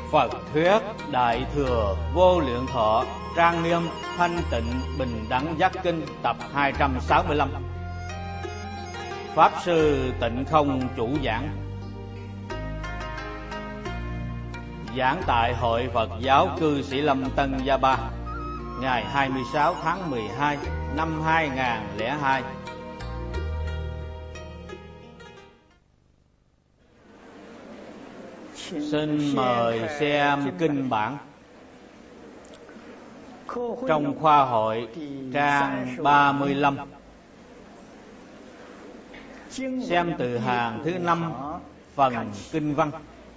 Phật thuyết Đại Thừa Vô Lượng Thọ Trang Nghiêm Thanh Tịnh Bình Đẳng Giác Kinh tập 265. Pháp Sư Tịnh Không chủ giảng. Giảng tại Hội Phật giáo Cư Sĩ Lâm Tân Gia Ba, ngày 26 tháng 12 năm 2002. Xin mời xem kinh bản. Trong khoa hội trang 35, xem từ hàng thứ 5 phần kinh văn.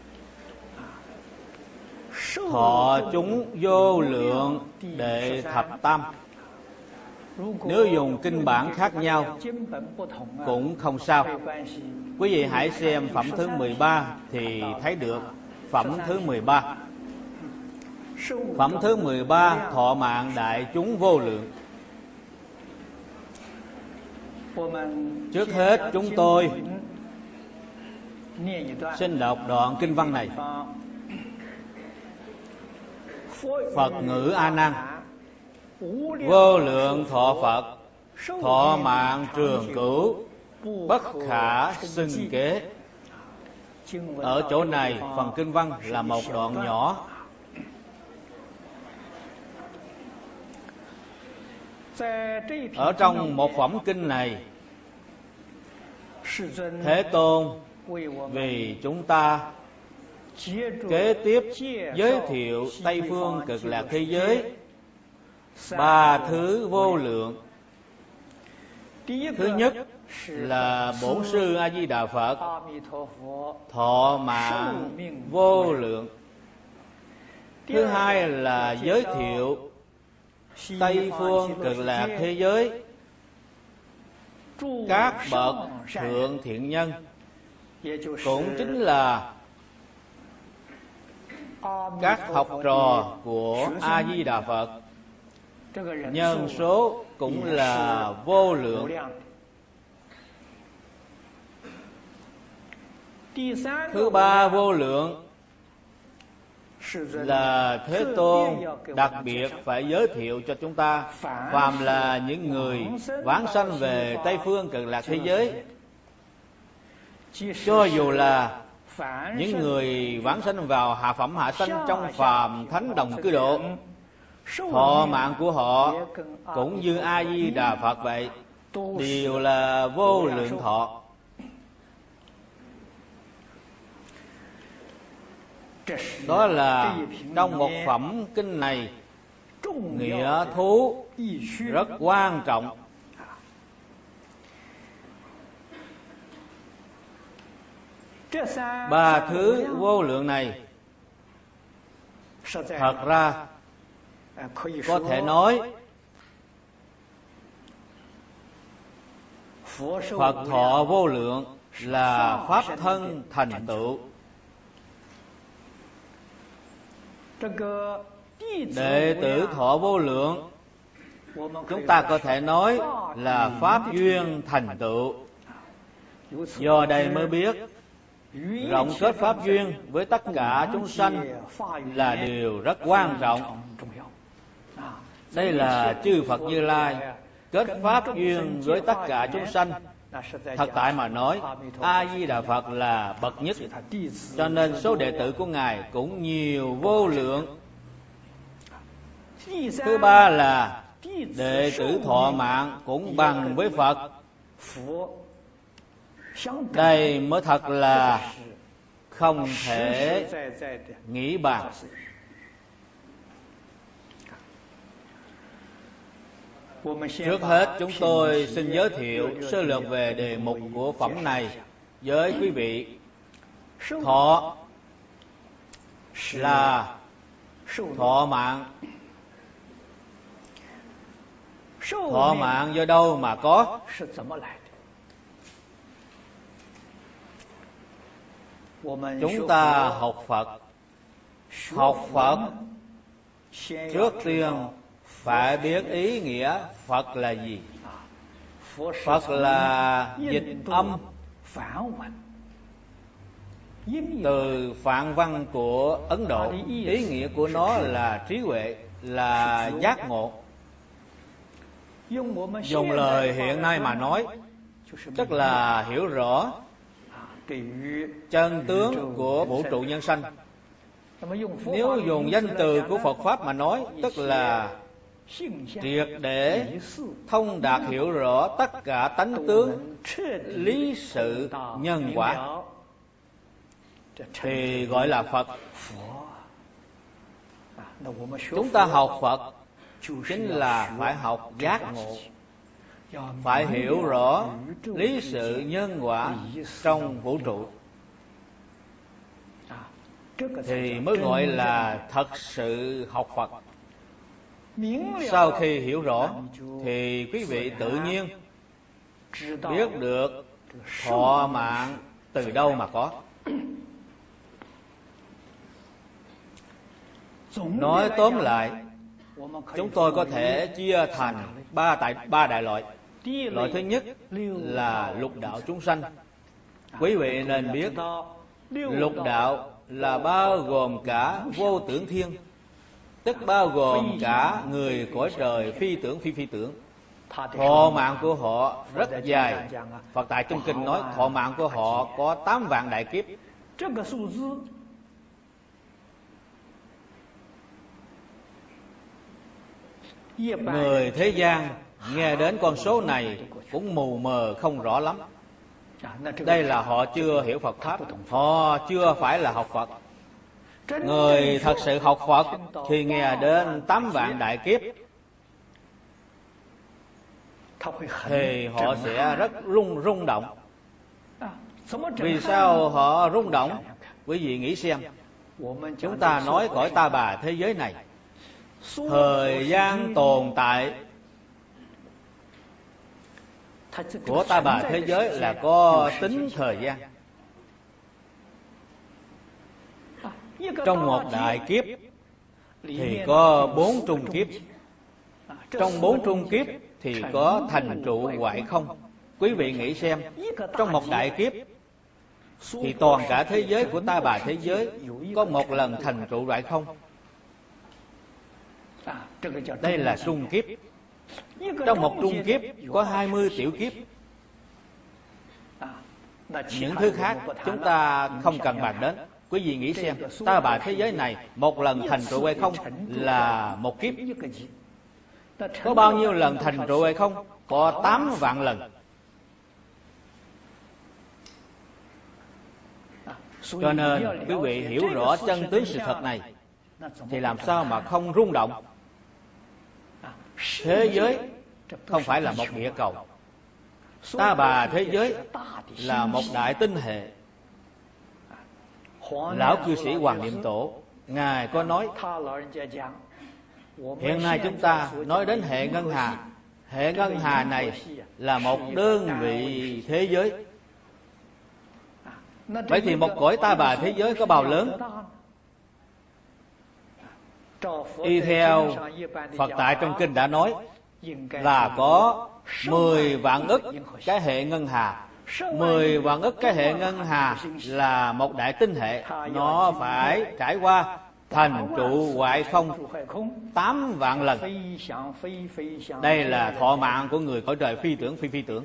Thọ chúng vô lượng đệ thập tam. Nếu dùng kinh bản khác nhau cũng không sao. Quý vị hãy xem phẩm thứ 13 thì thấy được phẩm thứ 13. Phẩm thứ 13 thọ mạng đại chúng vô lượng. Trước hết chúng tôi xin đọc đoạn kinh văn này. Phật ngữ A Nan: vô lượng thọ Phật, thọ mạng trường cửu, bất khả xưng kế. Ở chỗ này phần kinh văn là một đoạn nhỏ. Ở trong một phẩm kinh này, Thế Tôn vì chúng ta kế tiếp giới thiệu Tây phương Cực Lạc thế giới ba thứ vô lượng. Thứ nhất là Bổn Sư A Di Đà Phật thọ mạng vô lượng. Thứ hai là giới thiệu Tây phương Cực Lạc thế giới các bậc thượng thiện nhân, cũng chính là các học trò của A Di Đà Phật. Nhân số cũng là vô lượng. Thứ ba vô lượng là Thế Tôn đặc biệt phải giới thiệu cho chúng ta, phàm là những người vãng sanh về Tây phương Cực Lạc thế giới, cho dù là những người vãng sanh vào hạ phẩm hạ sanh trong phàm thánh đồng cư độ, thọ mạng của họ cũng như A Di Đà Phật vậy, đều là vô lượng thọ. Đó là trong một phẩm kinh này nghĩa thú rất quan trọng. Ba thứ vô lượng này thật ra có thể nói Phật thọ vô lượng là pháp thân thành tựu. Đệ tử thọ vô lượng chúng ta có thể nói là pháp duyên thành tựu. Do đây mới biết rộng kết pháp duyên với tất cả chúng sanh là điều rất quan trọng. Đây là chư Phật Như Lai kết pháp duyên với tất cả chúng sanh. Thật tại mà nói, A Di Đà Phật là bậc nhất, cho nên số đệ tử của Ngài cũng nhiều vô lượng. Thứ ba là đệ tử thọ mạng cũng bằng với Phật. Đây mới thật là không thể nghĩ bàn. Trước hết chúng tôi xin giới thiệu sơ lược về đề mục của phẩm này với quý vị. Thọ là thọ mạng. Thọ mạng do đâu mà có? Chúng ta học Phật. Học Phật trước tiên phải biết ý nghĩa Phật là gì. Phật là dịch âm từ phạn văn của Ấn Độ. Ý nghĩa của nó là trí huệ, là giác ngộ. Dùng lời hiện nay mà nói, tức là hiểu rõ chân tướng của vũ trụ nhân sanh. Nếu dùng danh từ của Phật Pháp mà nói, tức là triệt để thông đạt hiểu rõ tất cả tánh tướng, lý sự, nhân quả, thì gọi là Phật. Chúng ta học Phật chính là phải học giác ngộ, phải hiểu rõ lý sự nhân quả trong vũ trụ, thì mới gọi là thật sự học Phật. Sau khi hiểu rõ thì quý vị tự nhiên biết được thọ mạng từ đâu mà có. Nói tóm lại, chúng tôi có thể chia thành ba đại loại. Loại thứ nhất là lục đạo chúng sanh. Quý vị nên biết lục đạo là bao gồm cả vô tưởng thiên, tức bao gồm cả người cõi trời phi tưởng phi tưởng. Thọ mạng của họ rất dài. Phật tại trong kinh nói thọ mạng của họ có 8 vạn đại kiếp. Người thế gian nghe đến con số này cũng mù mờ không rõ lắm. Đây là họ chưa hiểu Phật Pháp, họ chưa phải là học Phật. Người thật sự học Phật khi nghe đến 8 vạn đại kiếp thì họ sẽ rất rung động. Vì sao họ rung động? Quý vị nghĩ xem. Chúng ta nói cõi ta bà thế giới này, thời gian tồn tại của ta bà thế giới là có tính thời gian. Trong một đại kiếp thì có 4 trung kiếp. Trong 4 trung kiếp thì có thành trụ hoại không. Quý vị nghĩ xem, trong một đại kiếp thì toàn cả thế giới của ta bà thế giới có một lần thành trụ hoại không. Đây là trung kiếp. Trong một trung kiếp có 20 tiểu kiếp. Những thứ khác chúng ta không cần bàn đến. Quý vị nghĩ xem, ta bà thế giới này một lần thành trụ hay không là một kiếp. Có bao nhiêu lần thành trụ hay không? Có 8 vạn lần. Cho nên quý vị hiểu rõ chân tướng sự thật này thì làm sao mà không rung động. Thế giới không phải là một địa cầu. Ta bà thế giới là một đại tinh hệ. Lão cư sĩ Hoàng Niệm Tổ Ngài có nói, hiện nay chúng ta nói đến hệ ngân hà. Hệ ngân hà này là một đơn vị thế giới. Vậy thì một cõi ta bà thế giới có bao lớn? Y theo Phật tại trong kinh đã nói là có 10 vạn ức cái hệ ngân hà. 10 vạn ức cái hệ ngân hà là một đại tinh hệ. Nó phải trải qua thành trụ hoại không 8 vạn lần. Đây là thọ mạng của người cõi trời phi tưởng phi tưởng.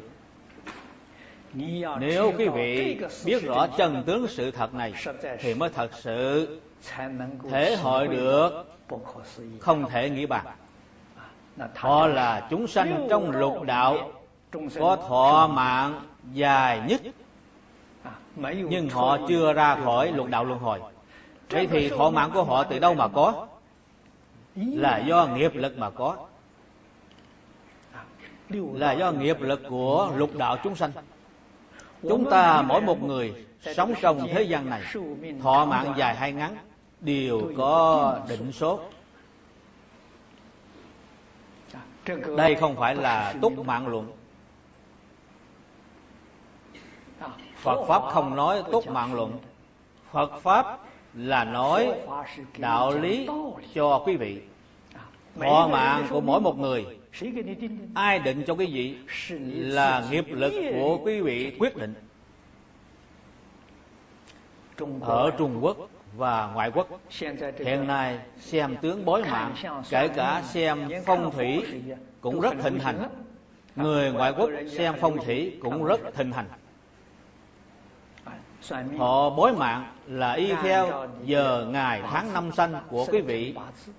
Nếu quý vị biết rõ chân tướng sự thật này thì mới thật sự thể hội được không thể nghĩ bàn. Họ là chúng sanh trong lục đạo có thọ mạng dài nhất, nhưng họ chưa ra khỏi lục đạo luân hồi. Vậy thì thọ mạng của họ từ đâu mà có? Là do nghiệp lực mà có. Là do nghiệp lực của lục đạo chúng sanh. Chúng ta mỗi một người sống trong thế gian này, thọ mạng dài hay ngắn đều có định số. Đây không phải là túc mạng luận. Phật Pháp không nói túc mạng luận. Phật Pháp là nói đạo lý cho quý vị. Thọ mạng của mỗi một người, ai định cho quý vị là nghiệp lực của quý vị quyết định. ở Trung Quốc và ngoại quốc. Hiện nay xem tướng bói mạng, kể cả xem phong thủy cũng rất thịnh hành. Người ngoại quốc xem phong thủy cũng rất thịnh hành. Họ bói mạng là y theo giờ, ngày, tháng, năm sanh của quý vị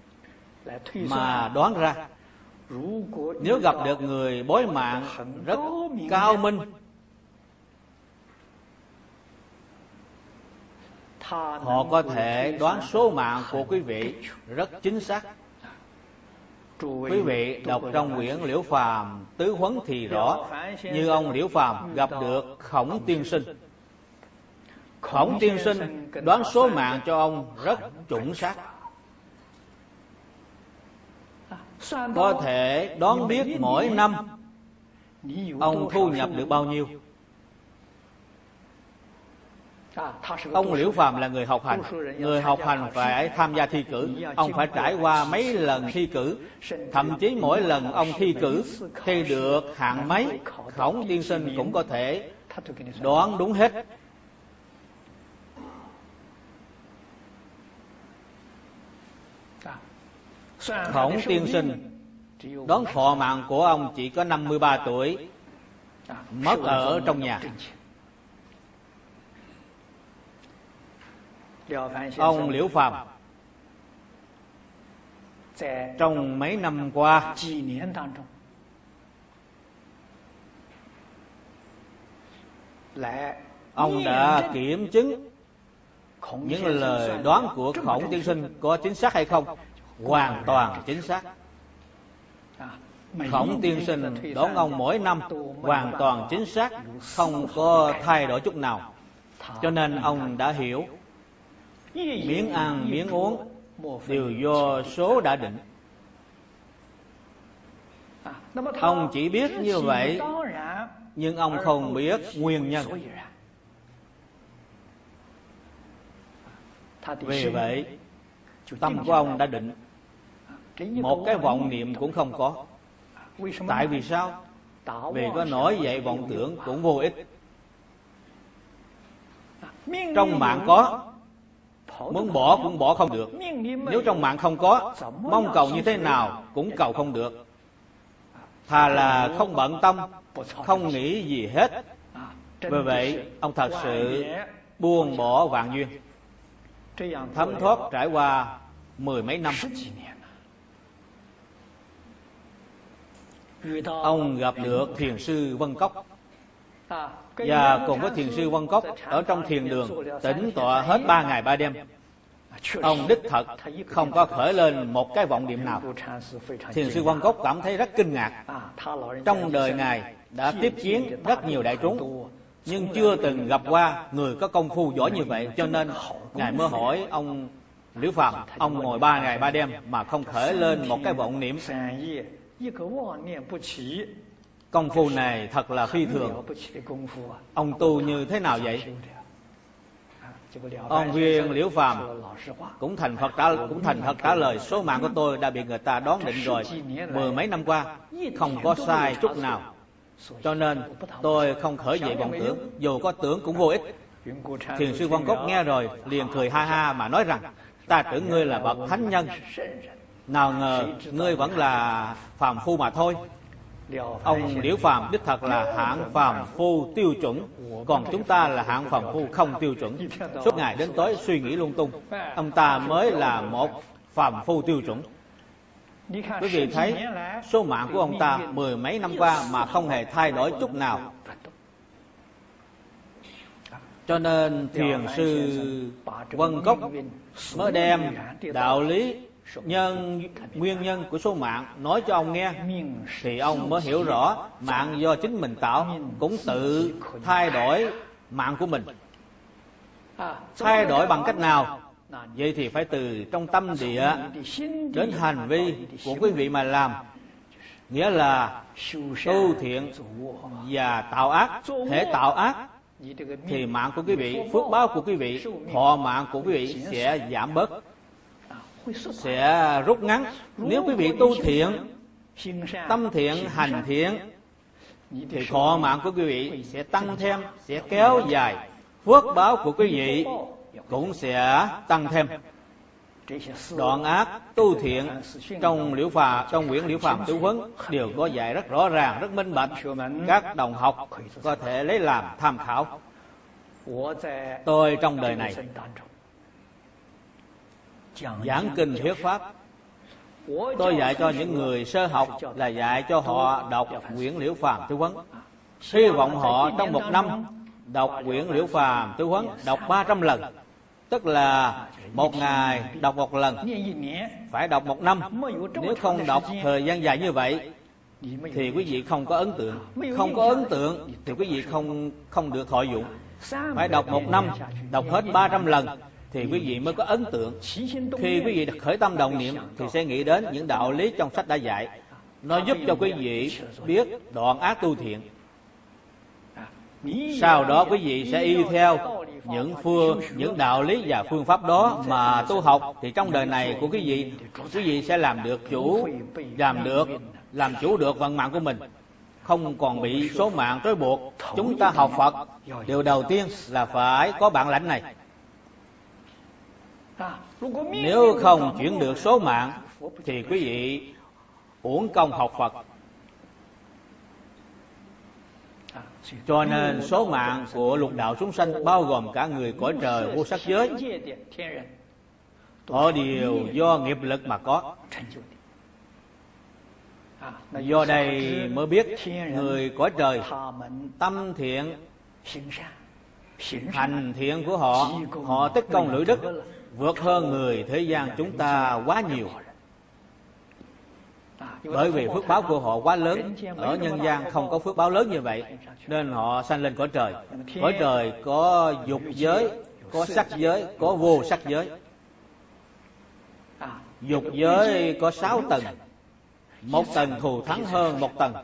mà đoán ra. Nếu gặp được người bói mạng rất cao minh, họ có thể đoán số mạng của quý vị rất chính xác. Quý vị đọc trong quyển Liễu Phàm Tứ Huấn thì rõ, như ông Liễu Phàm gặp được Khổng Tiên Sinh. Khổng Tiên Sinh đoán số mạng cho ông rất chuẩn xác, có thể đoán biết mỗi năm ông thu nhập được bao nhiêu. Ông Liễu Phàm là người học hành. Người học hành phải tham gia thi cử. Ông phải trải qua mấy lần thi cử. Thậm chí mỗi lần ông thi cử, thi được hạng mấy, Khổng Tiên Sinh cũng có thể đoán đúng hết. Khổng Tiên Sinh đoán thọ mạng của ông chỉ có 53 tuổi, mất ở trong nhà. Ông Liễu Phàm trong mấy năm qua ông đã kiểm chứng những lời đoán của Khổng Tiên Sinh có chính xác hay không. Hoàn toàn chính xác. Khổng Tiên Sinh đoán ông mỗi năm hoàn toàn chính xác, không có thay đổi chút nào. Cho nên ông đã hiểu miếng ăn miếng uống đều do số đã định. Ông chỉ biết như vậy, nhưng ông không biết nguyên nhân. Vì vậy, tâm của ông đã định, một cái vọng niệm cũng không có. Tại vì sao? Vì có nổi dậy vọng tưởng cũng vô ích. Trong mạng có, muốn bỏ cũng bỏ không được. Nếu trong mạng không có, mong cầu như thế nào cũng cầu không được. Thà là không bận tâm, không nghĩ gì hết. Vì vậy, ông thật sự buông bỏ vạn duyên, thấm thoát trải qua 10 mấy năm. Ông gặp được thiền sư Vân Cốc, và cùng với thiền sư Vân Cốc ở trong thiền đường tĩnh tọa hết 3 ngày 3 đêm. Ông đích thật không có khởi lên một cái vọng niệm nào. Thiền sư Vân Cốc cảm thấy rất kinh ngạc. Trong đời Ngài đã tiếp chiến rất nhiều đại chúng, nhưng chưa từng gặp qua người có công phu giỏi như vậy. Cho nên Ngài mới hỏi ông Liễu Phàm, ông ngồi 3 ngày 3 đêm mà không khởi lên một cái vọng niệm. Công phu này thật là phi thường. Ông tu như thế nào vậy? Ông viên Liễu Phàm cũng thành thật trả lời, số mạng của tôi đã bị người ta đoán định rồi, 10 mấy năm qua không có sai chút nào. Cho nên tôi không khởi dậy vọng tưởng, dù có tưởng cũng vô ích. Thiền sư Vân Cốc nghe rồi liền cười ha ha mà nói rằng, ta tưởng ngươi là bậc thánh nhân, nào ngờ ngươi vẫn là phàm phu mà thôi. Ông Liễu Phàm đích thật là hạng phàm phu tiêu chuẩn, còn chúng ta là hạng phàm phu không tiêu chuẩn. Suốt ngày đến tối suy nghĩ lung tung. Ông ta mới là một phàm phu tiêu chuẩn. Quý vị thấy số mạng của ông ta 10 mấy năm qua mà không hề thay đổi chút nào. Cho nên thiền sư Vân Cốc mới đem đạo lý nguyên nhân của số mạng nói cho ông nghe, thì ông mới hiểu rõ mạng do chính mình tạo, cũng tự thay đổi mạng của mình. Thay đổi bằng cách nào? Vậy thì phải từ trong tâm địa đến hành vi của quý vị mà làm. Nghĩa là tu thiện và tạo ác. Thể tạo ác thì mạng của quý vị, phước báo của quý vị, thọ mạng của quý vị sẽ giảm bớt, sẽ rút ngắn. Nếu quý vị tu thiện, tâm thiện, hành thiện, thì thọ mạng của quý vị sẽ tăng thêm, sẽ kéo dài. Phước báo của quý vị cũng sẽ tăng thêm. Đoạn ác tu thiện trong quyển Liễu Phàm Tứ Huấn đều có dạy rất rõ ràng, rất minh bạch. Các đồng học có thể lấy làm tham khảo. Tôi trong đời này giảng kinh thuyết pháp, tôi dạy cho những người sơ học là dạy cho họ đọc quyển Liễu Phàm Tứ Huấn. Hy vọng họ trong một năm đọc quyển Liễu Phàm Tứ Huấn đọc 300 lần. Tức là một ngày đọc một lần, phải đọc một năm. Nếu không đọc thời gian dài như vậy thì quý vị không có ấn tượng. Không có ấn tượng thì quý vị không được thọ dụng. Phải đọc một năm, đọc hết 300 lần thì quý vị mới có ấn tượng. Khi quý vị khởi tâm động niệm thì sẽ nghĩ đến những đạo lý trong sách đã dạy. Nó giúp cho quý vị biết đoạn ác tu thiện. Sau đó quý vị sẽ y theo những đạo lý và phương pháp đó mà tu học, thì trong đời này của quý vị sẽ làm chủ được vận mạng của mình, không còn bị số mạng trói buộc. Chúng ta học Phật, điều đầu tiên là phải có bản lãnh này. Nếu không chuyển được số mạng thì quý vị uổng công học Phật. Cho nên số mạng của lục đạo chúng sanh bao gồm cả người cõi trời vô sắc giới, họ đều do nghiệp lực mà có. Do đây mới biết người cõi trời tâm thiện, hành thiện của họ tích công lũy đức vượt hơn người thế gian chúng ta quá nhiều. Bởi vì phước báo của họ quá lớn, ở nhân gian không có phước báo lớn như vậy, nên họ sanh lên cõi trời. Cõi trời có dục giới, có sắc giới, có vô sắc giới. Dục giới có 6 tầng, một tầng thù thắng hơn một tầng.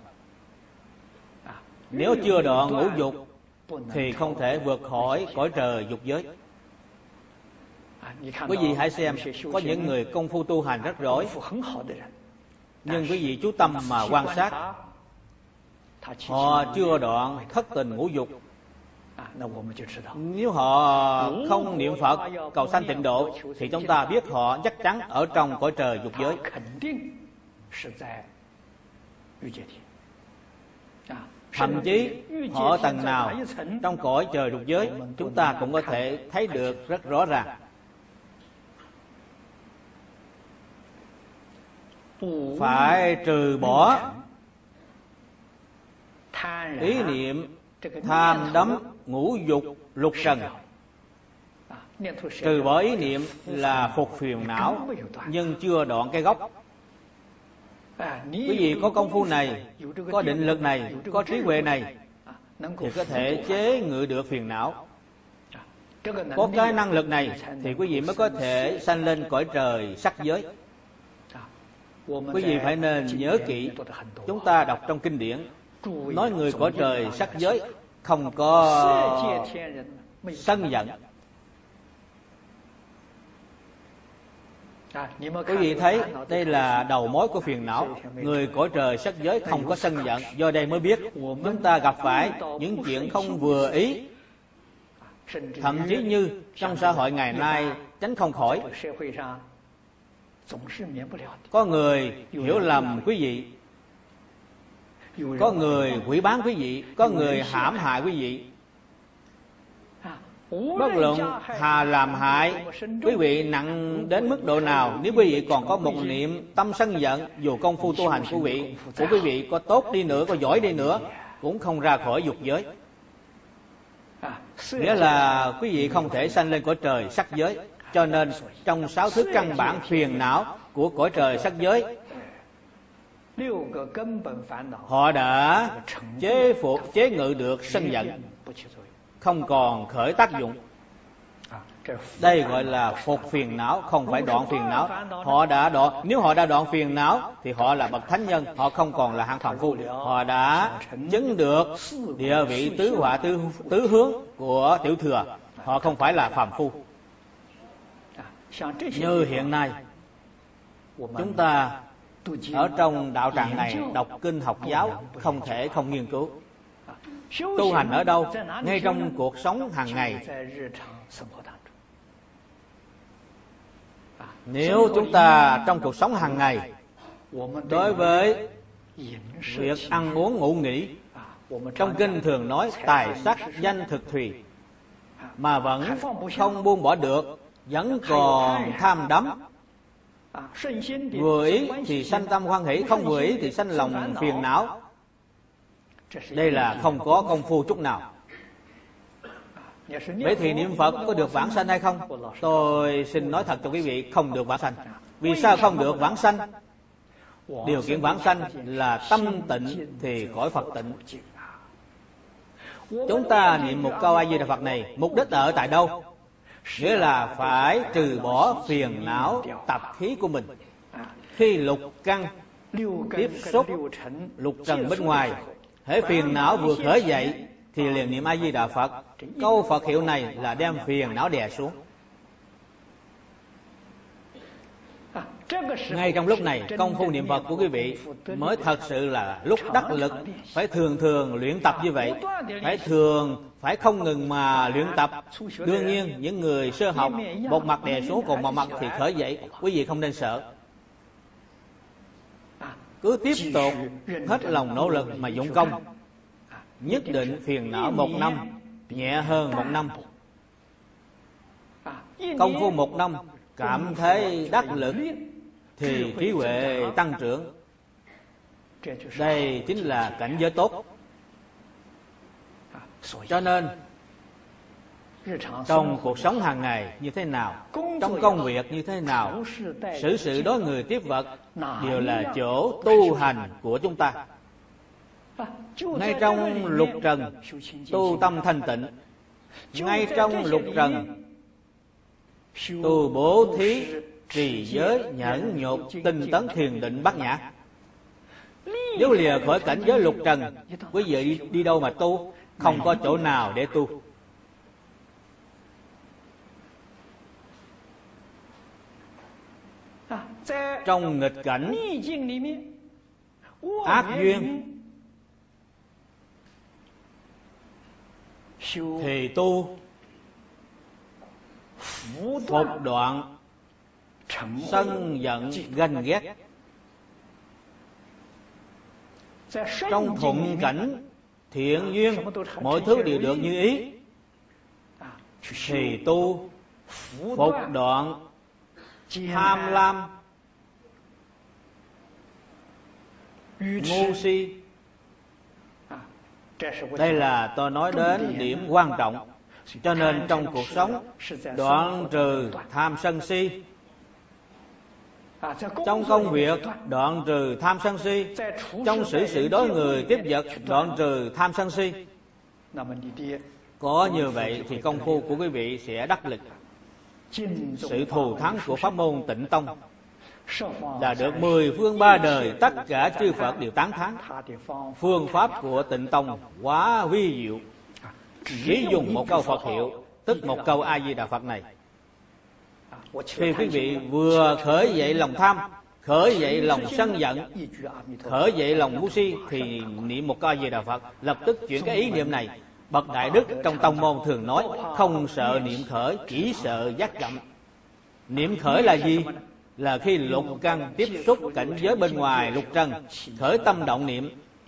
Nếu chưa đoạn ngũ dục thì không thể vượt khỏi cõi trời dục giới. Quý vị hãy xem, có những người công phu tu hành rất giỏi, nhưng quý vị chú tâm mà quan sát, họ chưa đoạn thất tình ngũ dục. Nếu họ không niệm Phật cầu sanh tịnh độ thì chúng ta biết họ chắc chắn ở trong cõi trời dục giới. Thậm chí họ tầng nào trong cõi trời dục giới chúng ta cũng có thể thấy được rất rõ ràng. Phải trừ bỏ ý niệm tham đắm ngũ dục lục trần. Trừ bỏ ý niệm là phục phiền não nhưng chưa đoạn cái gốc. Quý vị có công phu này, có định lực này, có trí huệ này thì có thể chế ngự được phiền não. Có cái năng lực này thì quý vị mới có thể sanh lên cõi trời sắc giới. Quý vị phải nên nhớ kỹ, chúng ta đọc trong kinh điển nói người cõi trời sắc giới không có sân giận. Quý vị thấy đây là đầu mối của phiền não. Người cõi trời sắc giới không có sân giận. Do đây mới biết chúng ta gặp phải những chuyện không vừa ý, thậm chí như trong xã hội ngày nay tránh không khỏi. Có người hiểu lầm quý vị, có người hủy bán quý vị, có người hãm hại quý vị. Bất luận làm hại quý vị nặng đến mức độ nào, nếu quý vị còn có một niệm tâm sân giận, dù công phu tu hành của quý vị có tốt đi nữa, có giỏi đi nữa, cũng không ra khỏi dục giới. Nghĩa là quý vị không thể sanh lên cõi trời sắc giới. Cho nên trong 6 thứ căn bản phiền não của cõi trời sắc giới, họ đã chế ngự được sân giận, không còn khởi tác dụng. Đây gọi là phục phiền não, không phải đoạn phiền não. Nếu họ đã đoạn phiền não thì họ là bậc thánh nhân, họ không còn là hạng phàm phu. Họ đã chứng được địa vị tứ hỏa tứ hướng của tiểu thừa, họ không phải là phàm phu. Như hiện nay chúng ta ở trong đạo tràng này đọc kinh học giáo, không thể không nghiên cứu. Tu hành ở đâu? Ngay trong cuộc sống hàng ngày. Nếu chúng ta trong cuộc sống hàng ngày, đối với việc ăn uống ngủ nghỉ, trong kinh thường nói tài sắc danh thực thùy, mà vẫn không buông bỏ được, vẫn còn tham đắm. Vừa ý thì sanh tâm hoan hỷ, không vừa ý thì sanh lòng phiền não. Đây là không có công phu chút nào. Vậy thì niệm Phật có được vãng sanh hay không? Tôi xin nói thật cho quý vị, không được vãng sanh. Vì sao không được vãng sanh? Điều kiện vãng sanh là tâm tịnh thì cõi Phật tịnh. Chúng ta niệm một câu A Di Đà Phật này, mục đích ở tại đâu? Nghĩa là phải trừ bỏ phiền não tập khí của mình. Khi lục căn tiếp xúc lục trần bên ngoài, hễ phiền não vừa khởi dậy thì liền niệm A Di Đà Phật. Câu Phật hiệu này là đem phiền não đè xuống. Ngay trong lúc này, công phu niệm Phật của quý vị mới thật sự là lúc đắc lực. Phải thường thường luyện tập như vậy, phải không ngừng mà luyện tập. Đương nhiên những người sơ học, một mặt đè xuống còn một mặt thì khởi dậy, quý vị không nên sợ. Cứ tiếp tục hết lòng nỗ lực mà dụng công, nhất định phiền não 1 năm nhẹ hơn 1 năm. Công phu 1 năm cảm thấy đắc lực thì trí huệ tăng trưởng. Đây chính là cảnh giới tốt. Cho nên trong cuộc sống hàng ngày như thế nào, trong công việc như thế nào, xử sự đối người tiếp vật đều là chỗ tu hành của chúng ta. Ngay trong lục trần tu tâm thanh tịnh, ngay trong lục trần tu bố thí, trì giới, nhẫn nhục, tinh tấn, thiền định, bát nhã. Nếu lìa khỏi cảnh giới lục trần, quý vị đi đâu mà tu? Không có chỗ nào để tu. Trong nghịch cảnh ác duyên thì tu phục đoạn sân giận ganh ghét. Trong thuận cảnh thiện duyên, mọi thứ đều được như ý thì tu phục đoạn tham lam ngu si. Đây là tôi nói đến điểm quan trọng. Cho nên trong cuộc sống đoạn trừ tham sân si, trong công việc đoạn trừ tham sân si, trong xử sự đối người tiếp vật đoạn trừ tham sân si. Có như vậy thì công phu của quý vị sẽ đắc lực. Sự thù thắng của pháp môn Tịnh Tông là được 10 phương 3 đời tất cả chư Phật đều tán thán. Phương pháp của Tịnh Tông quá vi diệu. Chỉ dùng một câu Phật hiệu, tức một câu A Di Đà Phật này, khi quý vị vừa khởi dậy lòng tham, khởi dậy lòng sân giận, khởi dậy lòng ngu si thì niệm một câu A Di Đà Phật, lập tức chuyển cái ý niệm này. Bậc đại đức trong tông môn thường nói không sợ niệm khởi, chỉ sợ giác chậm. Niệm khởi là gì? Là khi lục căn tiếp xúc cảnh giới bên ngoài lục trần, khởi tâm động niệm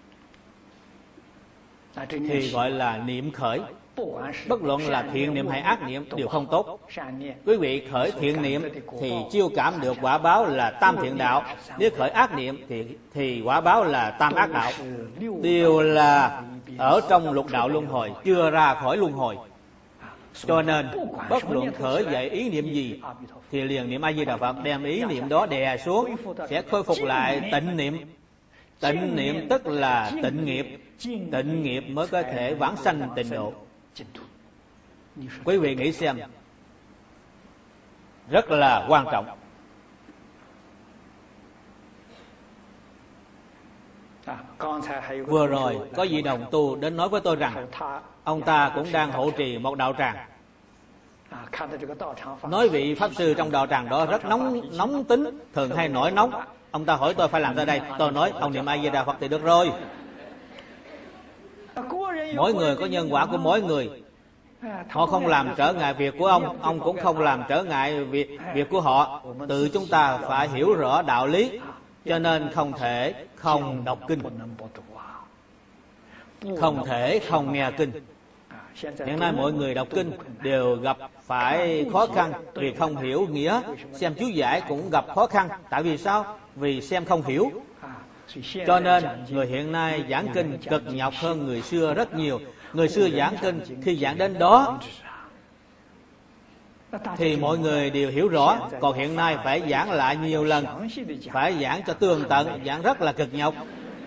thì gọi là niệm khởi. Bất luận là thiện niệm hay ác niệm đều không tốt. Quý vị khởi thiện niệm thì chiêu cảm được quả báo là tam thiện đạo. Nếu khởi ác niệm thì quả báo là tam ác đạo. Đều là ở trong lục đạo luân hồi, chưa ra khỏi luân hồi. Cho nên bất luận khởi dậy ý niệm gì thì liền niệm A Di Đà Phật, đem ý niệm đó đè xuống, sẽ khôi phục lại tịnh niệm. Tịnh niệm tức là tịnh nghiệp. Tịnh nghiệp mới có thể vãng sanh tịnh độ. Quý vị nghĩ xem, rất là quan trọng. Vừa rồi có vị đồng tu đến nói với tôi rằng ông ta cũng đang hộ trì một đạo tràng. Nói vị pháp sư trong đạo tràng đó rất nóng tính, thường hay nổi nóng. Ông ta hỏi tôi phải làm ra đây. Tôi nói ông niệm A Di Đà Phật thì được rồi. Mỗi người có nhân quả của mỗi người. Họ không làm trở ngại việc của ông cũng không làm trở ngại việc của họ. Tự chúng ta phải hiểu rõ đạo lý, cho nên không thể không đọc kinh, không thể không nghe kinh. Hiện nay mọi người đọc kinh đều gặp phải khó khăn vì không hiểu nghĩa, xem chú giải cũng gặp khó khăn. Tại vì sao? Vì xem không hiểu. Cho nên người hiện nay giảng kinh cực nhọc hơn người xưa rất nhiều. Người xưa giảng kinh, khi giảng đến đó thì mọi người đều hiểu rõ. Còn hiện nay phải giảng lại nhiều lần, phải giảng cho tường tận, giảng rất là cực nhọc.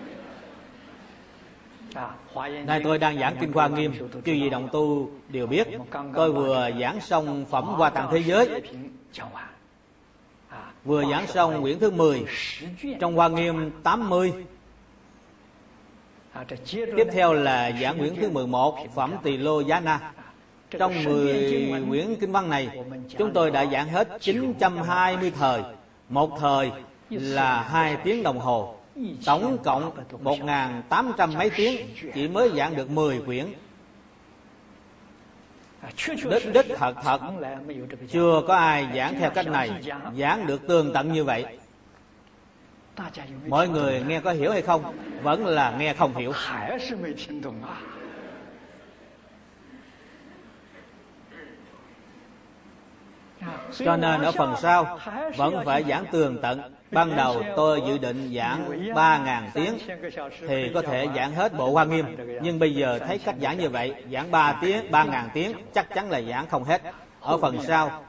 Nay tôi đang giảng Kinh Hoa Nghiêm, chư vị đồng tu đều biết. Tôi vừa giảng xong Phẩm Hoa Tạng Thế Giới, vừa giảng xong quyển thứ 10 trong Hoa Nghiêm 80. Tiếp theo là giảng quyển thứ 11 Phẩm Tỳ Lô Giá Na. Trong 10 quyển kinh văn này, chúng tôi đã giảng hết 920 thời. Một thời là 2 tiếng đồng hồ. Tổng cộng 1.800 mấy tiếng, chỉ mới giảng được 10 quyển. Đích thật chưa có ai giảng theo cách này, giảng được tường tận như vậy. Mọi người nghe có hiểu hay không? Vẫn là nghe không hiểu. Cho nên ở phần sau vẫn phải giảng tường tận. Ban đầu tôi dự định giảng 3.000 tiếng thì có thể giảng hết bộ Hoa Nghiêm, nhưng bây giờ thấy cách giảng như vậy, giảng 3.000 tiếng chắc chắn là giảng không hết. Ở phần sau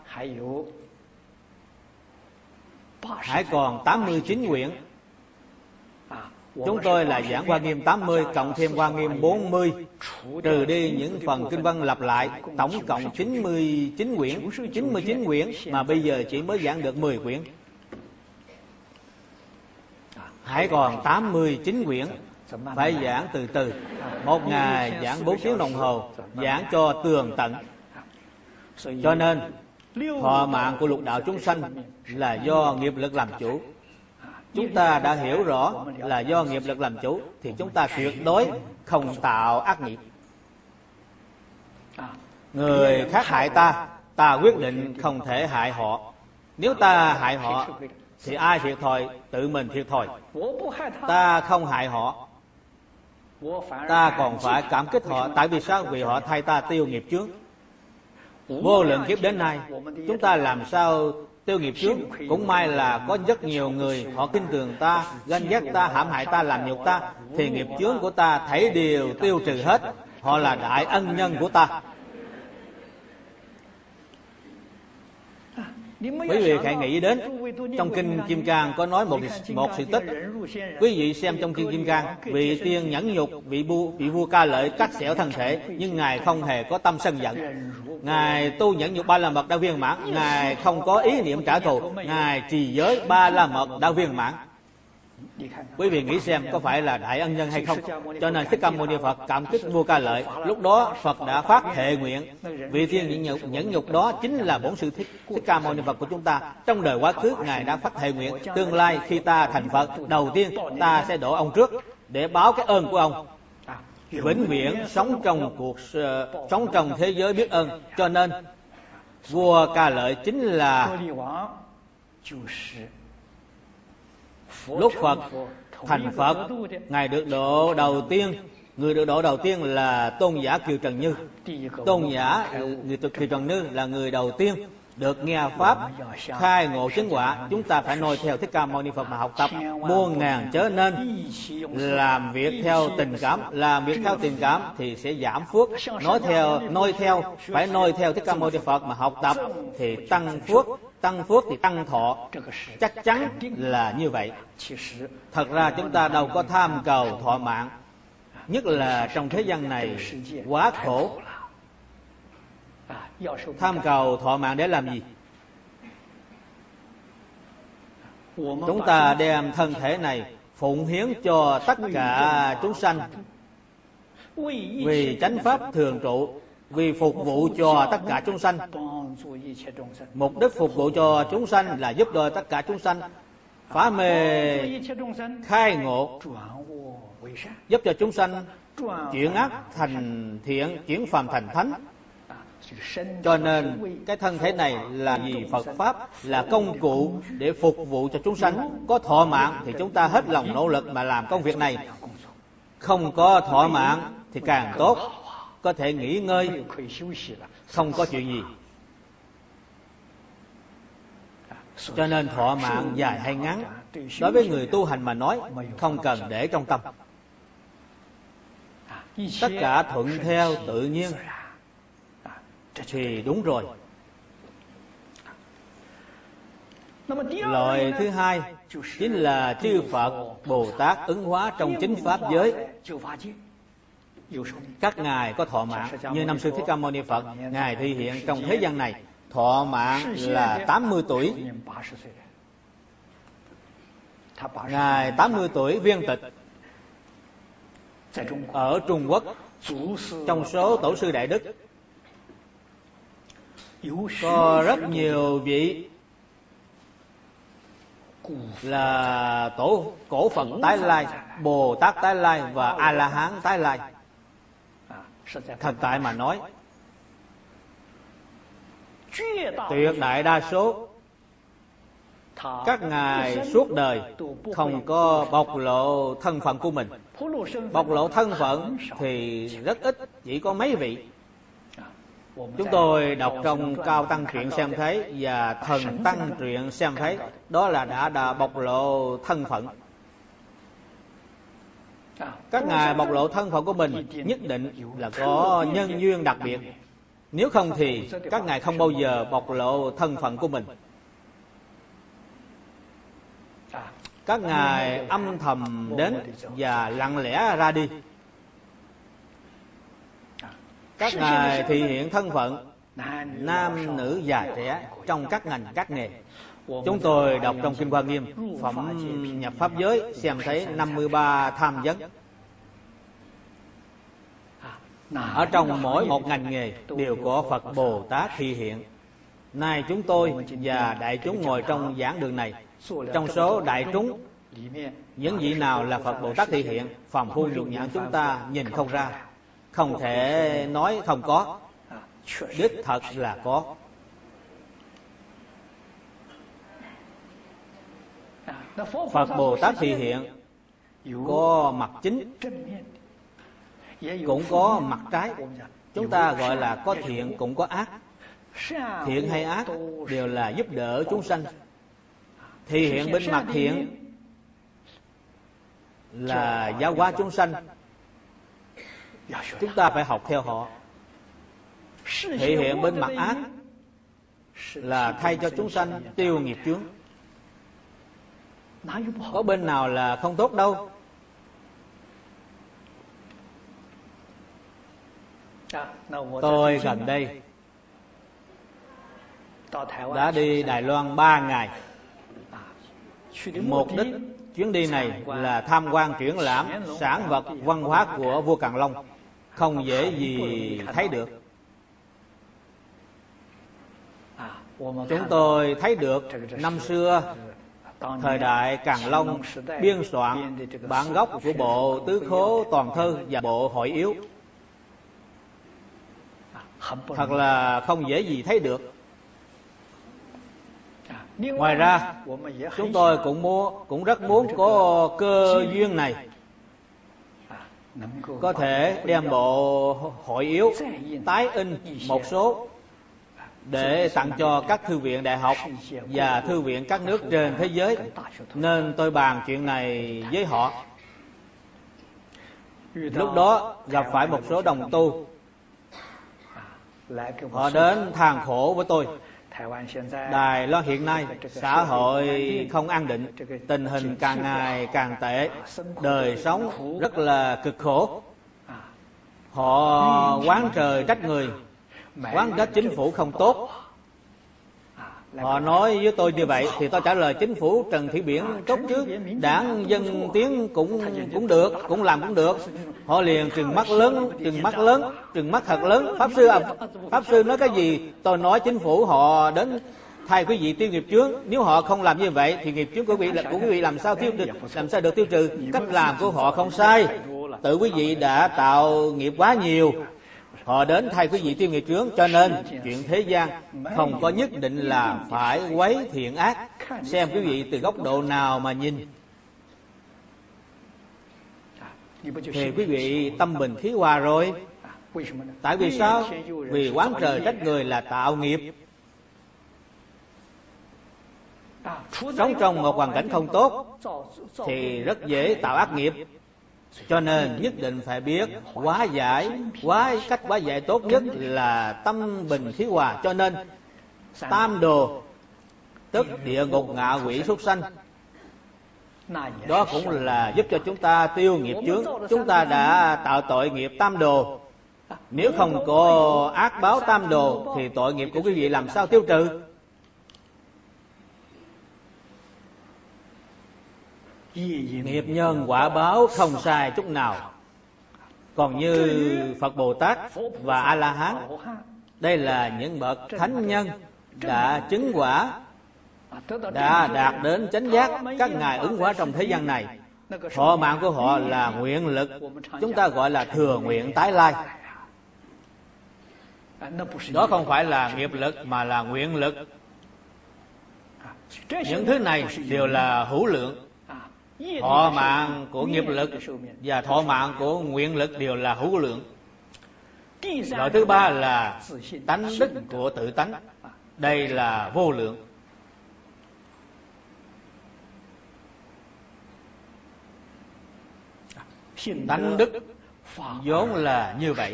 hãy còn 89 quyển. Chúng tôi là giảng Hoa Nghiêm 80 cộng thêm Hoa Nghiêm 40, trừ đi những phần kinh văn lặp lại, tổng cộng 99 quyển mà bây giờ chỉ mới giảng được 10 quyển. Hãy còn 89 quyển, phải giảng từ từ. Một ngày giảng 4 tiếng đồng hồ, giảng cho tường tận. Cho nên thọ mạng của lục đạo chúng sanh là do nghiệp lực làm chủ. Chúng ta đã hiểu rõ là do nghiệp lực làm chủ thì chúng ta tuyệt đối không tạo ác nghiệp. Người khác hại ta, ta quyết định không thể hại họ. Nếu ta hại họ thì ai thiệt thòi? Tự mình thiệt thòi. Ta không hại họ, ta còn phải cảm kích họ. Tại vì sao? Vì họ thay ta tiêu nghiệp chướng. Vô lượng kiếp đến nay chúng ta làm sao tiêu nghiệp chướng? Cũng may là có rất nhiều người họ tin tưởng ta, ganh ghét ta, hãm hại ta, làm nhục ta, thì nghiệp chướng của ta thấy đều tiêu trừ hết. Họ là đại ân nhân của ta. Quý vị hãy nghĩ đến trong Kinh Kim Cang có nói một sự tích. Quý vị xem trong Kinh Kim Cang, vị tiên nhẫn nhục vị vua Ca Lợi cắt xẻo thân thể, nhưng ngài không hề có tâm sân giận. Ngài tu nhẫn nhục 3 la mật đã viên mãn, ngài không có ý niệm trả thù, ngài trì giới 3 la mật đã viên mãn. Quý vị nghĩ xem có phải là đại ân nhân hay không? Cho nên Thích Ca Mâu Ni Phật cảm kích vua Ca Lợi. Lúc đó Phật đã phát thệ nguyện, vị tiên nhẫn nhục đó chính là bổn sư Thích Ca Mâu Ni Phật của chúng ta. Trong đời quá khứ ngài đã phát thệ nguyện, tương lai khi ta thành Phật, đầu tiên ta sẽ độ ông trước để báo cái ơn của ông, vĩnh viễn sống trong thế giới biết ơn. Cho nên vua Ca Lợi chính là lúc Phật thành Phật, ngài được độ đầu tiên. Người được độ đầu tiên là Tôn giả Kiều Trần Như. Tôn giả Kiều Trần Như là người đầu tiên được nghe pháp khai ngộ chứng quả. Chúng ta phải noi theo Thích Ca Mâu Ni Phật mà học tập. Muôn ngàn chớ nên làm việc theo tình cảm. Làm việc theo tình cảm thì sẽ giảm phước. Phải noi theo Thích Ca Mâu Ni Phật mà học tập thì tăng phước. Tăng phước thì tăng thọ, chắc chắn là như vậy. Thật ra chúng ta đâu có tham cầu thọ mạng, nhất là trong thế gian này quá khổ. Tham cầu thọ mạng để làm gì? Chúng ta đem thân thể này phụng hiến cho tất cả chúng sanh, vì chánh pháp thường trụ, vì phục vụ cho tất cả chúng sanh. Mục đích phục vụ cho chúng sanh là giúp đỡ tất cả chúng sanh phá mê khai ngộ, giúp cho chúng sanh chuyển ác thành thiện, chuyển phàm thành thánh. Cho nên cái thân thể này là vì Phật Pháp, là công cụ để phục vụ cho chúng sanh. Có thọ mạng thì chúng ta hết lòng nỗ lực mà làm công việc này. Không có thọ mạng thì càng tốt, có thể nghỉ ngơi, không có chuyện gì. Cho nên thọ mạng dài hay ngắn, đối với người tu hành mà nói, không cần để trong tâm. Tất cả thuận theo tự nhiên thì đúng rồi. Loại thứ hai chính là chư Phật Bồ Tát ứng hóa trong chính pháp giới. Các ngài có thọ mạng như Năm Sư Thích Ca Mâu Ni Phật, ngài thi hiện trong thế gian này thọ mạng là 80 tuổi. Ngài 80 tuổi viên tịch ở Trung Quốc. Trong số tổ sư đại đức có rất nhiều vị là cổ Phật tái lai, Bồ Tát tái lai và A La Hán tái lai. Thật tại mà nói, tuyệt đại đa số các ngài suốt đời không có bộc lộ thân phận của mình. Bộc lộ thân phận thì rất ít, chỉ có mấy vị. Chúng tôi đọc trong Cao Tăng Truyện xem thấy và Thần Tăng Truyện xem thấy, đó là đã bộc lộ thân phận. Các ngài bộc lộ thân phận của mình nhất định là có nhân duyên đặc biệt. Nếu không thì các ngài không bao giờ bộc lộ thân phận của mình. Các ngài âm thầm đến và lặng lẽ ra đi. Các ngài thể hiện thân phận nam nữ già trẻ trong các ngành các nghề. Chúng tôi đọc trong Kinh Hoa Nghiêm phẩm nhập pháp giới xem thấy 53 tham vấn. Ở trong mỗi một ngành nghề đều có Phật Bồ Tát thi hiện. Nay chúng tôi và đại chúng ngồi trong giảng đường này, trong số đại chúng, những vị nào là Phật Bồ Tát thi hiện, phàm phu nhục nhãn chúng ta nhìn không ra, không thể nói không có, đích thật là có. Phật Bồ Tát thi hiện có mặt chính, cũng có mặt trái. Chúng ta gọi là có thiện cũng có ác. Thiện hay ác đều là giúp đỡ chúng sanh. Thì hiện bên mặt thiện là giáo hóa chúng sanh, chúng ta phải học theo họ. Thể hiện bên mặt ác là thay cho chúng sanh tiêu nghiệp chướng. Có bên nào là không tốt đâu. Tôi gần đây đã đi Đài Loan 3 ngày. Mục đích chuyến đi này là tham quan triển lãm sản vật văn hóa của vua Càn Long. Không dễ gì thấy được. Chúng tôi thấy được năm xưa, thời đại Càn Long biên soạn bản gốc của bộ Tứ Khố Toàn Thư và bộ Hội Yếu. Thật là không dễ gì thấy được. Ngoài ra, chúng tôi cũng rất muốn có cơ duyên này, có thể đem bộ Hội Yếu tái in một số để tặng cho các thư viện đại học và thư viện các nước trên thế giới. Nên tôi bàn chuyện này với họ. Lúc đó gặp phải một số đồng tu, họ đến than khổ với tôi. Đài Loan hiện nay xã hội không an định, tình hình càng ngày càng tệ, đời sống rất là cực khổ. Họ oán trời trách người, oán trách chính phủ không tốt. Họ nói với tôi như vậy thì tôi trả lời chính phủ Trần Thị Biển tốt chứ, Đảng Dân Tiến cũng được, cũng làm cũng được. Họ liền trừng mắt lớn, trừng mắt thật lớn. Pháp sư nói cái gì? Tôi nói chính phủ họ đến thay quý vị tiêu nghiệp chướng. Nếu họ không làm như vậy thì nghiệp chướng của quý vị làm sao được tiêu trừ? Cách làm của họ không sai. Tự quý vị đã tạo nghiệp quá nhiều. họ đến thay quý vị tiêu nghiệp chướng. Cho nên chuyện thế gian không có nhất định là phải quấy thiện ác, xem quý vị từ góc độ nào mà nhìn. Thì quý vị tâm bình khí hòa rồi. Tại vì sao? Vì oán trời trách người là tạo nghiệp. Sống trong một hoàn cảnh không tốt thì rất dễ tạo ác nghiệp. Cho nên nhất định phải biết hóa giải. Cách hóa giải tốt nhất là tâm bình khí hòa. Cho nên tam đồ, tức địa ngục, ngạ quỷ, súc sanh, đó cũng là giúp cho chúng ta tiêu nghiệp chướng. Chúng ta đã tạo tội nghiệp tam đồ. Nếu không có ác báo tam đồ thì tội nghiệp của quý vị làm sao tiêu trừ? Nghiệp nhân quả báo không sai chút nào. Còn như Phật Bồ Tát và A-la-hán, đây là những bậc thánh nhân đã chứng quả, đã đạt đến chánh giác. Các ngài ứng hóa trong thế gian này, thọ mạng của họ là nguyện lực, chúng ta gọi là thừa nguyện tái lai. Đó không phải là nghiệp lực mà là nguyện lực. Những thứ này đều là hữu lượng. Thọ mạng của nghiệp lực và thọ mạng của nguyện lực đều là hữu lượng. Loại thứ ba là tánh đức của tự tánh. Đây là vô lượng. Tánh đức vốn là như vậy.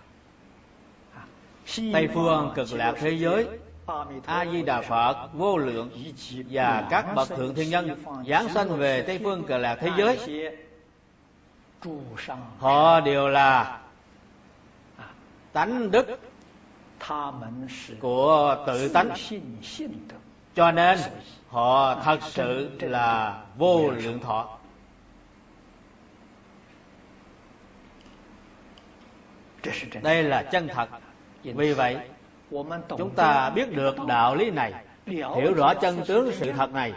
Tây phương cực lạc thế giới, A Di Đà Phật vô lượng và các bậc thượng thiên nhân giáng sanh về Tây phương cực lạc thế giới, họ đều là tánh đức của tự tánh. Cho nên họ thật sự là vô lượng thọ. Đây là chân thật. Vì vậy chúng ta biết được đạo lý này, hiểu rõ chân tướng sự thật này.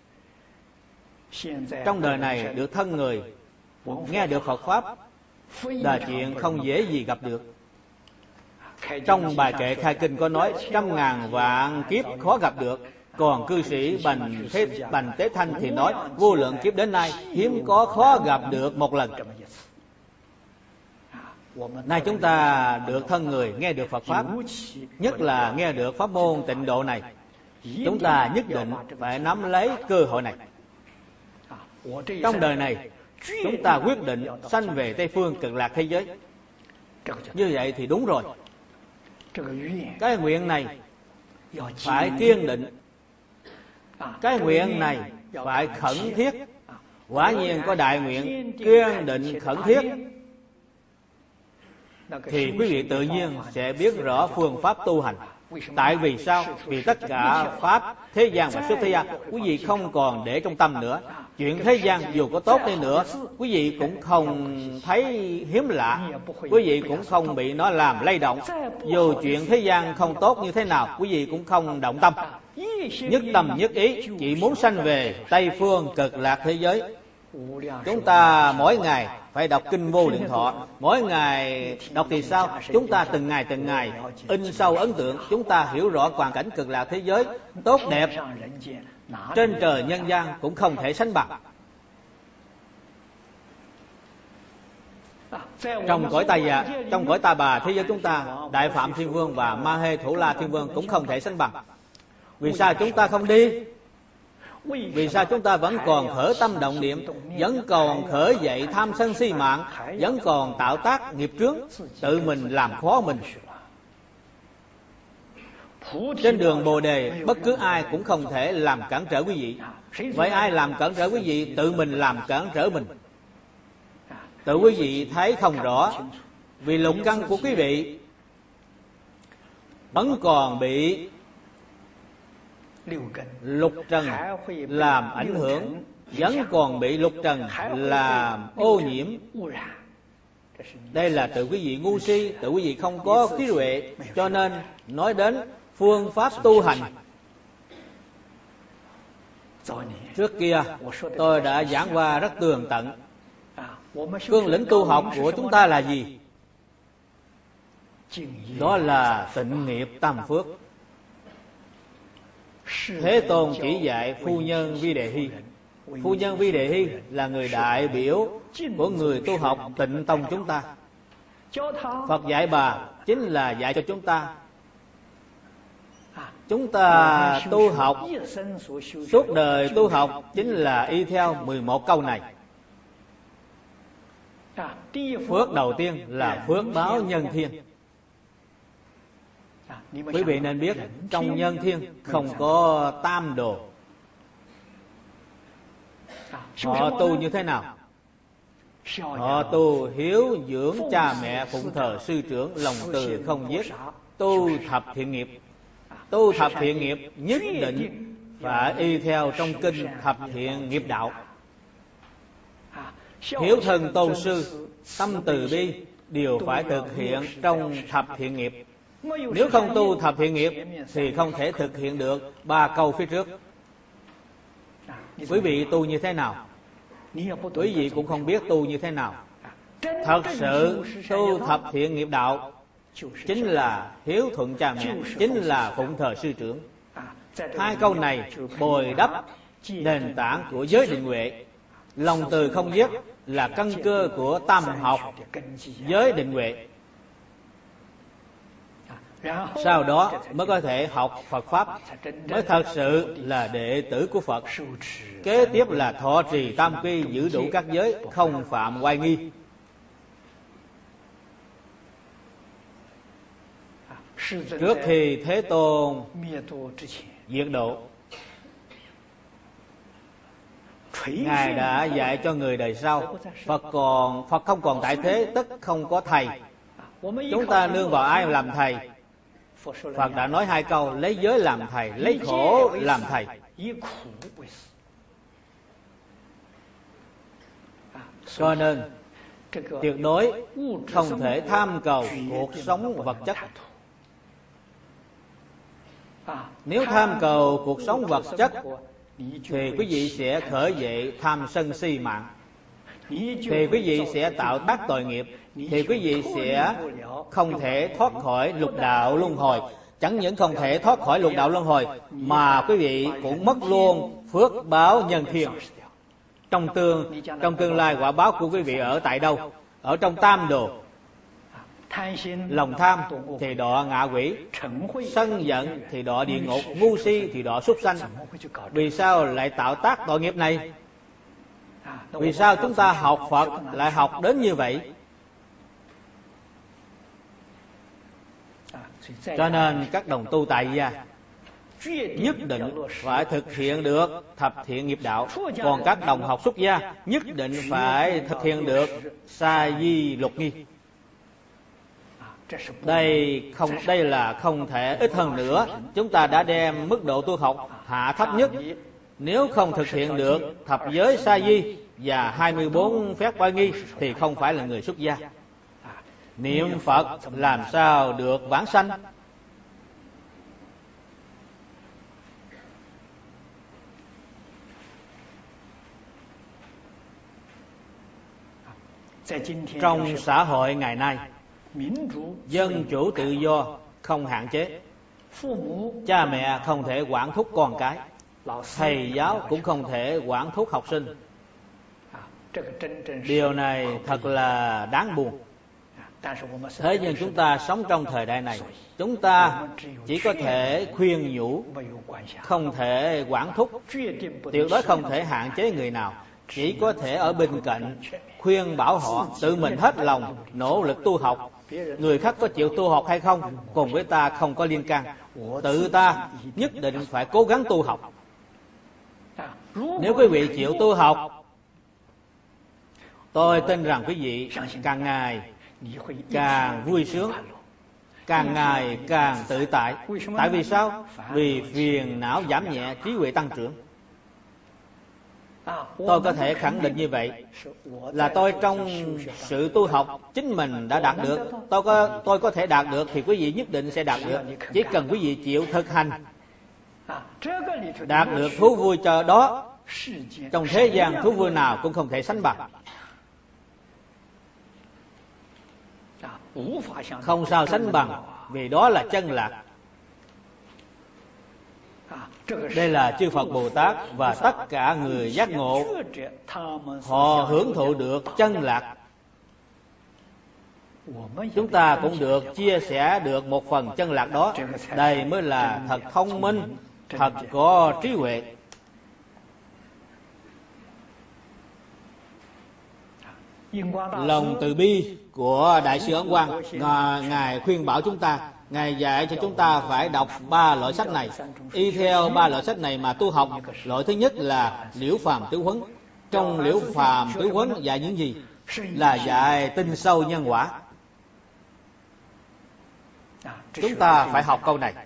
Trong đời này được thân người nghe được Phật Pháp là chuyện không dễ gì gặp được. Trong bài kệ khai kinh có nói 100.000 vạn kiếp khó gặp được. Còn cư sĩ Bành Tế Thanh thì nói vô lượng kiếp đến nay hiếm có khó gặp được một lần. Nay chúng ta được thân người nghe được Phật Pháp, nhất là nghe được pháp môn tịnh độ này, chúng ta nhất định phải nắm lấy cơ hội này. Trong đời này chúng ta quyết định sanh về Tây phương cực lạc thế giới. Như vậy thì đúng rồi. Cái nguyện này phải kiên định, cái nguyện này phải khẩn thiết. Quả nhiên có đại nguyện kiên định khẩn thiết thì quý vị tự nhiên sẽ biết rõ phương pháp tu hành. Tại vì sao? Vì tất cả pháp thế gian và xuất thế gian quý vị không còn để trong tâm nữa. Chuyện thế gian dù có tốt đi nữa, quý vị cũng không thấy hiếm lạ, quý vị cũng không bị nó làm lay động. Dù chuyện thế gian không tốt như thế nào, quý vị cũng không động tâm. Nhất tâm nhất ý chỉ muốn sanh về Tây phương cực lạc thế giới. Chúng ta mỗi ngày phải đọc kinh Vô Lượng Thọ. Mỗi ngày đọc thì sao? Chúng ta từng ngày in sâu ấn tượng. Chúng ta hiểu rõ hoàn cảnh cực lạc thế giới tốt đẹp, trên trời nhân gian cũng không thể sánh bằng. Trong cõi Ta Bà thế giới chúng ta, Đại Phạm Thiên Vương và Ma Hê Thủ La Thiên Vương cũng không thể sánh bằng. Vì sao chúng ta không đi? Vì sao chúng ta vẫn còn khởi tâm động niệm, vẫn còn khởi dậy tham sân si mạng, vẫn còn tạo tác nghiệp chướng, tự mình làm khó mình? Trên đường Bồ Đề, bất cứ ai cũng không thể làm cản trở quý vị. Vậy ai làm cản trở quý vị? Tự mình làm cản trở mình. Tự quý vị thấy không rõ. Vì lục căn của quý vị vẫn còn bị lục trần làm ảnh hưởng, vẫn còn bị lục trần làm ô nhiễm. Đây là tự quý vị ngu si, tự quý vị không có trí huệ. Cho nên nói đến phương pháp tu hành, trước kia tôi đã giảng qua rất tường tận. Cương lĩnh tu học của chúng ta là gì? đó là tịnh nghiệp tam phước. Thế Tôn chỉ dạy phu nhân Vi Đề Hy. Phu nhân Vi Đề Hy là người đại biểu của người tu học Tịnh Tông chúng ta. Phật dạy bà chính là dạy cho chúng ta. Chúng ta tu học, suốt đời tu học chính là y theo 11 câu này. Phước đầu tiên là phước báo nhân thiên. Quý vị nên biết trong nhân thiên không có tam đồ. Họ tu như thế nào? Họ tu hiếu dưỡng cha mẹ, phụng thờ sư trưởng, lòng từ không giết, tu thập thiện nghiệp. Tu thập thiện nghiệp nhất định phải y theo trong kinh thập thiện nghiệp đạo. Hiếu thân tôn sư, tâm từ bi đều phải thực hiện trong thập thiện nghiệp. Nếu không tu thập thiện nghiệp thì không thể thực hiện được 3 câu phía trước. Quý vị tu như thế nào? Quý vị cũng không biết tu như thế nào. Thật sự tu thập thiện nghiệp đạo chính là hiếu thuận cha mẹ, chính là phụng thờ sư trưởng. 2 câu này bồi đắp nền tảng của giới định huệ. Lòng từ không giết là căn cơ của tam học giới định huệ. Sau đó mới có thể học Phật Pháp, mới thật sự là đệ tử của Phật. Kế tiếp là thọ trì tam quy, giữ đủ các giới, không phạm oai nghi. Trước khi Thế Tôn diệt độ, Ngài đã dạy cho người đời sau. Phật không còn tại thế, tức không có thầy. Chúng ta nương vào ai làm thầy? Phật đã nói 2 câu: lấy giới làm thầy, lấy khổ làm thầy. Cho nên tuyệt đối không thể tham cầu cuộc sống vật chất. Nếu tham cầu cuộc sống vật chất thì quý vị sẽ khởi dậy tham sân si mạng, thì quý vị sẽ tạo tác tội nghiệp, thì quý vị sẽ không thể thoát khỏi lục đạo luân hồi. Chẳng những không thể thoát khỏi lục đạo luân hồi mà quý vị cũng mất luôn phước báo nhân thiên. Trong tương lai quả báo của quý vị ở tại đâu? Ở trong tam đồ. Lòng tham thì đọa ngạ quỷ, sân giận thì đọa địa ngục, ngu si thì đọa súc sanh. Vì sao lại tạo tác tội nghiệp này? Vì sao chúng ta học Phật lại học đến như vậy? Cho nên các đồng tu tại gia nhất định phải thực hiện được thập thiện nghiệp đạo. Còn các đồng học xuất gia nhất định phải thực hiện được sa di lục nghi. Đây là không thể ít hơn nữa. Chúng ta đã đem mức độ tu học hạ thấp nhất. Nếu không thực hiện được thập giới sa di và 24 phép oai nghi thì không phải là người xuất gia. Niệm Phật làm sao được vãng sanh? Trong xã hội ngày nay, dân chủ tự do không hạn chế. Cha mẹ không thể quản thúc con cái, thầy giáo cũng không thể quản thúc học sinh. Điều này thật là đáng buồn. Thế nhưng chúng ta sống trong thời đại này, chúng ta chỉ có thể khuyên nhủ, không thể quản thúc, tuyệt đối không thể hạn chế người nào. Chỉ có thể ở bên cạnh khuyên bảo họ tự mình hết lòng nỗ lực tu học. Người khác có chịu tu học hay không cùng với ta không có liên can. Tự ta nhất định phải cố gắng tu học. Nếu quý vị chịu tu học, tôi tin rằng quý vị càng ngày càng vui sướng, càng ngày càng tự tại. Tại vì sao? Vì phiền não giảm nhẹ, trí huệ tăng trưởng. Tôi có thể khẳng định như vậy là tôi trong sự tu học chính mình đã đạt được. Tôi có thể đạt được thì quý vị nhất định sẽ đạt được. Chỉ cần quý vị chịu thực hành, đạt được thú vui cho đó, trong thế gian thú vui nào cũng không thể sánh bằng. không sao sánh bằng, vì đó là chân lạc. Đây là chư Phật Bồ Tát và tất cả người giác ngộ, họ hưởng thụ được chân lạc. Chúng ta cũng được chia sẻ được một phần chân lạc đó. Đây mới là thật thông minh, thật có trí huệ. Lòng từ bi của Đại sư Ấn Quang, Ngài khuyên bảo chúng ta, Ngài dạy cho chúng ta phải đọc 3 loại sách này, y theo 3 loại sách này mà tu học. Loại thứ nhất là Liễu Phàm Tứ Huấn. Trong Liễu Phàm Tứ Huấn dạy những gì? Là dạy tin sâu nhân quả. Chúng ta phải học câu này.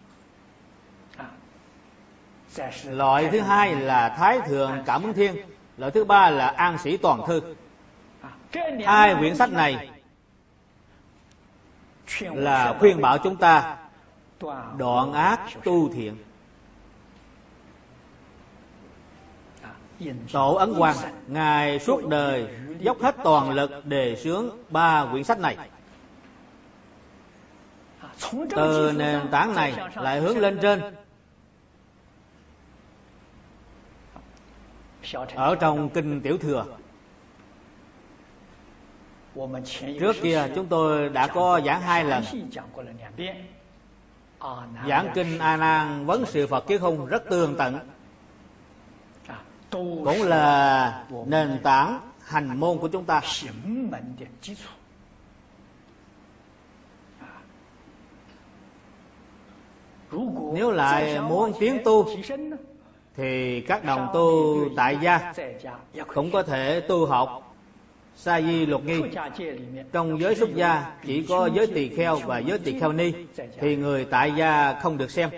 Loại thứ hai là Thái Thượng Cảm Ứng Thiên. Loại thứ ba là An Sĩ Toàn Thư. 2 quyển sách này là khuyên bảo chúng ta đoạn ác tu thiện. Tổ Ấn Quang, Ngài suốt đời dốc hết toàn lực đề xướng 3 quyển sách này. Từ nền tảng này lại hướng lên trên. Ở trong Kinh Tiểu Thừa, trước kia chúng tôi đã có giảng 2 lần. Giảng Kinh A Nan Vấn Sự Phật Kiết Hung rất tường tận, cũng là nền tảng hành môn của chúng ta. Nếu lại muốn tiến tu thì các đồng tu tại gia cũng có thể tu học Sa Di Luật Nghi. Trong giới xuất gia chỉ có giới tỳ kheo và giới tỳ kheo ni, thì người tại gia không được xem.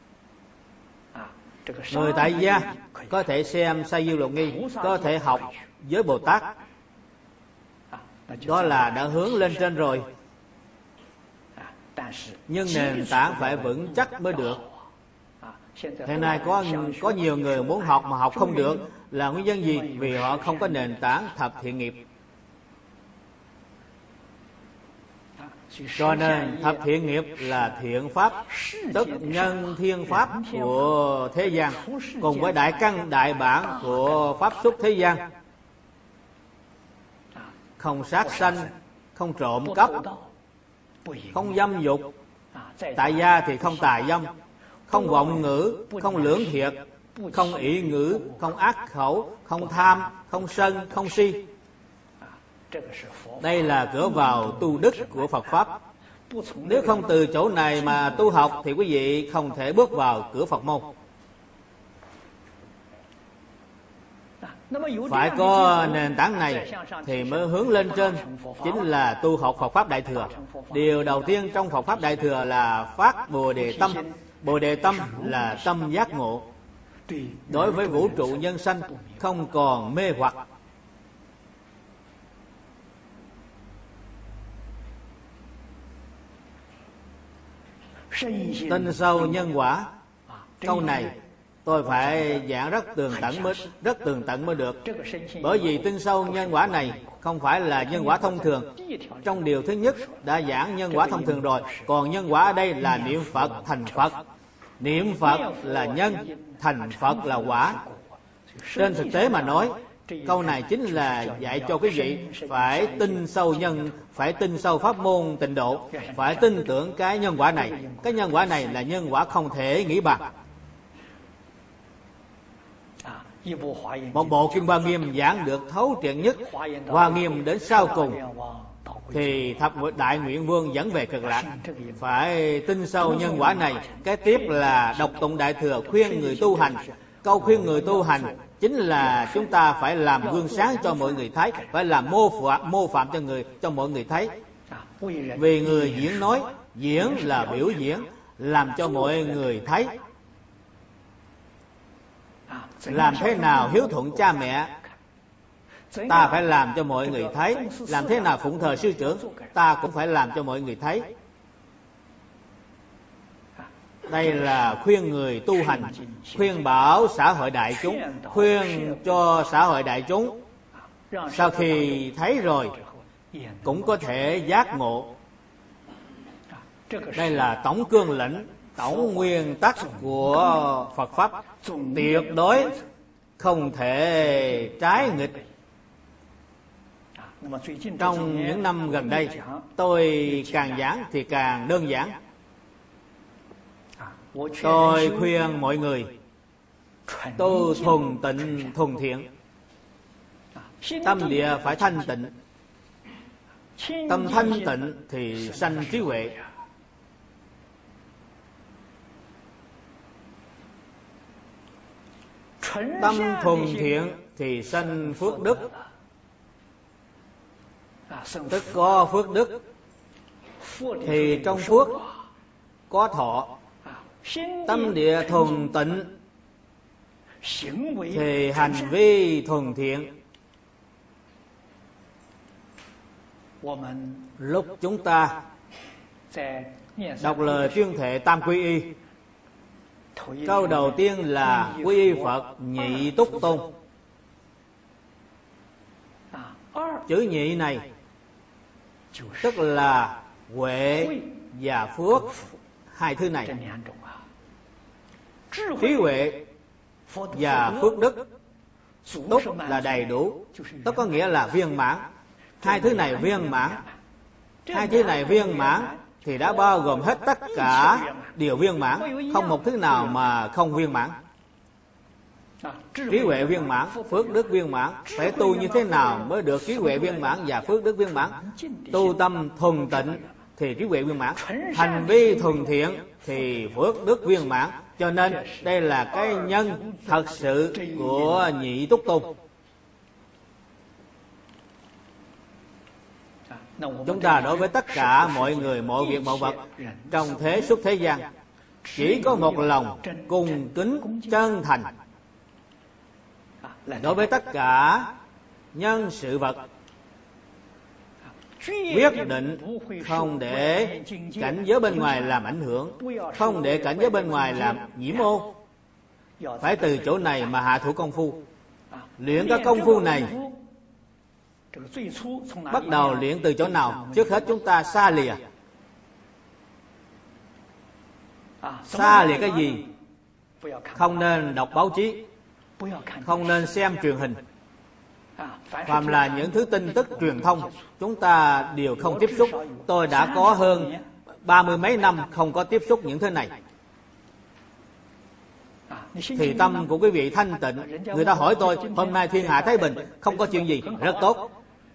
Người tại gia có thể xem Sa Di Luật Nghi, có thể học giới Bồ Tát. Đó là đã hướng lên trên rồi. Nhưng nền tảng phải vững chắc mới được. Hiện nay có nhiều người muốn học mà học không được, là nguyên nhân gì? Vì họ không có nền tảng thập thiện nghiệp. Cho nên thập thiện nghiệp là thiện pháp, tức nhân thiên pháp của thế gian, cùng với đại căn đại bản của pháp xuất thế gian. Không sát sanh, không trộm cắp, không dâm dục. Tại gia thì không tà dâm, không vọng ngữ, không lưỡng thiệt, không ỷ ngữ, không ác khẩu, không tham, không sân, không si. Đây là cửa vào tu đức của Phật Pháp. Nếu không từ chỗ này mà tu học thì quý vị không thể bước vào cửa Phật môn. Phải có nền tảng này thì mới hướng lên trên, chính là tu học Phật Pháp Đại Thừa. Điều đầu tiên trong Phật Pháp Đại Thừa là phát Bồ Đề Tâm. Bồ Đề Tâm là tâm giác ngộ. Đối với vũ trụ nhân sanh không còn mê hoặc. Tin sâu nhân quả. Câu này tôi phải giảng rất tường tận mới được. Bởi vì tin sâu nhân quả này không phải là nhân quả thông thường. Trong điều thứ nhất đã giảng nhân quả thông thường rồi. Còn nhân quả ở đây là niệm Phật thành Phật. Niệm Phật là nhân, thành Phật là quả. Trên thực tế mà nói, câu này chính là dạy cho quý vị phải tin sâu phải tin sâu pháp môn tịnh độ, phải tin tưởng cái nhân quả này. Cái nhân quả này là nhân quả không thể nghĩ bằng. Một bộ Kinh Hoa Nghiêm giảng được thấu triệt nhất, Hoa Nghiêm đến sau cùng, thì thập đại nguyện vương dẫn về cực lạc. Phải tin sâu nhân quả này. Cái tiếp là đọc tụng Đại Thừa khuyên người tu hành. Câu khuyên người tu hành chính là chúng ta phải làm gương sáng cho mọi người thấy, phải làm mô phạm cho mọi người thấy. Vì người diễn nói, diễn là biểu diễn, làm cho mọi người thấy. Làm thế nào hiếu thuận cha mẹ, ta phải làm cho mọi người thấy. Làm thế nào phụng thờ sư trưởng, ta cũng phải làm cho mọi người thấy. Đây là khuyên người tu hành, khuyên bảo xã hội đại chúng, khuyên cho xã hội đại chúng sau khi thấy rồi cũng có thể giác ngộ, Đây là tổng cương lĩnh, tổng nguyên tắc của Phật Pháp, tuyệt đối không thể trái nghịch. Trong những năm gần đây, tôi càng giảng thì càng đơn giản. Tôi khuyên mọi người tu thuần tịnh thuần thiện, tâm địa phải thanh tịnh. Tâm thanh tịnh thì sanh trí huệ. Tâm thuần thiện thì sanh phước đức. Tức có phước đức thì trong phước có thọ. Tâm địa thuần tịnh thì hành vi thuần thiện. Lúc chúng ta đọc lời tuyên thệ tam quy y, câu đầu tiên là quy y Phật nhị túc tôn. Chữ nhị này tức là huệ và phước, hai thứ này. Trí huệ và phước đức, túc là đầy đủ, túc có nghĩa là viên mãn. Hai thứ này viên mãn. Hai thứ này viên mãn thì đã bao gồm hết tất cả điều viên mãn, không một thứ nào mà không viên mãn. Trí huệ viên mãn, phước đức viên mãn. Phải tu như thế nào mới được trí huệ viên mãn và phước đức viên mãn? Tu tâm thuần tịnh thì trí huệ viên mãn, hành vi thuần thiện thì phước đức viên mãn. Cho nên đây là cái nhân thật sự của nhị túc tôn. Chúng ta đối với tất cả mọi người, mọi việc, mọi vật trong thế xuất thế gian chỉ có một lòng cung kính chân thành. Đối với tất cả nhân sự vật, quyết định không để cảnh giới bên ngoài làm ảnh hưởng, không để cảnh giới bên ngoài làm nhiễm ô. Phải từ chỗ này mà hạ thủ công phu. Luyện các công phu này bắt đầu luyện từ chỗ nào? Trước hết chúng ta xa lìa. Xa lìa cái gì? Không nên đọc báo chí, không nên xem truyền hình. Phàm là những thứ tin tức truyền thông, chúng ta đều không tiếp xúc. Tôi đã có hơn 30 mấy năm không có tiếp xúc những thứ này. Thì tâm của quý vị thanh tịnh. Người ta hỏi tôi, hôm nay thiên hạ thái bình, không có chuyện gì, rất tốt.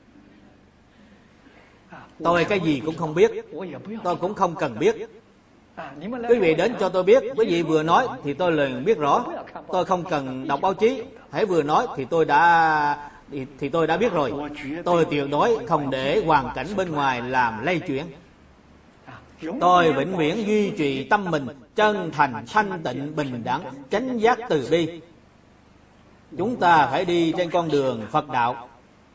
Tôi cái gì cũng không biết, tôi cũng không cần biết. Quý vị đến cho tôi biết, quý vị vừa nói thì tôi liền biết rõ. Tôi không cần đọc báo chí, hãy vừa nói thì tôi đã biết rồi. Tôi tuyệt đối không để hoàn cảnh bên ngoài làm lay chuyển. Tôi vĩnh viễn duy trì tâm mình chân thành, thanh tịnh, bình đẳng, chánh giác từ bi. Chúng ta phải đi trên con đường Phật đạo.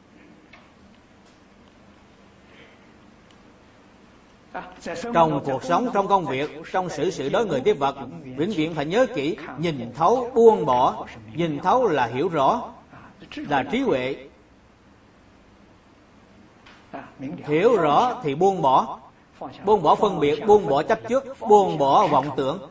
Trong cuộc sống, trong công việc, trong sự đối người tiếp vật, vĩnh viễn phải nhớ kỹ, nhìn thấu, buông bỏ. Nhìn thấu là hiểu rõ, là trí huệ. Hiểu rõ thì buông bỏ. Buông bỏ phân biệt, buông bỏ chấp trước, buông bỏ vọng tưởng.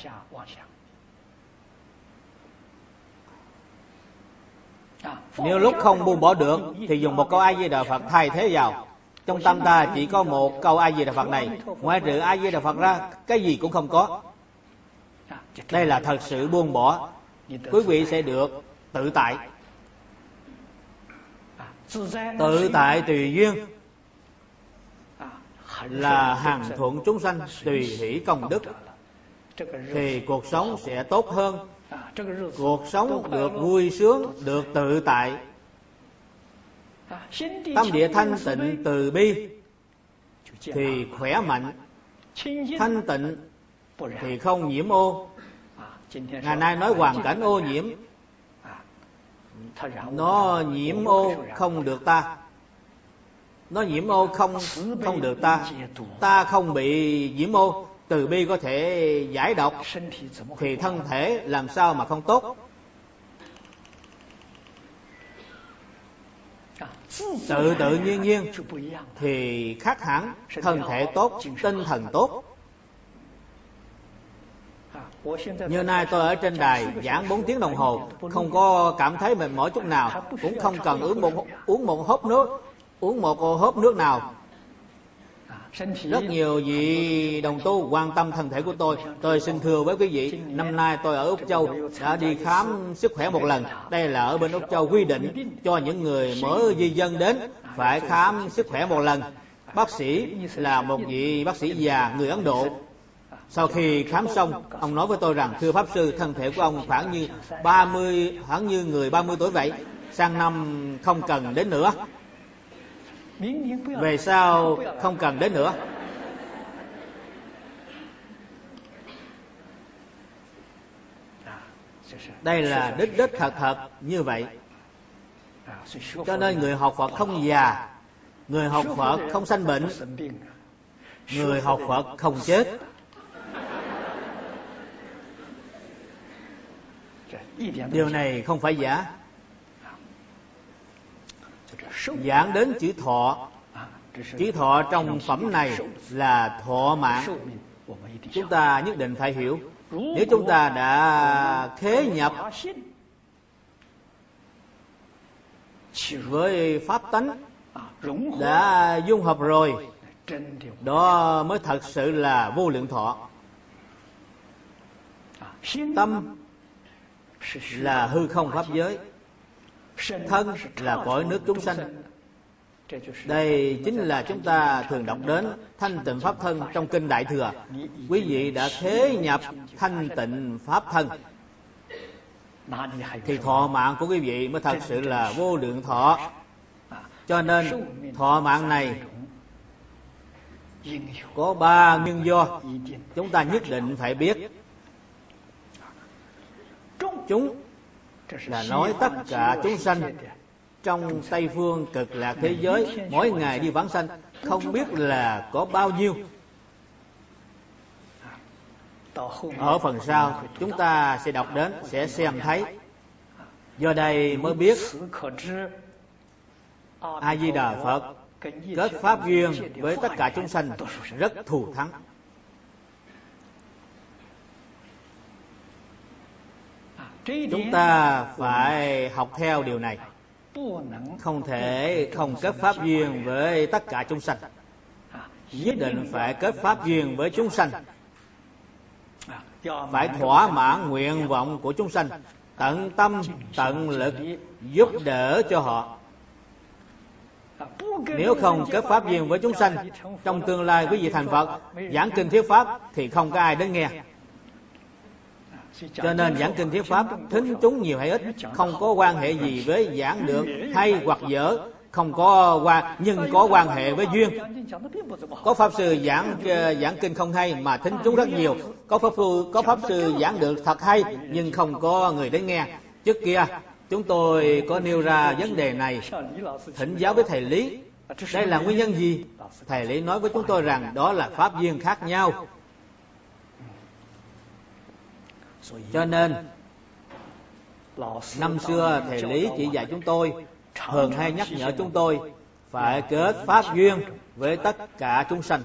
Nếu lúc không buông bỏ được thì dùng một câu A Di Đà Phật thay thế vào. Trong tâm ta chỉ có một câu A Di Đà Phật này, ngoài trừ A Di Đà Phật ra cái gì cũng không có. Đây là thật sự buông bỏ. Quý vị sẽ được tự tại. Tự tại tùy duyên là hằng thuận chúng sanh, tùy hỷ công đức, thì cuộc sống sẽ tốt hơn. Cuộc sống được vui sướng, được tự tại. Tâm địa thanh tịnh từ bi thì khỏe mạnh, thanh tịnh thì không nhiễm ô. Ngày nay nói hoàn cảnh ô nhiễm, nó nhiễm ô không được ta. Nó nhiễm ô không được ta. Ta không bị nhiễm ô, từ bi có thể giải độc, thì thân thể làm sao mà không tốt. Tự nhiên thì khác hẳn. Thân thể tốt, tinh thần tốt, Như nay tôi ở trên đài giảng 4 tiếng đồng hồ, không có cảm thấy mệt mỏi chút nào, cũng không cần uống một hớp nước nào. Rất nhiều vị đồng tu quan tâm thân thể của tôi. Tôi xin thưa với quý vị, năm nay tôi ở Úc Châu đã đi khám sức khỏe một lần. Đây là ở bên Úc Châu quy định cho những người mới di dân đến phải khám sức khỏe một lần. Bác sĩ là một vị bác sĩ già người Ấn Độ. Sau khi khám xong, ông nói với tôi rằng: thưa Pháp Sư, thân thể của ông khoảng như người 30 tuổi vậy, sang năm không cần đến nữa. Về sau không cần đến nữa. Đây là đích thật như vậy. Cho nên người học Phật không già, người học Phật không sanh bệnh, người học Phật không chết. Điều này không phải giả. Giảng đến chữ thọ. Chữ thọ trong phẩm này là thọ mạng. Chúng ta nhất định phải hiểu. Nếu chúng ta đã khế nhập với pháp tánh, đã dung hợp rồi, đó mới thật sự là vô lượng thọ. Tâm là hư không pháp giới, thân là cõi nước chúng sanh. Đây chính là chúng ta thường đọc đến thanh tịnh pháp thân trong kinh Đại Thừa. Quý vị đã khế nhập thanh tịnh pháp thân thì thọ mạng của quý vị mới thật sự là vô lượng thọ. Cho nên thọ mạng này có 3 nguyên do chúng ta nhất định phải biết. Chúng là nói tất cả chúng sanh trong Tây phương cực lạc thế giới mỗi ngày đi vãng sanh, không biết là có bao nhiêu. Ở phần sau chúng ta sẽ đọc đến, sẽ xem thấy. Do đây mới biết A Di Đà Phật kết pháp duyên với tất cả chúng sanh rất thù thắng. Chúng ta phải học theo điều này, không thể không kết pháp duyên với tất cả chúng sanh. Nhất định phải kết pháp duyên với chúng sanh, phải thỏa mãn nguyện vọng của chúng sanh, tận tâm tận lực giúp đỡ cho họ. Nếu không kết pháp duyên với chúng sanh, trong tương lai quý vị thành Phật, giảng kinh thuyết pháp thì không có ai đến nghe. Cho nên giảng kinh thuyết pháp thính chúng nhiều hay ít không có quan hệ gì với giảng được hay hoặc dở, không có nhưng có quan hệ với duyên. Có pháp sư giảng kinh không hay mà thính chúng rất nhiều, có pháp sư giảng được thật hay nhưng không có người đến nghe. Trước kia chúng tôi có nêu ra vấn đề này, thỉnh giáo với thầy Lý, đây là nguyên nhân gì? Thầy Lý nói với chúng tôi rằng đó là pháp duyên khác nhau. Cho nên năm xưa thầy Lý chỉ dạy chúng tôi, thường hay nhắc nhở chúng tôi phải kết pháp duyên với tất cả chúng sanh.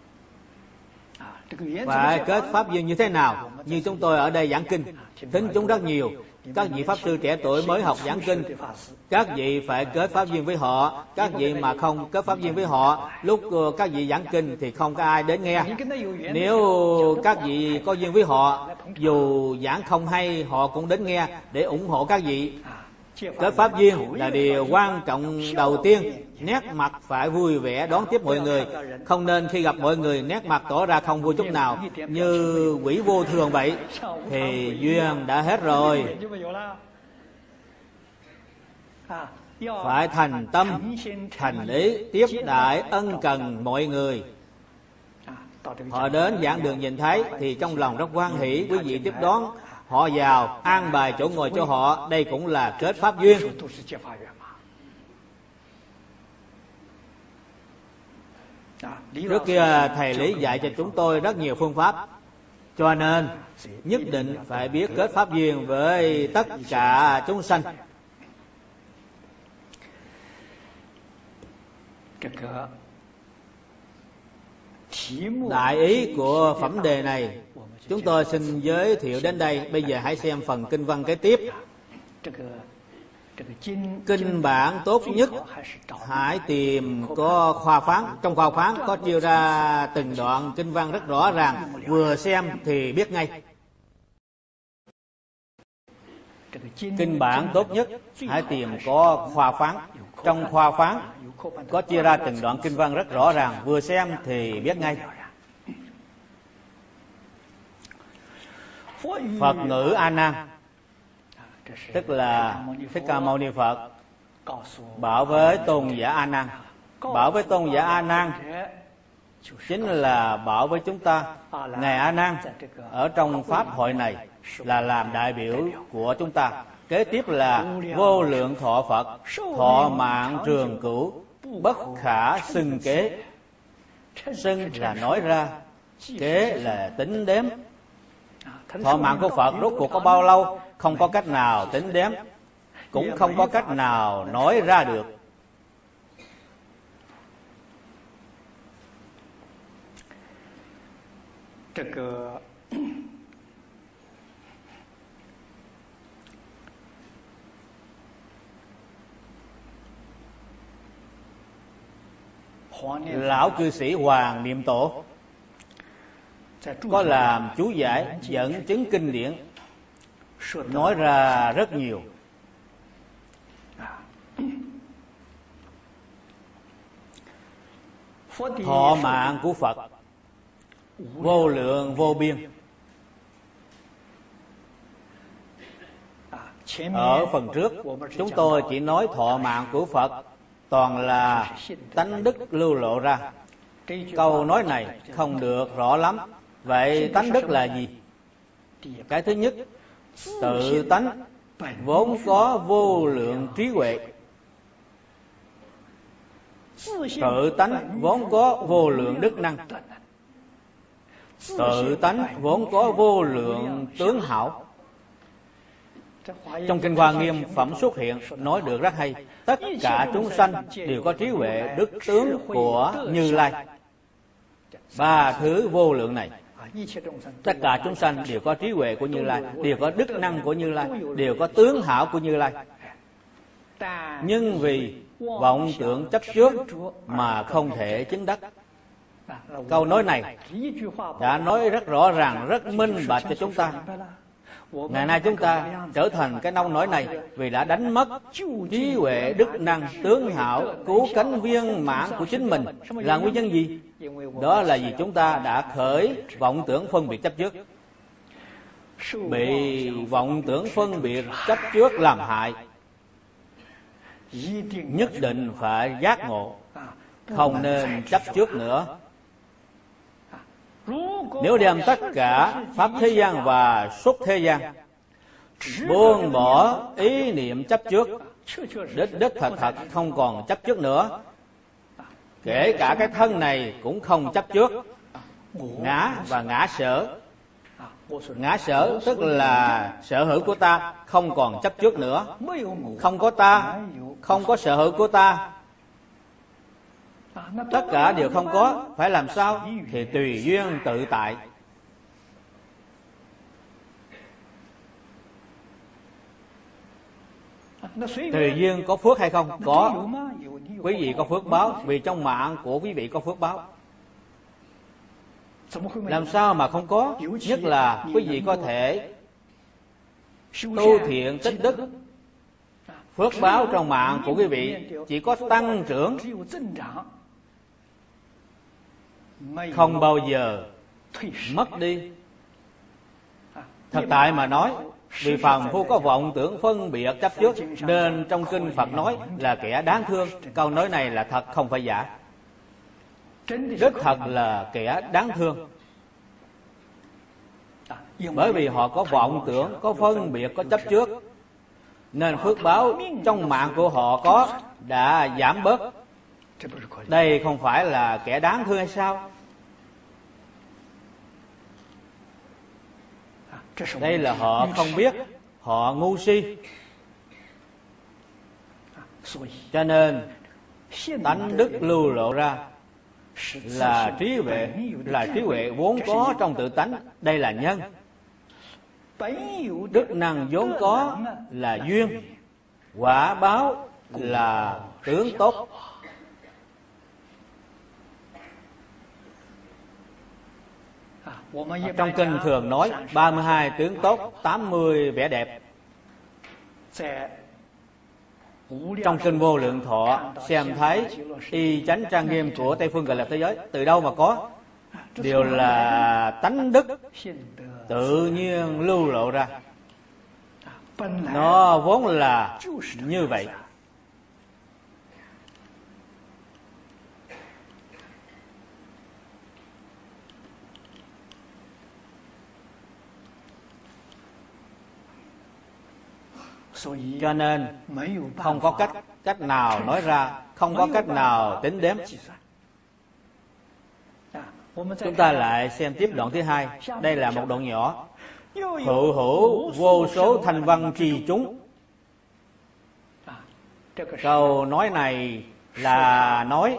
Phải kết pháp duyên như thế nào? Như chúng tôi ở đây giảng kinh, thính chúng rất nhiều. Các vị pháp sư trẻ tuổi mới học giảng kinh, các vị phải kết pháp duyên với họ. Các vị mà không kết pháp duyên với họ, lúc các vị giảng kinh thì không có ai đến nghe. Nếu các vị có duyên với họ, dù giảng không hay họ cũng đến nghe để ủng hộ các vị. Kết pháp duyên là điều quan trọng đầu tiên. Nét mặt phải vui vẻ đón tiếp mọi người, không nên khi gặp mọi người nét mặt tỏ ra không vui chút nào, như quỷ vô thường vậy, thì duyên đã hết rồi. Phải thành tâm thành ý tiếp đãi ân cần mọi người. Họ đến giảng đường nhìn thấy thì trong lòng rất hoan hỷ, quý vị tiếp đón họ vào, an bài chỗ ngồi cho họ, đây cũng là kết pháp duyên. Trước kia thầy Lý dạy cho chúng tôi rất nhiều phương pháp, cho nên nhất định phải biết kết pháp duyên với tất cả chúng sanh. Đại ý của phẩm đề này Chúng tôi xin giới thiệu đến đây. Bây giờ hãy xem phần kinh văn kế tiếp. Kinh bản tốt nhất hãy tìm có khoa phán. Trong khoa phán có chia ra từng đoạn kinh văn rất rõ ràng, vừa xem thì biết ngay. Kinh bản tốt nhất hãy tìm có khoa phán. Trong khoa phán có chia ra từng đoạn kinh văn rất rõ ràng, vừa xem thì biết ngay. Phật ngữ A Nan, tức là Thích Ca Mâu Ni Phật bảo với tôn giả A Nan. Bảo với tôn giả A Nan chính là bảo với chúng ta. Ngài A Nan ở trong pháp hội này là làm đại biểu của chúng ta. Kế tiếp là vô lượng thọ Phật, thọ mạng trường cửu, bất khả xưng kế. Xưng là nói ra, kế là tính đếm. Thọ mạng của Phật rốt cuộc có bao lâu, không có cách nào tính đếm, cũng không có cách nào nói ra được. Lão cư sĩ Hoàng Niệm Tổ có làm chú giải dẫn chứng kinh điển, nói ra rất nhiều. Thọ mạng của Phật vô lượng vô biên. Ở phần trước chúng tôi chỉ nói thọ mạng của Phật toàn là tánh đức lưu lộ ra. Câu nói này không được rõ lắm. Vậy tánh đức là gì? Cái thứ nhất, tự tánh vốn có vô lượng trí huệ. Tự tánh vốn có vô lượng đức năng. Tự tánh vốn có vô lượng tướng hảo. Trong Kinh Hoa Nghiêm phẩm xuất hiện nói được rất hay. Tất cả chúng sanh đều có trí huệ đức tướng của Như Lai. Ba thứ vô lượng này, tất cả chúng sanh đều có trí huệ của Như Lai, đều có đức năng của Như Lai, đều có tướng hảo của Như Lai. Nhưng vì vọng tưởng chấp trước mà không thể chứng đắc. Câu nói này đã nói rất rõ ràng, rất minh bạch cho chúng ta. Ngày nay chúng ta trở thành cái nông nổi này vì đã đánh mất trí huệ đức năng tướng hảo cứu cánh viên mãn của chính mình. Là nguyên nhân gì? Đó là vì chúng ta đã khởi vọng tưởng phân biệt chấp trước. Bị vọng tưởng phân biệt chấp trước làm hại, nhất định phải giác ngộ, không nên chấp trước nữa. Nếu đem tất cả pháp thế gian và xuất thế gian buông bỏ ý niệm chấp trước, đích thật không còn chấp trước nữa, kể cả cái thân này cũng không chấp trước. Ngã và ngã sở, ngã sở tức là sở hữu của ta, không còn chấp trước nữa. Không có ta, không có sở hữu của ta, tất cả đều không có. Phải làm sao? Thì tùy duyên tự tại. Tùy duyên có phước hay không? Có. Quý vị có phước báo, vì trong mạng của quý vị có phước báo. Làm sao mà không có? Nhất là quý vị có thể tu thiện tích đức, phước báo trong mạng của quý vị chỉ có tăng trưởng, không bao giờ mất đi. Thật tại mà nói, vì phàm phu có vọng tưởng phân biệt chấp trước, nên trong kinh Phật nói là kẻ đáng thương. Câu nói này là thật, không phải giả. Đích thật là kẻ đáng thương. Bởi vì họ có vọng tưởng, có phân biệt, có chấp trước, nên phước báo trong mạng của họ có đã giảm bớt. Đây không phải là kẻ đáng thương hay sao? Đây là họ không biết, họ ngu si. Cho nên tánh đức lưu lộ ra. là trí huệ vốn có trong tự tánh, đây là nhân. Đức năng vốn có là duyên, quả báo là tướng tốt. Trong kinh thường nói 32 tướng tốt, 80 vẻ đẹp. Trong kinh Vô Lượng Thọ xem thấy y chánh trang nghiêm của Tây Phương Cực Lạc thế giới từ đâu mà có? Đều là tánh đức tự nhiên lưu lộ ra. Nó vốn là như vậy. Cho nên không có cách nào nói ra, không có cách nào tính đếm. Chúng ta lại xem tiếp đoạn thứ hai. Đây là một đoạn nhỏ. Hữu hữu vô số thanh văn trì chúng. Câu nói này là nói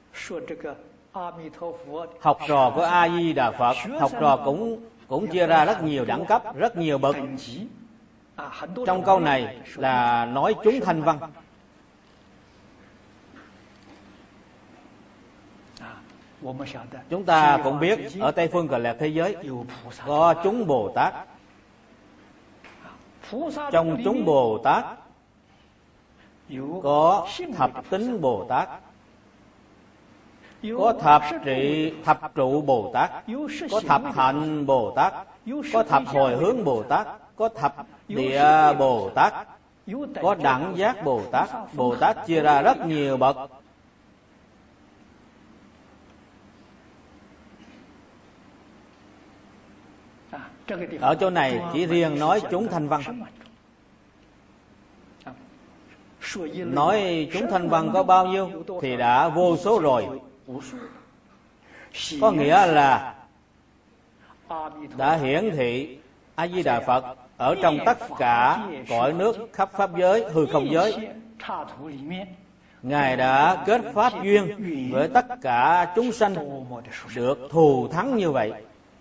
học trò của A Di Đà Phật. Học trò cũng chia ra rất nhiều đẳng cấp, rất nhiều bậc. Trong câu này là nói chúng thanh văn. Chúng ta cũng biết ở Tây Phương Cực Lạc thế giới có chúng Bồ Tát. Trong chúng Bồ Tát có thập tính Bồ Tát, có thập trụ Bồ Tát, có thập hạnh Bồ Tát, có thập hồi hướng Bồ Tát, có thập địa Bồ Tát, có đẳng giác Bồ Tát. Bồ Tát chia ra rất nhiều bậc. Ở chỗ này chỉ riêng nói chúng thanh văn. Nói chúng thanh văn có bao nhiêu thì đã vô số rồi. Có nghĩa là đã hiển thị A Di Đà Phật ở trong tất cả cõi nước khắp pháp giới, hư không giới. Ngài đã kết pháp duyên với tất cả chúng sanh được thù thắng như vậy.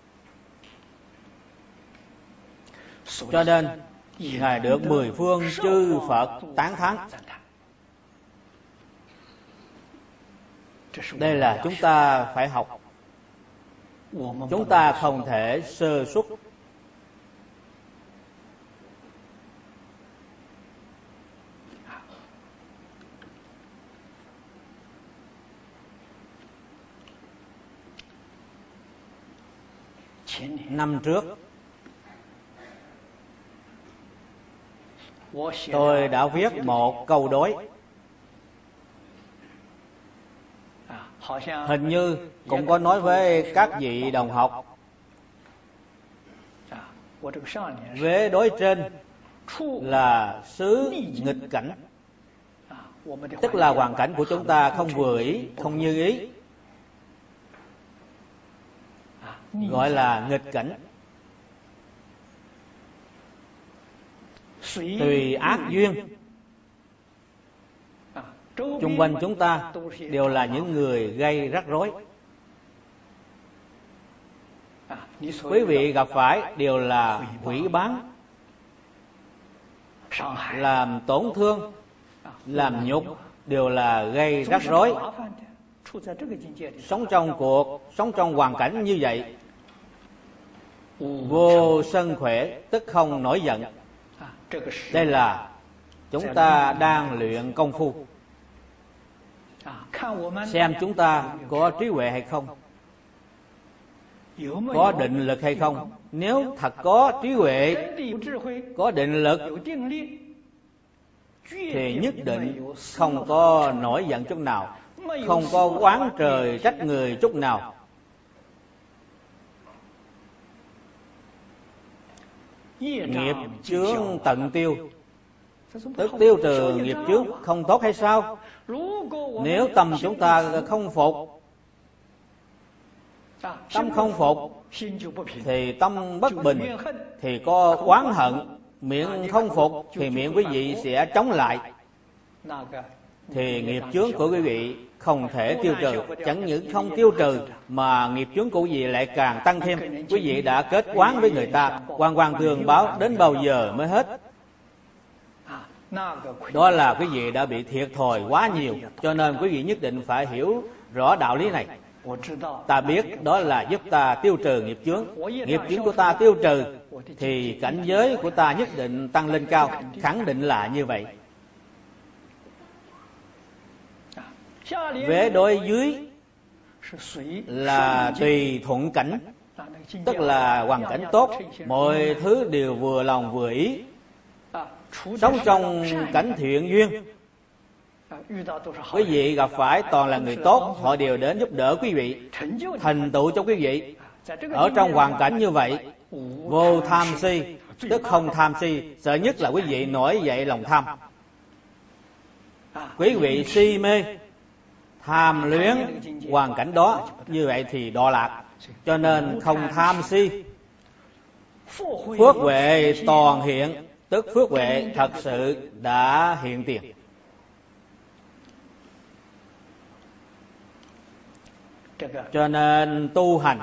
Cho nên Ngài được 10 phương chư Phật tán thán. Đây là chúng ta phải học. Chúng ta không thể sơ suất. Năm trước tôi đã viết một câu đối, hình như cũng có nói với các vị đồng học. Vế đối trên là xứ nghịch cảnh, tức là hoàn cảnh của chúng ta không vừa ý, không như ý, gọi là nghịch cảnh. Tùy ác duyên, chung quanh chúng ta đều là những người gây rắc rối. Quý vị gặp phải đều là hủy báng, làm tổn thương, làm nhục, đều là gây rắc rối. Sống trong hoàn cảnh như vậy, vô sân khỏe, tức không nổi giận. Đây là chúng ta đang luyện công phu. Xem chúng ta có trí huệ hay không, có định lực hay không. Nếu thật có trí huệ, có định lực, thì nhất định không có nổi giận chút nào, không có oán trời trách người chút nào. Nghiệp chướng tận tiêu, tức tiêu trừ nghiệp chướng không tốt hay sao? Nếu tâm chúng ta không phục, tâm không phục thì tâm bất bình, thì có oán hận. Miệng không phục thì miệng quý vị sẽ chống lại. thì nghiệp chướng của quý vị không thể tiêu trừ. Chẳng những không tiêu trừ mà nghiệp chướng của quý vị lại càng tăng thêm. Quý vị đã kết oán với người ta, oan oan tương báo, đến bao giờ mới hết? Đó là quý vị đã bị thiệt thòi quá nhiều. Cho nên quý vị nhất định phải hiểu rõ đạo lý này. Ta biết đó là giúp ta tiêu trừ nghiệp chướng. Nghiệp chướng của ta tiêu trừ thì cảnh giới của ta nhất định tăng lên cao. Khẳng định là như vậy. Vế đối dưới là tùy thuận cảnh, tức là hoàn cảnh tốt, mọi thứ đều vừa lòng vừa ý. Sống trong cảnh thiện duyên, quý vị gặp phải toàn là người tốt, họ đều đến giúp đỡ quý vị, thành tựu cho quý vị. Ở trong hoàn cảnh như vậy, vô tham si, tức không tham si. Sợ nhất là quý vị nổi dậy lòng tham. Quý vị si mê, tham luyến hoàn cảnh đó, như vậy thì đọa lạc. Cho nên không tham si. Phước huệ toàn hiện, tức phước huệ thật sự đã hiện tiền. Cho nên tu hành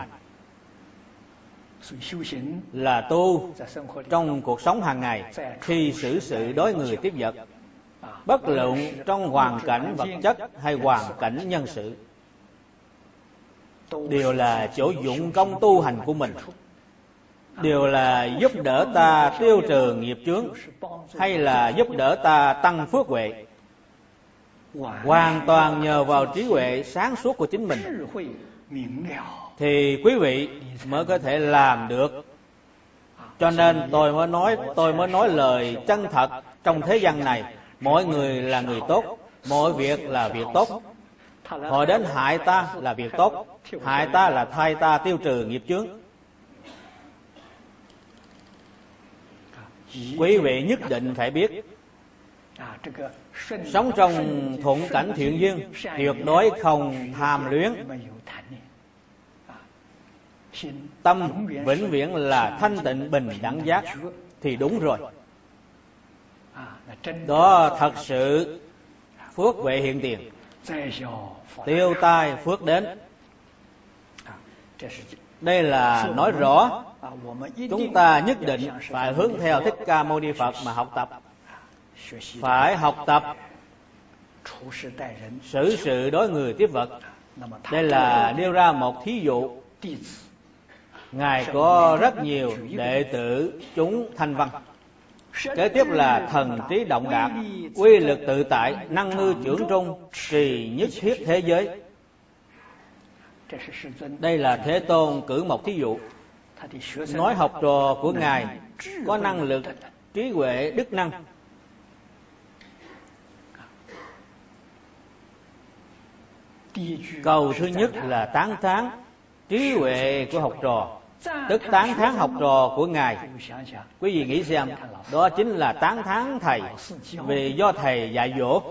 là tu trong cuộc sống hàng ngày, khi xử sự đối người tiếp vật, bất luận trong hoàn cảnh vật chất hay hoàn cảnh nhân sự, đều là chỗ dụng công tu hành của mình, đều là giúp đỡ ta tiêu trừ nghiệp chướng, hay là giúp đỡ ta tăng phước huệ. Hoàn toàn nhờ vào trí huệ sáng suốt của chính mình thì quý vị mới có thể làm được. Cho nên tôi mới nói lời chân thật. Trong thế gian này, mọi người là người tốt, mọi việc là việc tốt. Họ đến hại ta là việc tốt, hại ta là thay ta tiêu trừ nghiệp chướng. Quý vị nhất định phải biết, sống trong thuận cảnh thiện duyên, tuyệt đối không tham luyến. Tâm vĩnh viễn là thanh tịnh bình đẳng giác thì đúng rồi. Đó thật sự phước huệ hiện tiền, tiêu tai phước đến. Đây là nói rõ chúng ta nhất định phải hướng theo Thích Ca Mâu Ni Phật mà học tập. Phải học tập xử sự đối người tiếp vật. Đây là nêu ra một thí dụ. Ngài có rất nhiều đệ tử chúng thanh văn. Kế tiếp là thần trí động đạt, uy lực tự tại, năng ngư trưởng trung, trì nhất thiết thế giới. Đây là Thế Tôn cử một thí dụ, nói học trò của Ngài có năng lực, trí huệ, đức năng. Câu thứ nhất là tán thán trí huệ của học trò, tức tán thán học trò của Ngài. Quý vị nghĩ xem, đó chính là tán thán Thầy, vì do Thầy dạy dỗ.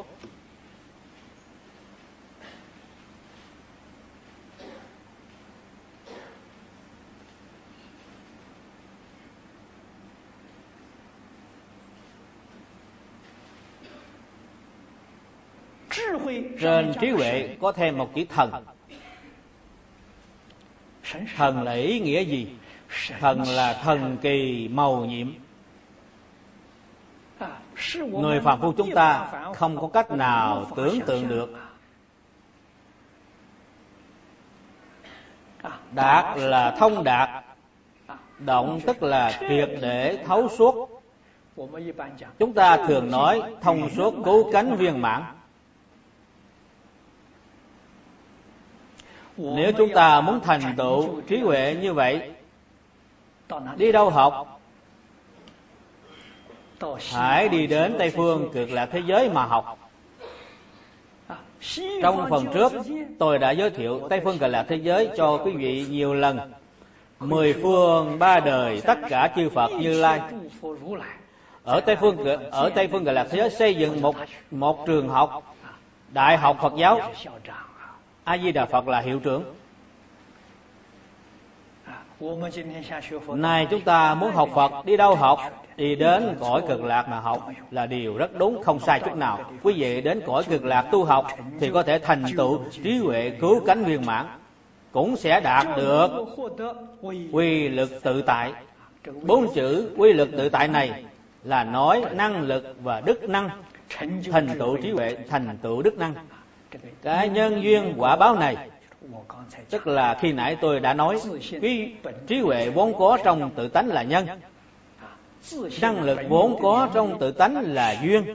Trên trí huệ có thêm một chữ thần. Thần là ý nghĩa gì? Thần là thần kỳ mầu nhiệm. Người phàm phu chúng ta không có cách nào tưởng tượng được. Đạt là thông đạt, động tức là triệt để thấu suốt. Chúng ta thường nói thông suốt cứu cánh viên mãn. Nếu chúng ta muốn thành tựu trí huệ như vậy, đi đâu học? Hãy đi đến Tây Phương Cực Lạc thế giới mà học. Trong phần trước, tôi đã giới thiệu Tây Phương Cực Lạc thế giới cho quý vị nhiều lần. 10 phương 3 đời, tất cả chư Phật Như Lai. Ở Tây Phương Cực Lạc thế giới xây dựng một trường học, Đại học Phật giáo. A Di Đà Phật là hiệu trưởng. Này chúng ta muốn học Phật, đi đâu học? Đi đến cõi Cực Lạc mà học là điều rất đúng, không sai chút nào. Quý vị đến cõi Cực Lạc tu học thì có thể thành tựu trí huệ cứu cánh viên mãn, cũng sẽ đạt được quy lực tự tại. 4 chữ quy lực tự tại này là nói năng lực và đức năng, thành tựu trí huệ, thành tựu đức năng. Cái nhân duyên quả báo này, tức là khi nãy tôi đã nói, cái trí huệ vốn có trong tự tánh là nhân, năng lực vốn có trong tự tánh là duyên,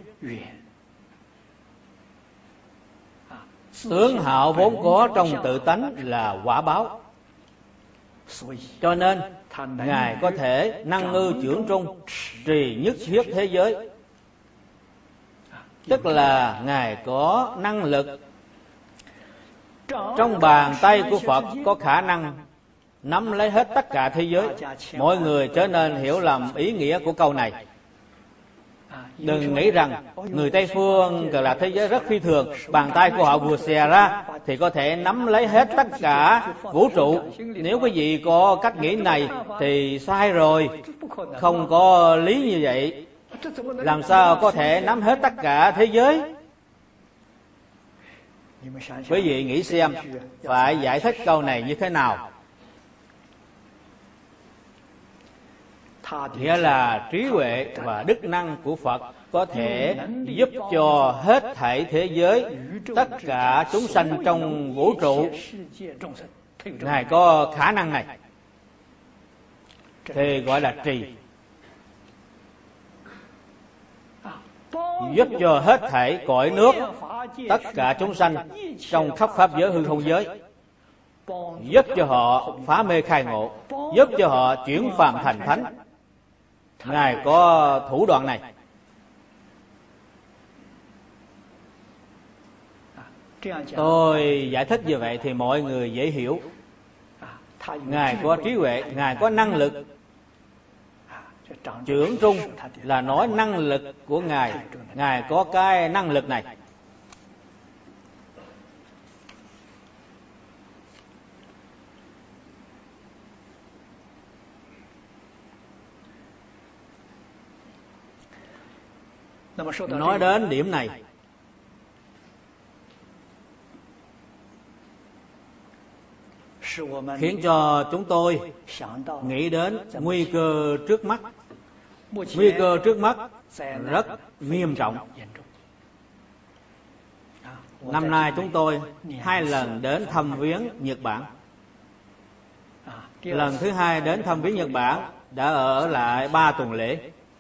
tướng hạo vốn có trong tự tánh là quả báo. Cho nên Ngài có thể năng ư trưởng trung, trì nhất thiết thế giới, tức là Ngài có năng lực. Trong bàn tay của Phật có khả năng nắm lấy hết tất cả thế giới. Mọi người trở nên hiểu lầm ý nghĩa của câu này. Đừng nghĩ rằng người Tây Phương Cực Lạc thế giới rất phi thường, bàn tay của họ vừa xòe ra thì có thể nắm lấy hết tất cả vũ trụ. Nếu quý vị có cách nghĩ này thì sai rồi, không có lý như vậy. Làm sao có thể nắm hết tất cả thế giới? Quý vị nghĩ xem, phải giải thích câu này như thế nào? Nghĩa là trí huệ và đức năng của Phật có thể giúp cho hết thảy thế giới, tất cả chúng sanh trong vũ trụ. Ngài có khả năng này thì gọi là trì. Giúp cho hết thảy cõi nước, tất cả chúng sanh trong khắp pháp giới hư không giới, giúp cho họ phá mê khai ngộ, giúp cho họ chuyển phàm thành thánh. Ngài có thủ đoạn này. Tôi giải thích như vậy thì mọi người dễ hiểu. Ngài có trí huệ, Ngài có năng lực. Trưởng trung là nói năng lực của Ngài, Ngài có cái năng lực này. Nói đến điểm này, khiến cho chúng tôi nghĩ đến nguy cơ trước mắt. Nguy cơ trước mắt rất nghiêm trọng. Năm nay chúng tôi 2 lần đến thăm viếng Nhật Bản. Lần thứ 2 đến thăm viếng Nhật Bản đã ở lại 3 tuần lễ.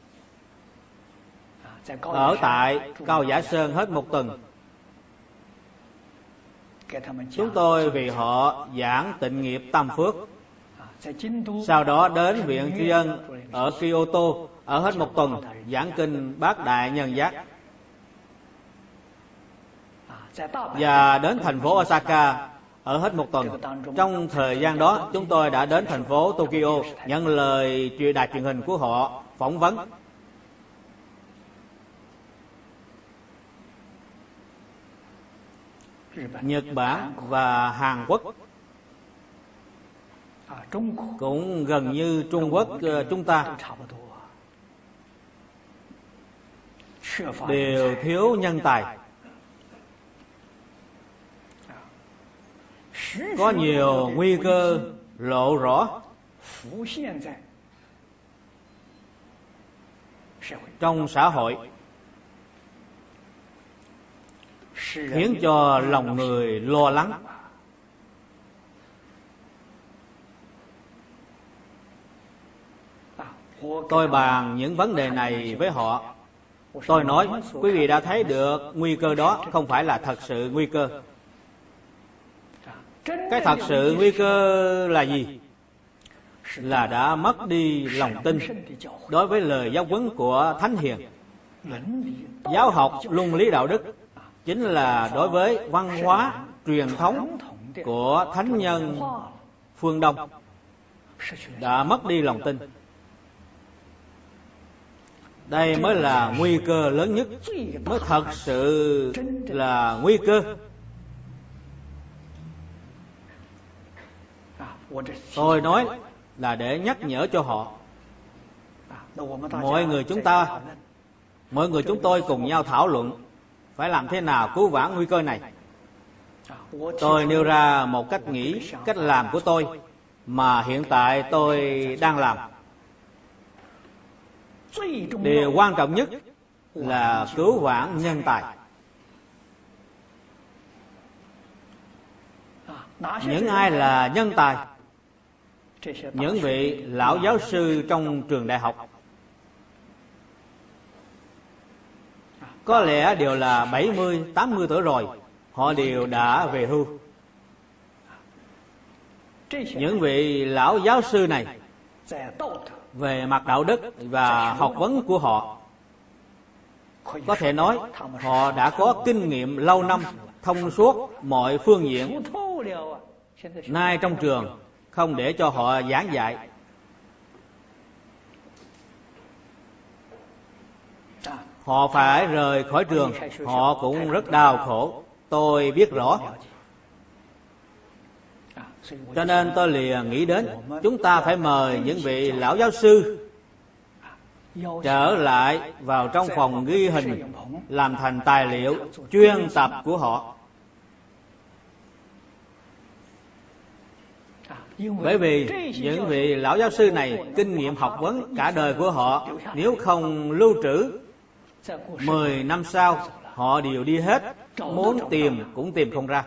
Ở tại Cao Giả Sơn hết 1 tuần. Chúng tôi vì họ giảng tịnh nghiệp tam phước. Sau đó đến Viện Tri Ân ở Kyoto ở hết 1 tuần, giảng kinh Bát Đại Nhân Giác. Và đến thành phố Osaka ở hết 1 tuần. Trong thời gian đó chúng tôi đã đến thành phố Tokyo, nhận lời đài truyền hình của họ phỏng vấn. Nhật Bản và Hàn Quốc cũng gần như Trung Quốc chúng ta, đều thiếu nhân tài. Có nhiều nguy cơ lộ rõ trong xã hội, khiến cho lòng người lo lắng. Tôi bàn những vấn đề này với họ. Tôi nói, quý vị đã thấy được nguy cơ đó không phải là thật sự nguy cơ. Cái thật sự nguy cơ là gì? Là đã mất đi lòng tin đối với lời giáo huấn của Thánh Hiền. Giáo học luân lý đạo đức chính là đối với văn hóa truyền thống của thánh nhân phương Đông đã mất đi lòng tin. Đây mới là nguy cơ lớn nhất, mới thật sự là nguy cơ. Tôi nói là để nhắc nhở cho họ. Mọi người chúng tôi cùng nhau thảo luận phải làm thế nào cứu vãn nguy cơ này. Tôi nêu ra một cách nghĩ, cách làm của tôi mà hiện tại tôi đang làm. Điều quan trọng nhất là cứu vãn nhân tài. Những ai là nhân tài? Những vị lão giáo sư trong trường đại học. Có lẽ đều là 70, 80 tuổi rồi. Họ đều đã về hưu. Những vị lão giáo sư này, về mặt đạo đức và học vấn của họ, có thể nói họ đã có kinh nghiệm lâu năm, thông suốt mọi phương diện. Nay trong trường không để cho họ giảng dạy. Họ phải rời khỏi trường, họ cũng rất đau khổ. Tôi biết rõ. Cho nên tôi liền nghĩ đến chúng ta phải mời những vị lão giáo sư trở lại vào trong phòng ghi hình, làm thành tài liệu chuyên tập của họ. Bởi vì những vị lão giáo sư này, kinh nghiệm học vấn cả đời của họ, nếu không lưu trữ, 10 năm sau họ đều đi hết, muốn tìm cũng tìm không ra.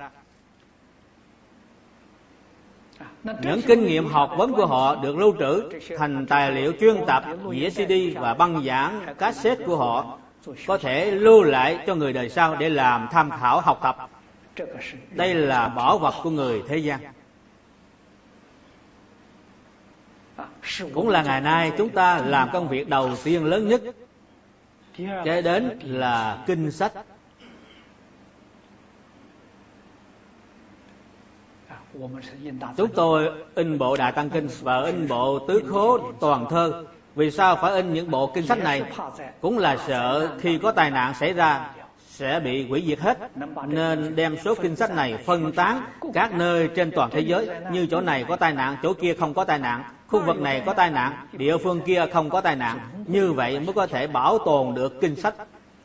Những kinh nghiệm học vấn của họ được lưu trữ thành tài liệu chuyên tập, đĩa CD và băng giảng cassette của họ, có thể lưu lại cho người đời sau để làm tham khảo học tập. Đây là bảo vật của người thế gian. Cũng là ngày nay chúng ta làm công việc đầu tiên lớn nhất, kế đến là kinh sách. Chúng tôi in bộ Đại Tăng Kinh và in bộ Tứ Khố Toàn Thơ. Vì sao phải in những bộ kinh sách này? Cũng là sợ khi có tai nạn xảy ra sẽ bị hủy diệt hết, nên đem số kinh sách này phân tán các nơi trên toàn thế giới. Như chỗ này có tai nạn, chỗ kia không có tai nạn, khu vực này có tai nạn, địa phương kia không có tai nạn. Như vậy mới có thể bảo tồn được kinh sách.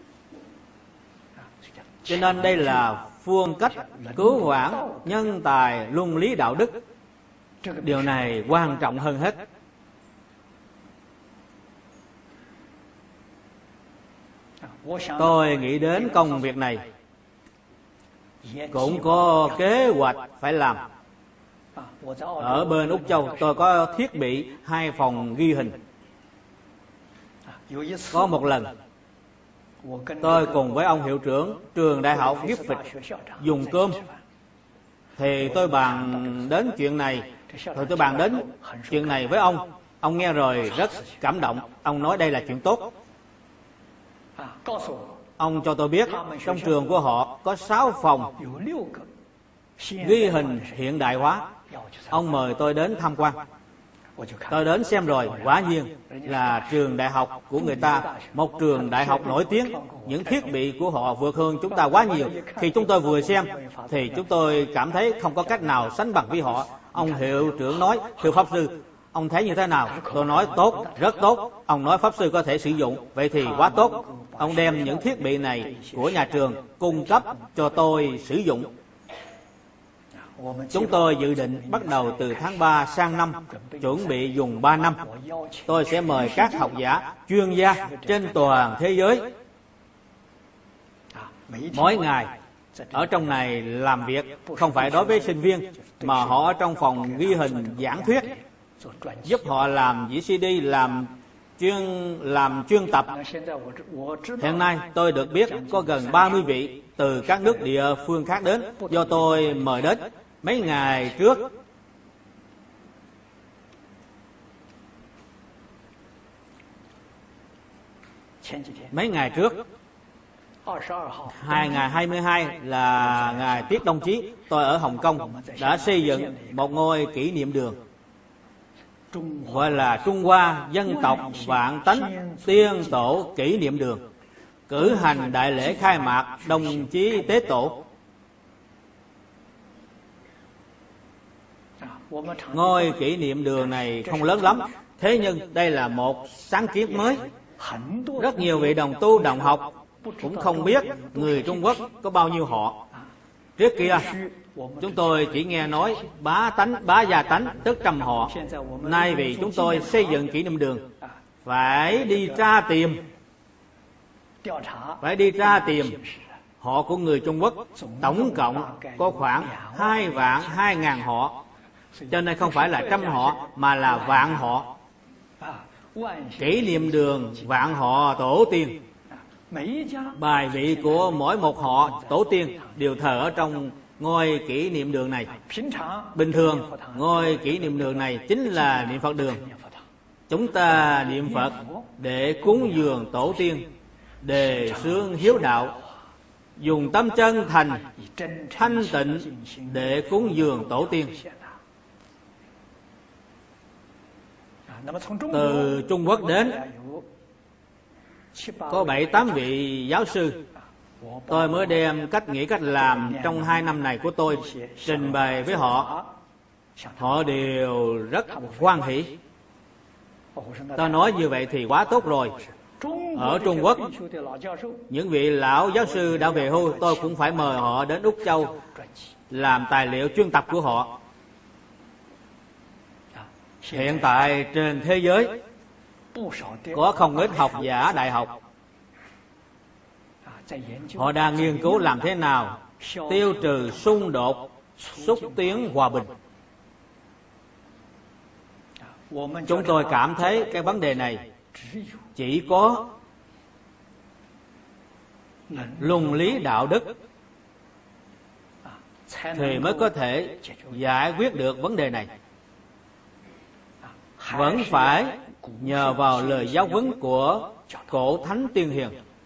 Cho nên đây là phương cách cứu vãn nhân tài, luân lý đạo đức. Điều này quan trọng hơn hết. Tôi nghĩ đến công việc này cũng có kế hoạch phải làm. Ở bên Úc Châu tôi có thiết bị 2 phòng ghi hình. Có một lần tôi cùng với ông hiệu trưởng trường đại học Griffith dùng cơm, thì tôi bàn đến chuyện này với ông. Ông nghe rồi rất cảm động. Ông nói đây là chuyện tốt. Ông cho tôi biết trong trường của họ có 6 phòng ghi hình hiện đại hóa. Ông mời tôi đến tham quan. Tôi đến xem rồi, quả nhiên là trường đại học của người ta, một trường đại học nổi tiếng. Những thiết bị của họ vượt hơn chúng ta quá nhiều. Khi chúng tôi vừa xem thì chúng tôi cảm thấy không có cách nào sánh bằng với họ. Ông hiệu trưởng nói, thưa Pháp Sư, ông thấy như thế nào? Tôi nói tốt, rất tốt. Ông nói Pháp Sư có thể sử dụng, vậy thì quá tốt. Ông đem những thiết bị này của nhà trường cung cấp cho tôi sử dụng. Chúng tôi dự định bắt đầu từ tháng 3 sang năm, chuẩn bị dùng 3 năm. Tôi sẽ mời các học giả, chuyên gia trên toàn thế giới mỗi ngày ở trong này làm việc, không phải đối với sinh viên, mà họ ở trong phòng ghi hình giảng thuyết, giúp họ làm đĩa CD, làm chuyên tập. Hiện nay tôi được biết có gần 30 vị từ các nước địa phương khác đến, do tôi mời đến. Mấy ngày trước ngày 22 là ngày Tiết Đồng Chí, tôi ở Hồng Kông đã xây dựng một ngôi kỷ niệm đường, gọi là Trung Hoa Dân tộc Vạn Tánh Tiên Tổ Kỷ niệm đường, cử hành đại lễ khai mạc đồng chí Tế Tổ. Ngôi kỷ niệm đường này không lớn lắm, thế nhưng đây là một sáng kiến mới. Rất nhiều vị đồng tu đồng học cũng không biết người Trung Quốc có bao nhiêu họ. Trước kia chúng tôi chỉ nghe nói bá gia tánh tức trăm họ. Nay vì chúng tôi xây dựng kỷ niệm đường, phải đi tra tìm họ của người Trung Quốc. Tổng cộng có khoảng 2.200.000 họ, cho nên không phải là trăm họ mà là vạn họ. Kỷ niệm đường vạn họ tổ tiên, bài vị của mỗi một họ tổ tiên đều thờ ở trong ngôi kỷ niệm đường này. Bình thường ngôi kỷ niệm đường này chính là niệm Phật đường. Chúng ta niệm Phật để cúng dường tổ tiên, đề xướng hiếu đạo, dùng tâm chân thành thanh tịnh để cúng dường tổ tiên. Từ Trung Quốc đến có 7-8 vị giáo sư. Tôi mới đem cách nghĩ cách làm trong 2 năm này của tôi trình bày với họ. Họ đều rất hoan hỷ. Tôi nói như vậy thì quá tốt rồi. Ở Trung Quốc, những vị lão giáo sư đã về hưu, tôi cũng phải mời họ đến Úc Châu làm tài liệu chuyên tập của họ. Hiện tại trên thế giới có không ít học giả đại học, họ đang nghiên cứu làm thế nào tiêu trừ xung đột, xúc tiến hòa bình. Chúng tôi cảm thấy cái vấn đề này chỉ có luân lý đạo đức thì mới có thể giải quyết được vấn đề này. Vẫn phải nhờ vào lời giáo huấn của cổ thánh tiên hiền.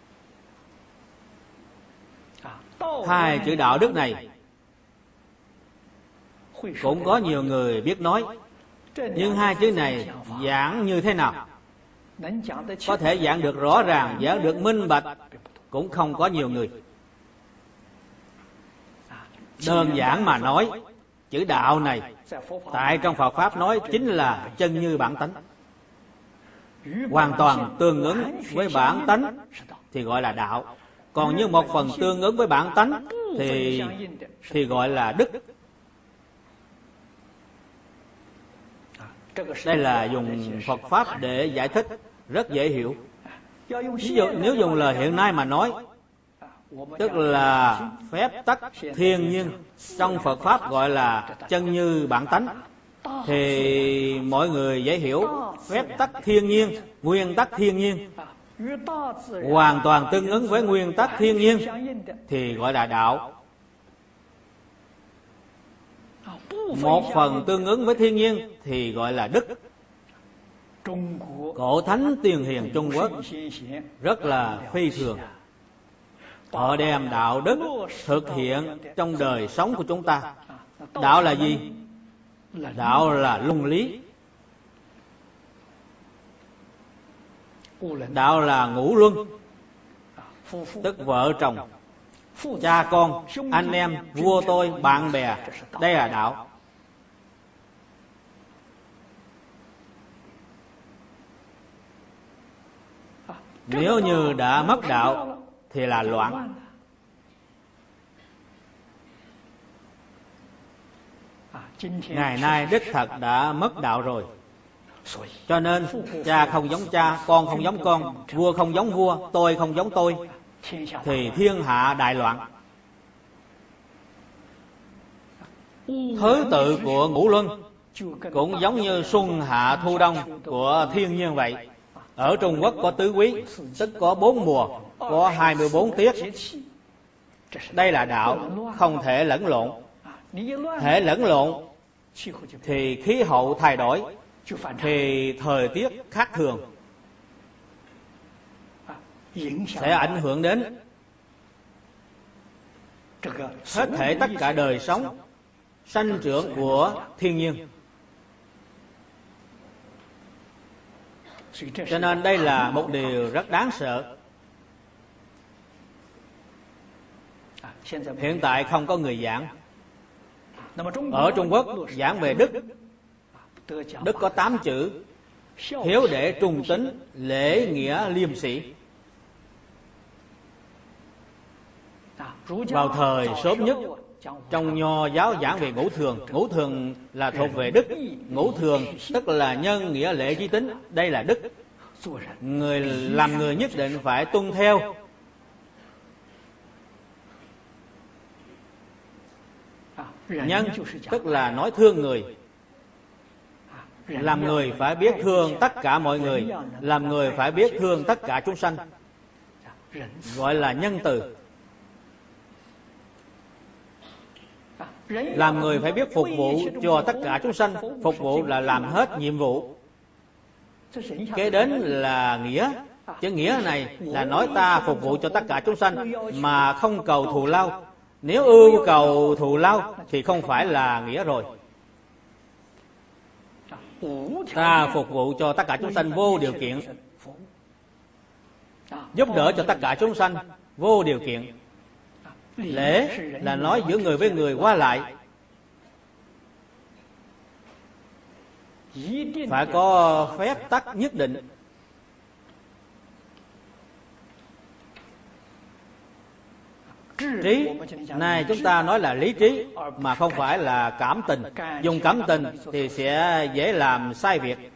2 chữ đạo đức này cũng có nhiều người biết nói, nhưng 2 chữ này giảng như thế nào? Có thể giảng được rõ ràng, giảng được minh bạch cũng không có nhiều người. Đơn giản mà nói, chữ đạo này tại trong Phật Pháp nói chính là chân như bản tánh, hoàn toàn tương ứng với bản tánh thì gọi là đạo. Còn như một phần tương ứng với bản tánh thì gọi là đức. Đây là dùng Phật Pháp để giải thích, rất dễ hiểu. Nếu dùng lời hiện nay mà nói, tức là phép tắc thiên nhiên, trong Phật Pháp gọi là chân như bản tánh, thì mọi người dễ hiểu. Phép tắc thiên nhiên, nguyên tắc thiên nhiên, hoàn toàn tương ứng với nguyên tắc thiên nhiên thì gọi là đạo. Một phần tương ứng với thiên nhiên thì gọi là đức. Cổ thánh tiền hiền Trung Quốc rất là phi thường. Họ đem đạo đức thực hiện trong đời sống của chúng ta. Đạo là gì? Đạo là luân lý. Đạo là ngũ luân, tức vợ chồng, cha con, anh em, vua tôi, bạn bè. Đây là đạo. Nếu như đã mất đạo thì là loạn. Ngày nay đích thật đã mất đạo rồi. Cho nên cha không giống cha, con không giống con, vua không giống vua, tôi không giống tôi, thì thiên hạ đại loạn. Thứ tự của ngũ luân cũng giống như xuân hạ thu đông của thiên nhiên vậy. Ở Trung Quốc có tứ quý, tức có 4 mùa, có 24 tiết. Đây là đạo, không thể lẫn lộn. Thể lẫn lộn thì khí hậu thay đổi, thì thời tiết khác thường, sẽ ảnh hưởng đến hết thể tất cả đời sống sanh trưởng của thiên nhiên. Cho nên đây là một điều rất đáng sợ. Hiện tại không có người giảng. Ở Trung Quốc giảng về đức, đức có 8 chữ: hiếu đệ trung tín, lễ nghĩa liêm sĩ. Vào thời sớm nhất, trong Nho giáo giảng về ngũ thường. Ngũ thường là thuộc về đức. Ngũ thường tức là nhân, nghĩa, lễ, trí, tín. Đây là đức. Người làm người nhất định phải tuân theo. Nhân tức là nói thương người. Làm người phải biết thương tất cả mọi người. Làm người phải biết thương tất cả chúng sanh, gọi là nhân từ. Làm người phải biết phục vụ cho tất cả chúng sanh. Phục vụ là làm hết nhiệm vụ. Kế đến là nghĩa. Chữ nghĩa này là nói ta phục vụ cho tất cả chúng sanh mà không cầu thù lao. Nếu ưu cầu thù lao thì không phải là nghĩa rồi. Ta phục vụ cho tất cả chúng sanh vô điều kiện, giúp đỡ cho tất cả chúng sanh vô điều kiện. Lễ là nói giữa người với người qua lại, phải có phép tắc nhất định. Trí, này chúng ta nói là lý trí mà không phải là cảm tình. Dùng cảm tình thì sẽ dễ làm sai việc.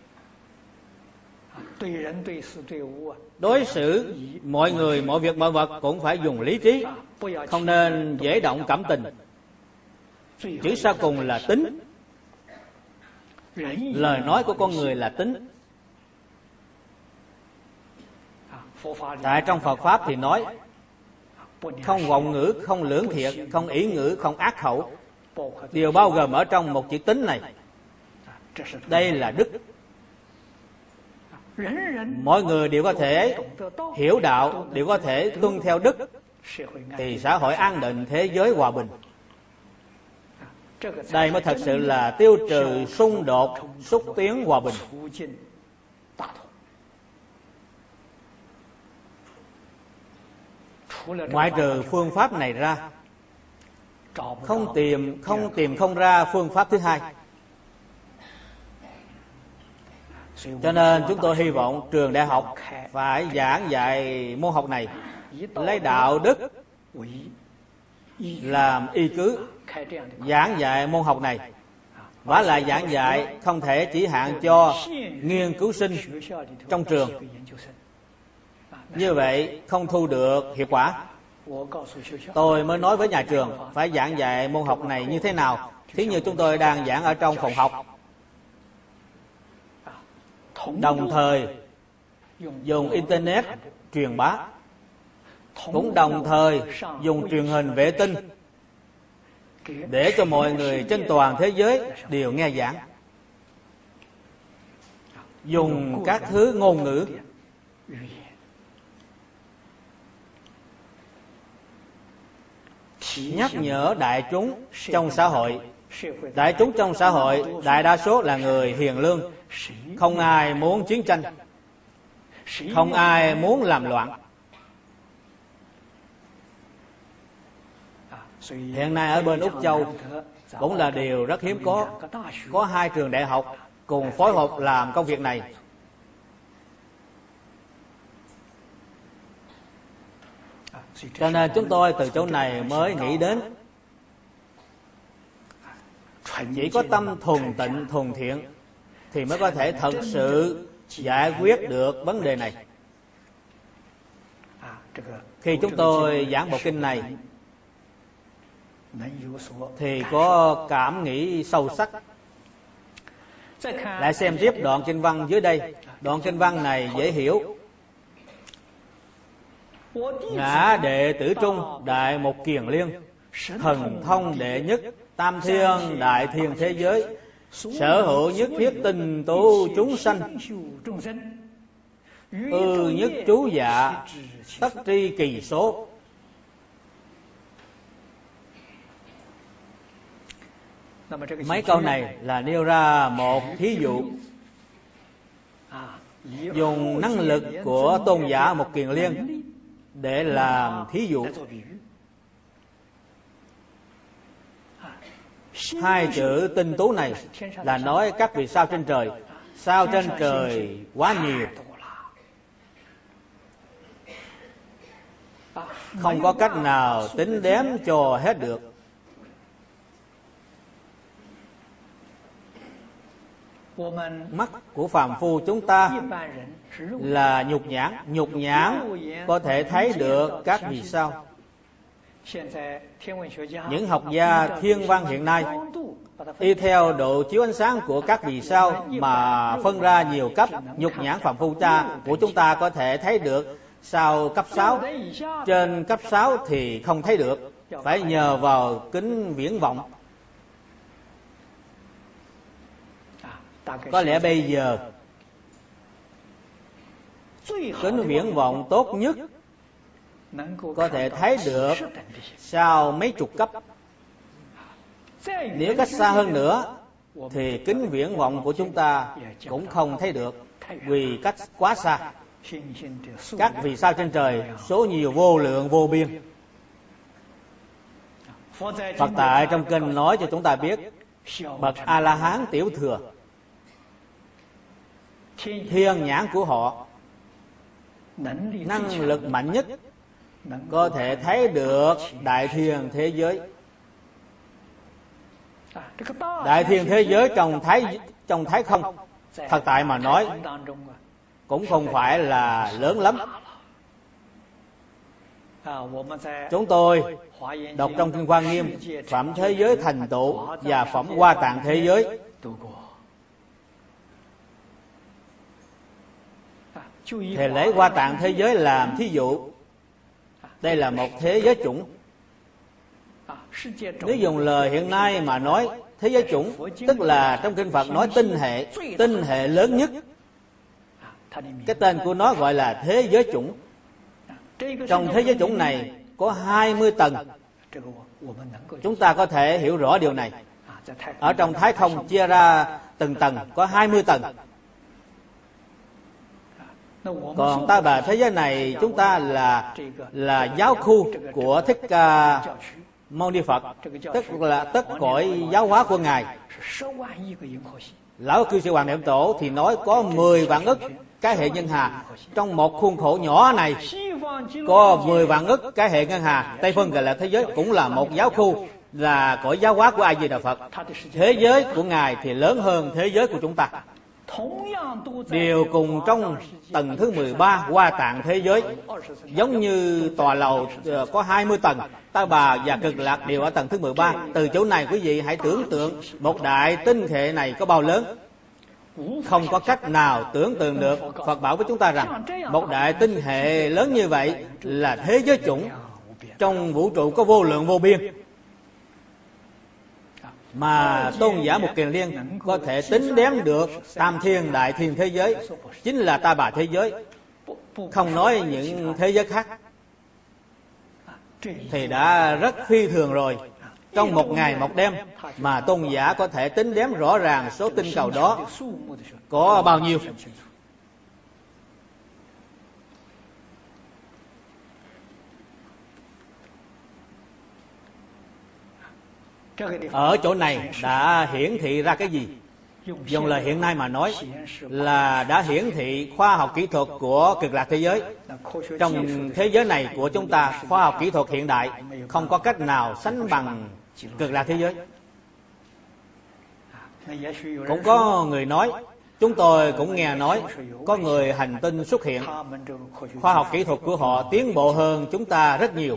Đối xử mọi người, mọi việc, mọi vật cũng phải dùng lý trí, không nên dễ động cảm tình. Chữ sau cùng là tính. Lời nói của con người là tính. Tại trong Phật Pháp thì nói không vọng ngữ, không lưỡng thiệt, không ỷ ngữ, không ác khẩu, đều bao gồm ở trong một chữ tính này. Đây là đức. Mỗi người đều có thể hiểu đạo, đều có thể tuân theo đức, thì xã hội an định, thế giới hòa bình. Đây mới thật sự là tiêu trừ xung đột, xúc tiến hòa bình. Ngoại trừ phương pháp này ra, không tìm không ra phương pháp thứ hai. Cho nên chúng tôi hy vọng trường đại học phải giảng dạy môn học này, lấy đạo đức làm y cứ giảng dạy môn học này. Vả lại giảng dạy không thể chỉ hạn cho nghiên cứu sinh trong trường, như vậy không thu được hiệu quả. Tôi mới nói với nhà trường phải giảng dạy môn học này như thế nào. Thí như chúng tôi đang giảng ở trong phòng học, đồng thời dùng internet truyền bá, cũng đồng thời dùng truyền hình vệ tinh để cho mọi người trên toàn thế giới đều nghe giảng. Dùng các thứ ngôn ngữ nhắc nhở đại chúng trong xã hội. Đại chúng trong xã hội đại đa số là người hiền lương, không ai muốn chiến tranh, không ai muốn làm loạn. Hiện nay ở bên Úc Châu cũng là điều rất hiếm có 2 trường đại học cùng phối hợp làm công việc này. Cho nên chúng tôi từ chỗ này mới nghĩ đến, chỉ có tâm thuần tịnh, thuần thiện thì mới có thể thật sự giải quyết được vấn đề này. Khi chúng tôi giảng bộ kinh này thì có cảm nghĩ sâu sắc. Lại xem tiếp đoạn kinh văn dưới đây. Đoạn kinh văn này dễ hiểu. Ngã đệ tử trung, đại một kiền liên, thần thông đệ nhất, tam thiên đại thiên thế giới, sở hữu nhất thiết tình tu chúng sanh, nhất chú dạ, tất tri kỳ số. Mấy câu này là nêu ra một thí dụ, dùng năng lực của tôn giả Một Kiền Liên để làm thí dụ. Hai chữ tinh tú này là nói các vì sao trên trời. Sao trên trời quá nhiều, không có cách nào tính đếm cho hết được. Mắt của phàm phu chúng ta là nhục nhãn có thể thấy được các vì sao. Những học gia thiên văn hiện nay y theo độ chiếu ánh sáng của các vì sao mà phân ra nhiều cấp. Nhục nhãn phàm phu của chúng ta có thể thấy được sao cấp 6, trên cấp 6 thì không thấy được, phải nhờ vào kính viễn vọng. Có lẽ bây giờ kính viễn vọng tốt nhất có thể thấy được sao mấy chục cấp. Nếu cách xa hơn nữa thì kính viễn vọng của chúng ta cũng không thấy được, vì cách quá xa. Các vì sao trên trời số nhiều vô lượng vô biên. Phật tại trong kinh nói cho chúng ta biết, bậc A-la-hán tiểu thừa, thiên nhãn của họ năng lực mạnh nhất có thể thấy được đại thiên thế giới. Đại thiên thế giới trong thái không, thật tại mà nói cũng không phải là lớn lắm. Chúng tôi đọc trong kinh Hoa Nghiêm phẩm thế giới thành tựu và phẩm Hoa Tạng thế giới. Thầy lấy Hoa Tạng thế giới làm thí dụ. Đây là một thế giới chủng. Nếu dùng lời hiện nay mà nói thế giới chủng, tức là trong kinh Phật nói tinh hệ lớn nhất. Cái tên của nó gọi là thế giới chủng. Trong thế giới chủng này có 20 tầng. Chúng ta có thể hiểu rõ điều này. Ở trong thái không chia ra từng tầng, có 20 tầng. Còn ta bà thế giới này chúng ta là giáo khu của Thích Ca Mâu Ni Phật, tức là tất cõi giáo hóa của Ngài. Lão Cư Sĩ Hoàng Niệm Tổ thì nói có 10 vạn ức cái hệ ngân hà. Trong một khuôn khổ nhỏ này có 10 vạn ức cái hệ ngân hà. Tây phương gọi là thế giới, cũng là một giáo khu, là cõi giáo hóa của A Di Đà Phật. Thế giới của Ngài thì lớn hơn thế giới của chúng ta. Đều cùng trong tầng thứ 13 Hoa Tạng thế giới. Giống như tòa lầu có 20 tầng, Ta Bà và Cực Lạc đều ở tầng thứ 13. Từ chỗ này quý vị hãy tưởng tượng một đại tinh hệ này có bao lớn. Không có cách nào tưởng tượng được. Phật bảo với chúng ta rằng một đại tinh hệ lớn như vậy là thế giới chủng. Trong vũ trụ có vô lượng vô biên, mà tôn giả Mục Kiền Liên có thể tính đếm được tam thiên đại thiên thế giới, chính là Ta Bà thế giới, không nói những thế giới khác, thì đã rất phi thường rồi. Trong một ngày một đêm mà tôn giả có thể tính đếm rõ ràng số tinh cầu đó có bao nhiêu. Ở chỗ này đã hiển thị ra cái gì? Dùng lời hiện nay mà nói là đã hiển thị khoa học kỹ thuật của Cực Lạc thế giới. Trong thế giới này của chúng ta, khoa học kỹ thuật hiện đại không có cách nào sánh bằng Cực Lạc thế giới. Cũng có người nói, chúng tôi cũng nghe nói, có người hành tinh xuất hiện, khoa học kỹ thuật của họ tiến bộ hơn chúng ta rất nhiều.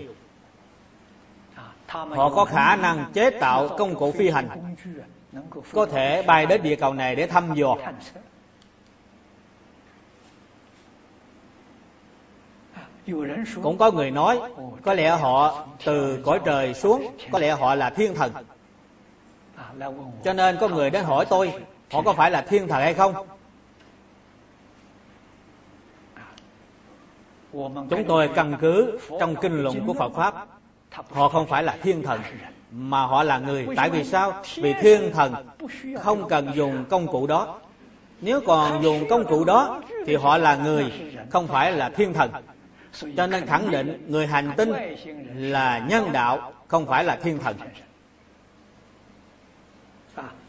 Họ có khả năng chế tạo công cụ phi hành, có thể bay đến địa cầu này để thăm dò. Cũng có người nói có lẽ họ từ cõi trời xuống, có lẽ họ là thiên thần. Cho nên có người đến hỏi tôi, họ có phải là thiên thần hay không? Chúng tôi căn cứ trong kinh luận của Phật Pháp, họ không phải là thiên thần, mà họ là người. Tại vì sao? Vì thiên thần không cần dùng công cụ đó. Nếu còn dùng công cụ đó thì họ là người, không phải là thiên thần. Cho nên khẳng định người hành tinh là nhân đạo, không phải là thiên thần.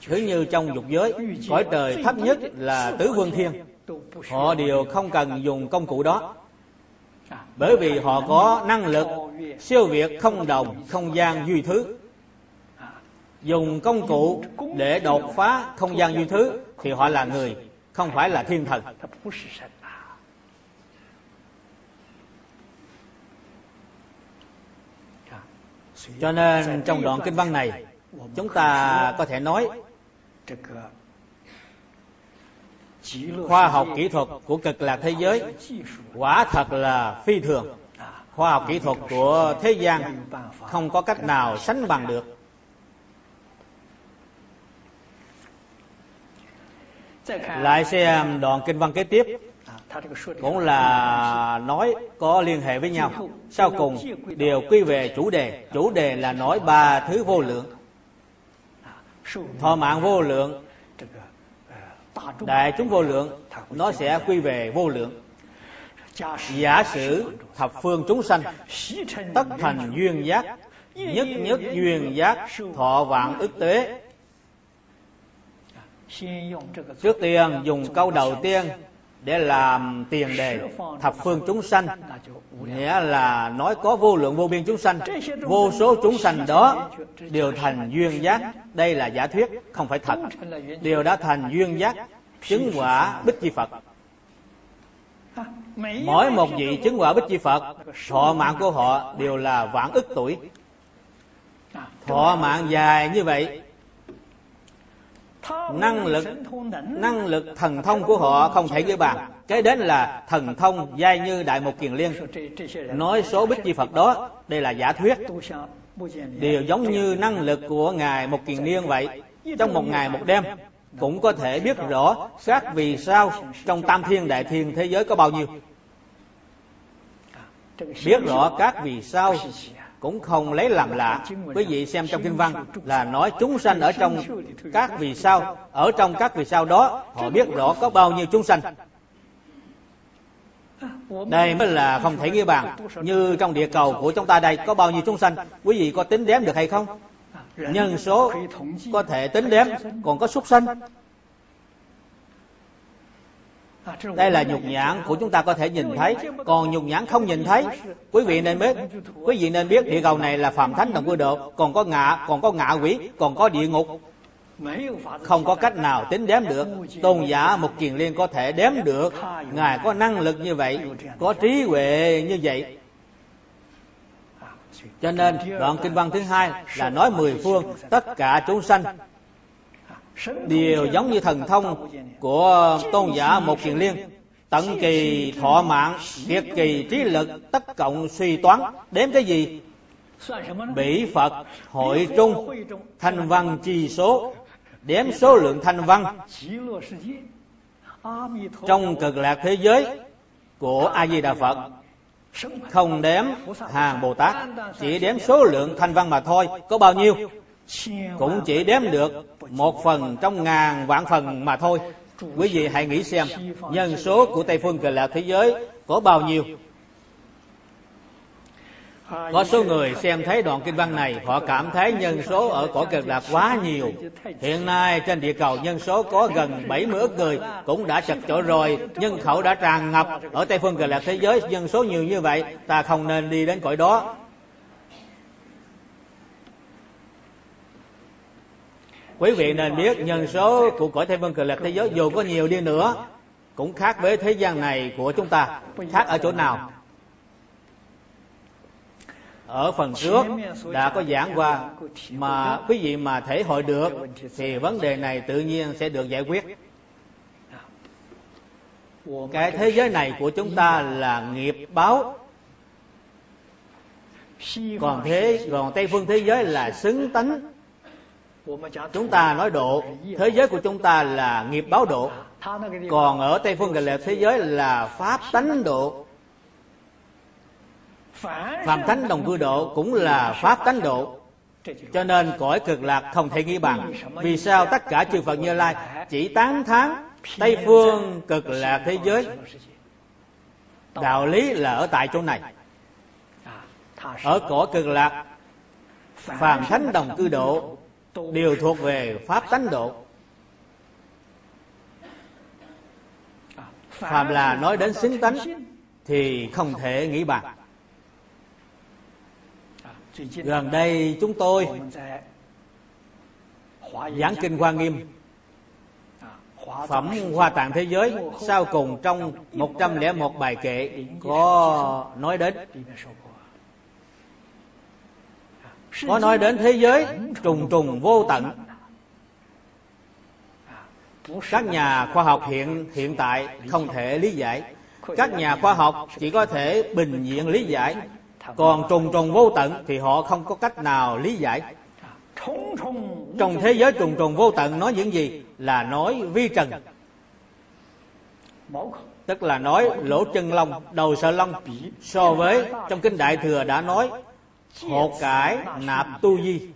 Cứ như trong dục giới, cõi trời thấp nhất là tứ vương thiên, họ đều không cần dùng công cụ đó, bởi vì họ có năng lực siêu việt không đồng không gian duy thứ. Dùng công cụ để đột phá không gian duy thứ thì họ là người, không phải là thiên thần. Cho nên trong đoạn kinh văn này, chúng ta có thể nói khoa học kỹ thuật của cực lạc thế giới quả thật là phi thường. Khoa học kỹ thuật của thế gian không có cách nào sánh bằng được. Lại xem đoạn kinh văn kế tiếp, cũng là nói có liên hệ với nhau. Sau cùng đều quy về chủ đề. Chủ đề là nói ba thứ vô lượng. Thọ mạng vô lượng, đại chúng vô lượng, nó sẽ quy về vô lượng. Giả sử thập phương chúng sanh tất thành duyên giác, nhất nhất duyên giác, thọ vạn ức tế. Trước tiên dùng câu đầu tiên để làm tiền đề, thập phương chúng sanh, nghĩa là nói có vô lượng vô biên chúng sanh. Vô số chúng sanh đó đều thành duyên giác. Đây là giả thuyết, không phải thật. Đều đã thành duyên giác, chứng quả Bích Chi Phật. Mỗi một vị chứng quả Bích Chi Phật, thọ mạng của họ đều là vạn ức tuổi. Thọ mạng dài như vậy, năng lực thần thông của họ không thể với bàn. Cái đến là thần thông giai như Đại Mục Kiền Liên. Nói số Bích Chi Phật đó, đây là giả thuyết, đều giống như năng lực của Ngài Mục Kiền Liên vậy. Trong một ngày một đêm cũng có thể biết rõ các vì sao trong tam thiên đại thiên thế giới có bao nhiêu. Biết rõ các vì sao cũng không lấy làm lạ. Quý vị xem trong kinh văn là nói chúng sanh ở trong các vì sao. Ở trong các vì sao đó, họ biết rõ có bao nhiêu chúng sanh. Đây mới là không thể ghi bàn. Như trong địa cầu của chúng ta đây có bao nhiêu chúng sanh, quý vị có tính đếm được hay không? Nhân số có thể tính đếm, còn có súc sanh. Đây là nhục nhãn của chúng ta có thể nhìn thấy, còn nhục nhãn không nhìn thấy. Quý vị nên biết địa cầu này là phàm thánh đồng cư độ, còn có ngạ quỷ, còn có địa ngục, không có cách nào tính đếm được. Tôn giả Mục Kiền Liên có thể đếm được. Ngài có năng lực như vậy, có trí huệ như vậy. Cho nên đoạn kinh văn thứ hai là nói mười phương tất cả chúng sanh đều giống như thần thông của tôn giả Mục Kiền Liên. Tận kỳ thọ mạng, kiệt kỳ trí lực, tất cộng suy toán. Đếm cái gì? Bỉ Phật hội trung, thanh văn chi số. Đếm số lượng thanh văn trong cực lạc thế giới của A Di Đà Phật. Không đếm hàng Bồ Tát, chỉ đếm số lượng thanh văn mà thôi. Có bao nhiêu? Cũng chỉ đếm được 1/1000 trong ngàn vạn phần mà thôi. Quý vị hãy nghĩ xem, nhân số của Tây phương cực lạc thế giới có bao nhiêu? Có số người xem thấy đoạn kinh văn này, họ cảm thấy nhân số ở cõi cực lạc quá nhiều. Hiện nay trên địa cầu nhân số có gần 70 ức người, cũng đã chật chội rồi. Nhân khẩu đã tràn ngập ở Tây phương cực lạc thế giới. Nhân số nhiều như vậy, ta không nên đi đến cõi đó. Quý vị nên biết nhân số của cõi Tây phương cực lạc thế giới dù có nhiều đi nữa cũng khác với thế gian này của chúng ta. Khác ở chỗ nào? Ở phần trước đã có giảng qua, mà quý vị mà thể hội được thì vấn đề này tự nhiên sẽ được giải quyết. Cái thế giới này của chúng ta là nghiệp báo, còn Tây phương thế giới là xứng tánh. Chúng ta nói độ, thế giới của chúng ta là nghiệp báo độ, còn ở Tây phương cực lạc thế giới là pháp tánh độ. Phàm thánh đồng cư độ cũng là pháp tánh độ. Cho nên cõi cực lạc không thể nghĩ bằng. Vì sao tất cả chư Phật Như Lai chỉ tán thán Tây phương cực lạc thế giới? Đạo lý là ở tại chỗ này. Ở cõi cực lạc phàm thánh đồng cư độ đều thuộc về pháp tánh độ. Phàm là nói đến xứng tánh thì không thể nghĩ bàn. Gần đây chúng tôi giảng kinh Hoa Nghiêm, phẩm Hoa Tạng Thế Giới, sau cùng trong 101 bài kệ có nói đến thế giới trùng trùng vô tận. Các nhà khoa học hiện tại không thể lý giải. Các nhà khoa học chỉ có thể bình diện lý giải, còn trùng trùng vô tận thì họ không có cách nào lý giải. Trong thế giới trùng trùng vô tận nói những gì? Là nói vi trần, tức là nói lỗ chân lông, đầu sợi lông. So với trong kinh Đại Thừa đã nói hột cải nạp tu di.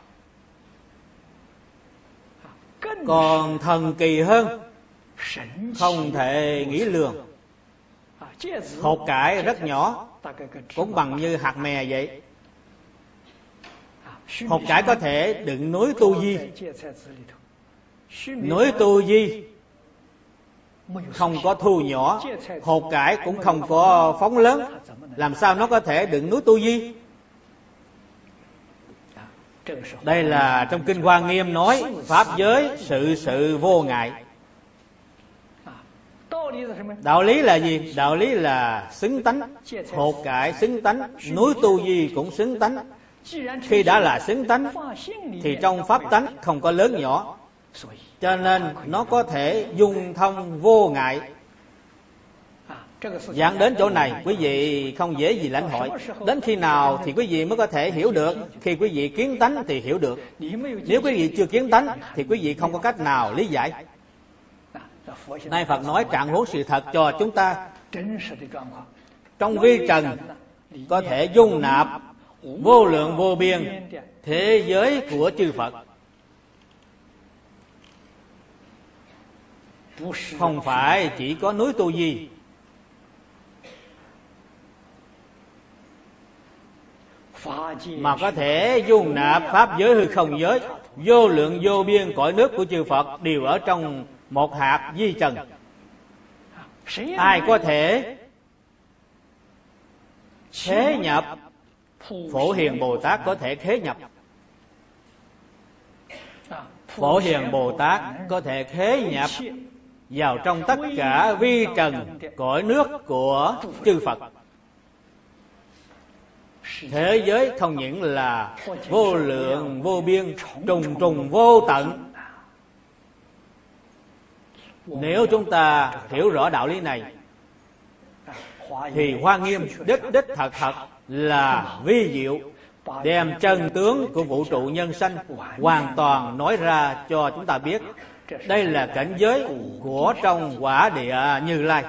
Còn thần kỳ hơn, không thể nghĩ lường. Hột cải rất nhỏ, cũng bằng như hạt mè vậy. Hột cải có thể đựng núi tu di. Núi tu di không có thu nhỏ, hột cải cũng không có phóng lớn, làm sao nó có thể đựng núi tu di? Đây là trong kinh Hoa Nghiêm nói pháp giới sự vô ngại. Đạo lý là gì? Đạo lý là xứng tánh. Hột cải xứng tánh, núi tu di cũng xứng tánh. Khi đã là xứng tánh thì trong pháp tánh không có lớn nhỏ, cho nên nó có thể dung thông vô ngại. Giảng đến chỗ này quý vị không dễ gì lãnh hội. Đến khi nào thì quý vị mới có thể hiểu được? Khi quý vị kiến tánh thì hiểu được. Nếu quý vị chưa kiến tánh thì quý vị không có cách nào lý giải. Nay Phật nói trạng huống sự thật cho chúng ta. Trong vi trần có thể dung nạp vô lượng vô biên thế giới của chư Phật. Không phải chỉ có núi tu di. Mà có thể dung nạp pháp giới hư không giới, vô lượng vô biên cõi nước của chư Phật đều ở trong một hạt vi trần. Ai có thể khế nhập? Phổ Hiền Bồ Tát có thể khế nhập. Phổ Hiền Bồ Tát có thể khế nhập vào trong tất cả vi trần cõi nước của chư Phật. Thế giới không những là vô lượng vô biên, trùng trùng vô tận. Nếu chúng ta hiểu rõ đạo lý này thì Hoa Nghiêm đích thật là vi diệu, đem chân tướng của vũ trụ nhân sanh hoàn toàn nói ra cho chúng ta biết. Đây là cảnh giới của trong quả địa Như Lai.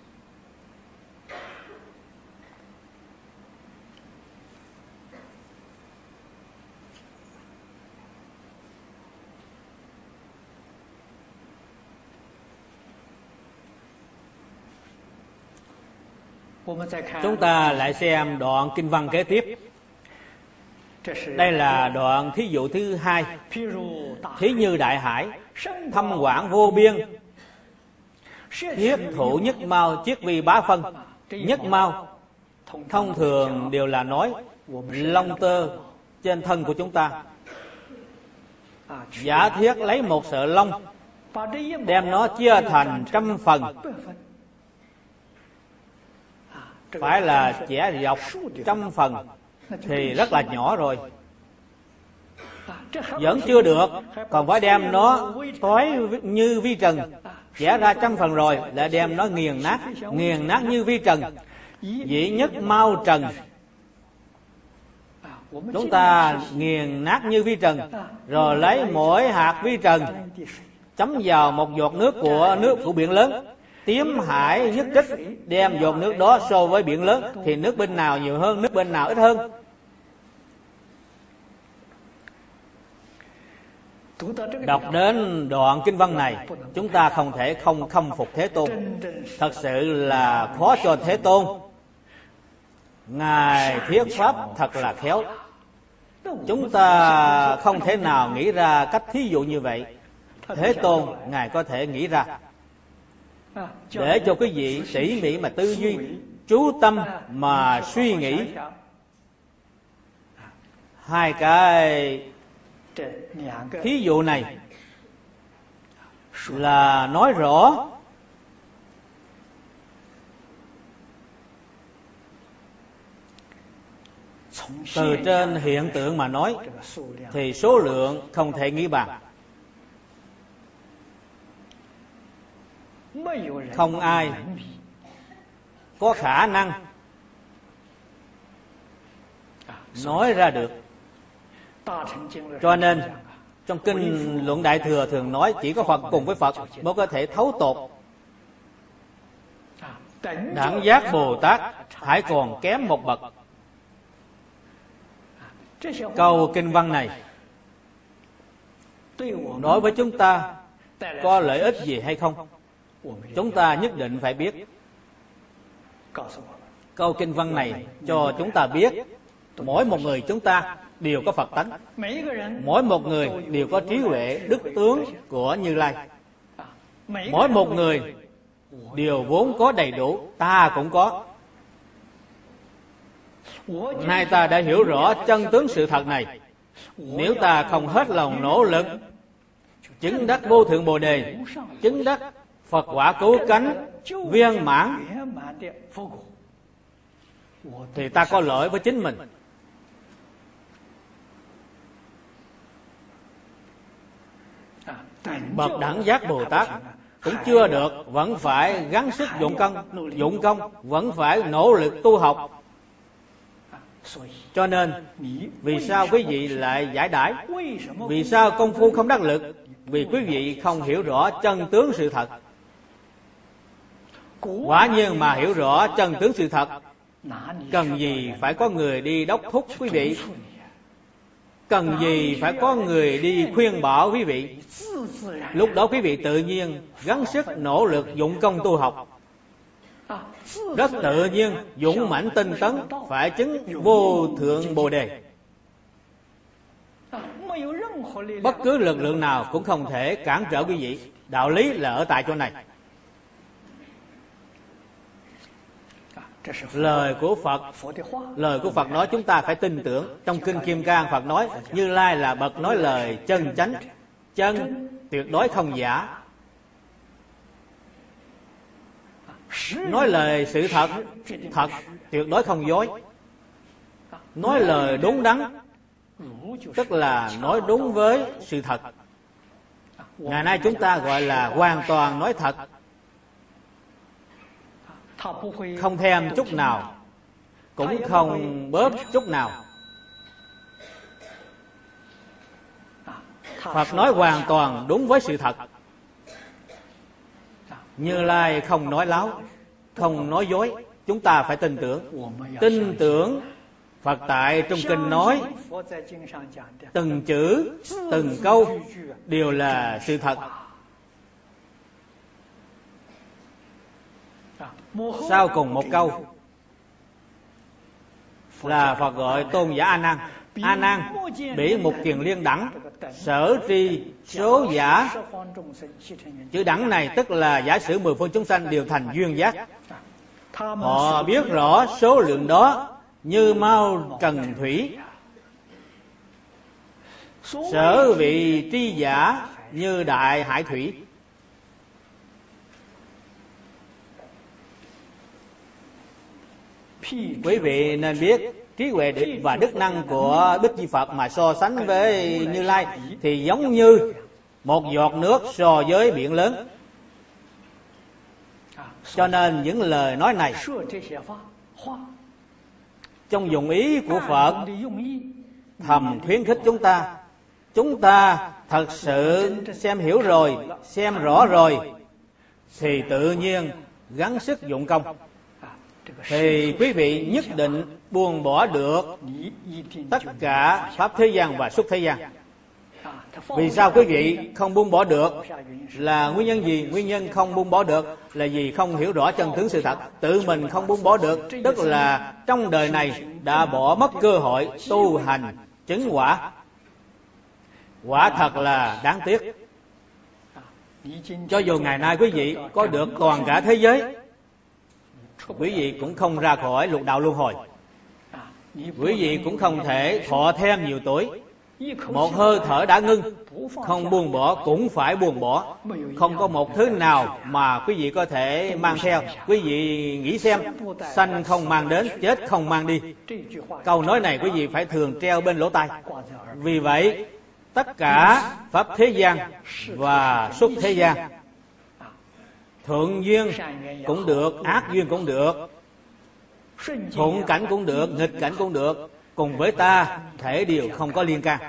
Chúng ta lại xem đoạn kinh văn kế tiếp. Đây là đoạn thí dụ thứ 2. Thí như đại hải, thâm quảng vô biên, thiết thủ nhất mao chiết vi bá phân. Nhất mao thông thường đều là nói lông tơ trên thân của chúng ta. Giả thiết lấy một sợi lông, đem nó chia thành 100 phần, phải là chẻ dọc 100 phần thì rất là nhỏ rồi. Vẫn chưa được, còn phải đem nó toái như vi trần, chẻ ra 100 phần rồi lại đem nó nghiền nát như vi trần. Dĩ nhất mau trần, chúng ta nghiền nát như vi trần, rồi lấy mỗi hạt vi trần chấm vào một giọt nước của biển lớn. Tím hải nhất trích, đem giọt nước đó so với biển lớn thì nước bên nào nhiều hơn, nước bên nào ít hơn? Đọc đến đoạn kinh văn này, chúng ta không thể không khâm phục Thế Tôn. Thật sự là khó cho Thế Tôn. Ngài thuyết pháp thật là khéo. Chúng ta không thể nào nghĩ ra cách thí dụ như vậy. Thế Tôn Ngài có thể nghĩ ra, để cho quý vị tỉ mỉ mà tư duy, chú tâm mà suy nghĩ. Hai cái thí dụ này là nói rõ từ trên hiện tượng mà nói thì số lượng không thể nghĩ bàn. Không ai có khả năng nói ra được. Cho nên trong kinh Luận Đại Thừa thường nói chỉ có Phật cùng với Phật mới có thể thấu tột. Đẳng giác Bồ Tát hãy còn kém một bậc. Câu kinh văn này đối với chúng ta có lợi ích gì hay không, chúng ta nhất định phải biết. Câu kinh văn này cho chúng ta biết mỗi một người chúng ta đều có Phật tánh, mỗi một người đều có trí huệ đức tướng của Như Lai, mỗi một người đều vốn có đầy đủ, ta cũng có. Nay ta đã hiểu rõ chân tướng sự thật này, nếu ta không hết lòng nỗ lực chứng đắc vô thượng Bồ Đề, chứng đắc Phật quả cứu cánh viên mãn, thì ta có lỗi với chính mình. Bậc đẳng giác Bồ Tát cũng chưa được, vẫn phải gắng sức dụng công, vẫn phải nỗ lực tu học. Cho nên vì sao quý vị lại giải đãi? Vì sao công phu không đắc lực? Vì quý vị không hiểu rõ chân tướng sự thật. Quả nhiên mà hiểu rõ chân tướng sự thật, cần gì phải có người đi đốc thúc quý vị, cần gì phải có người đi khuyên bảo quý vị. Lúc đó quý vị tự nhiên gắng sức nỗ lực dụng công tu học, rất tự nhiên dũng mãnh tinh tấn, phải chứng vô thượng Bồ Đề. Bất cứ lực lượng nào cũng không thể cản trở quý vị. Đạo lý là ở tại chỗ này. Lời của Phật nói chúng ta phải tin tưởng. Trong kinh Kim Cang Phật nói Như Lai là bậc nói lời chân chánh, chân tuyệt đối không giả, nói lời sự thật, thật tuyệt đối không dối, nói lời đúng đắn, tức là nói đúng với sự thật. Ngày nay chúng ta gọi là hoàn toàn nói thật, không thêm chút nào, cũng không bớt chút nào. Phật nói hoàn toàn đúng với sự thật. Như Lai không nói láo, không nói dối. Chúng ta phải tin tưởng. Tin tưởng Phật tại trong kinh nói từng chữ, từng câu đều là sự thật. Sau cùng một câu là Phật gọi tôn giả A Nan. A Nan, bỉ mục kiền liên đẳng, sở tri số giả. Chữ đẳng này tức là giả sử mười phương chúng sanh đều thành duyên giác. Họ biết rõ số lượng đó như mau trần thủy, sở vị tri giả như đại hải thủy. Quý vị nên biết trí huệ và đức năng của Đức Di Phật mà so sánh với Như Lai thì giống như một giọt nước so với biển lớn. Cho nên những lời nói này trong dụng ý của Phật thầm khuyến khích chúng ta thật sự xem hiểu rồi, xem rõ rồi thì tự nhiên gắng sức dụng công, thì quý vị nhất định buông bỏ được tất cả pháp thế gian và xuất thế gian. Vì sao quý vị không buông bỏ được? Là nguyên nhân gì? Nguyên nhân không buông bỏ được là vì không hiểu rõ chân tướng sự thật. Tự mình không buông bỏ được, tức là trong đời này đã bỏ mất cơ hội tu hành chứng quả. Quả thật là đáng tiếc. Cho dù ngày nay quý vị có được toàn cả thế giới, quý vị cũng không ra khỏi lục đạo luân hồi. Quý vị cũng không thể thọ thêm nhiều tuổi. Một hơi thở đã ngưng, không buông bỏ cũng phải buông bỏ. Không có một thứ nào mà quý vị có thể mang theo. Quý vị nghĩ xem, sanh không mang đến, chết không mang đi. Câu nói này quý vị phải thường treo bên lỗ tai. Vì vậy, tất cả pháp thế gian và xuất thế gian, thuận duyên cũng được, ác duyên cũng được, thuận cảnh cũng được, nghịch cảnh cũng được, cùng với ta thể đều không có liên can.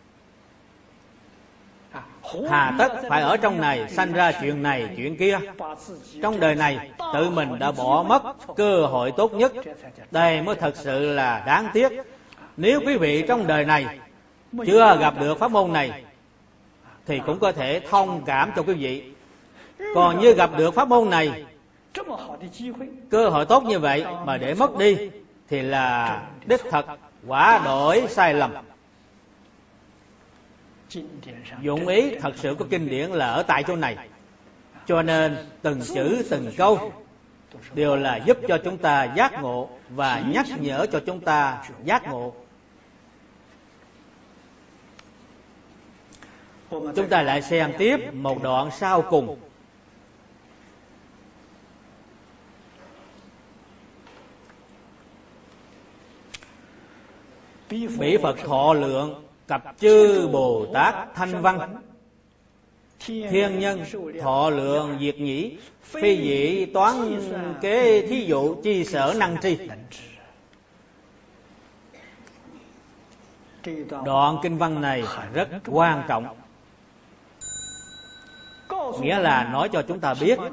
Hà tất phải ở trong này sanh ra chuyện này chuyện kia. Trong đời này tự mình đã bỏ mất cơ hội tốt nhất. Đây mới thật sự là đáng tiếc. Nếu quý vị trong đời này chưa gặp được pháp môn này thì cũng có thể thông cảm cho quý vị. Còn như gặp được pháp môn này, cơ hội tốt như vậy mà để mất đi thì là đích thật quả đổi sai lầm. Dụng ý thật sự của kinh điển là ở tại chỗ này. Cho nên từng chữ từng câu đều là giúp cho chúng ta giác ngộ và nhắc nhở cho chúng ta giác ngộ. Chúng ta lại xem tiếp một đoạn sau cùng. Bỉ Phật thọ lượng cập chư Bồ Tát thanh văn, thiên nhân thọ lượng diệt nhĩ, phi dĩ toán kế thí dụ chi sở năng tri. Đoạn kinh văn này rất quan trọng. Nghĩa là nói cho chúng ta biết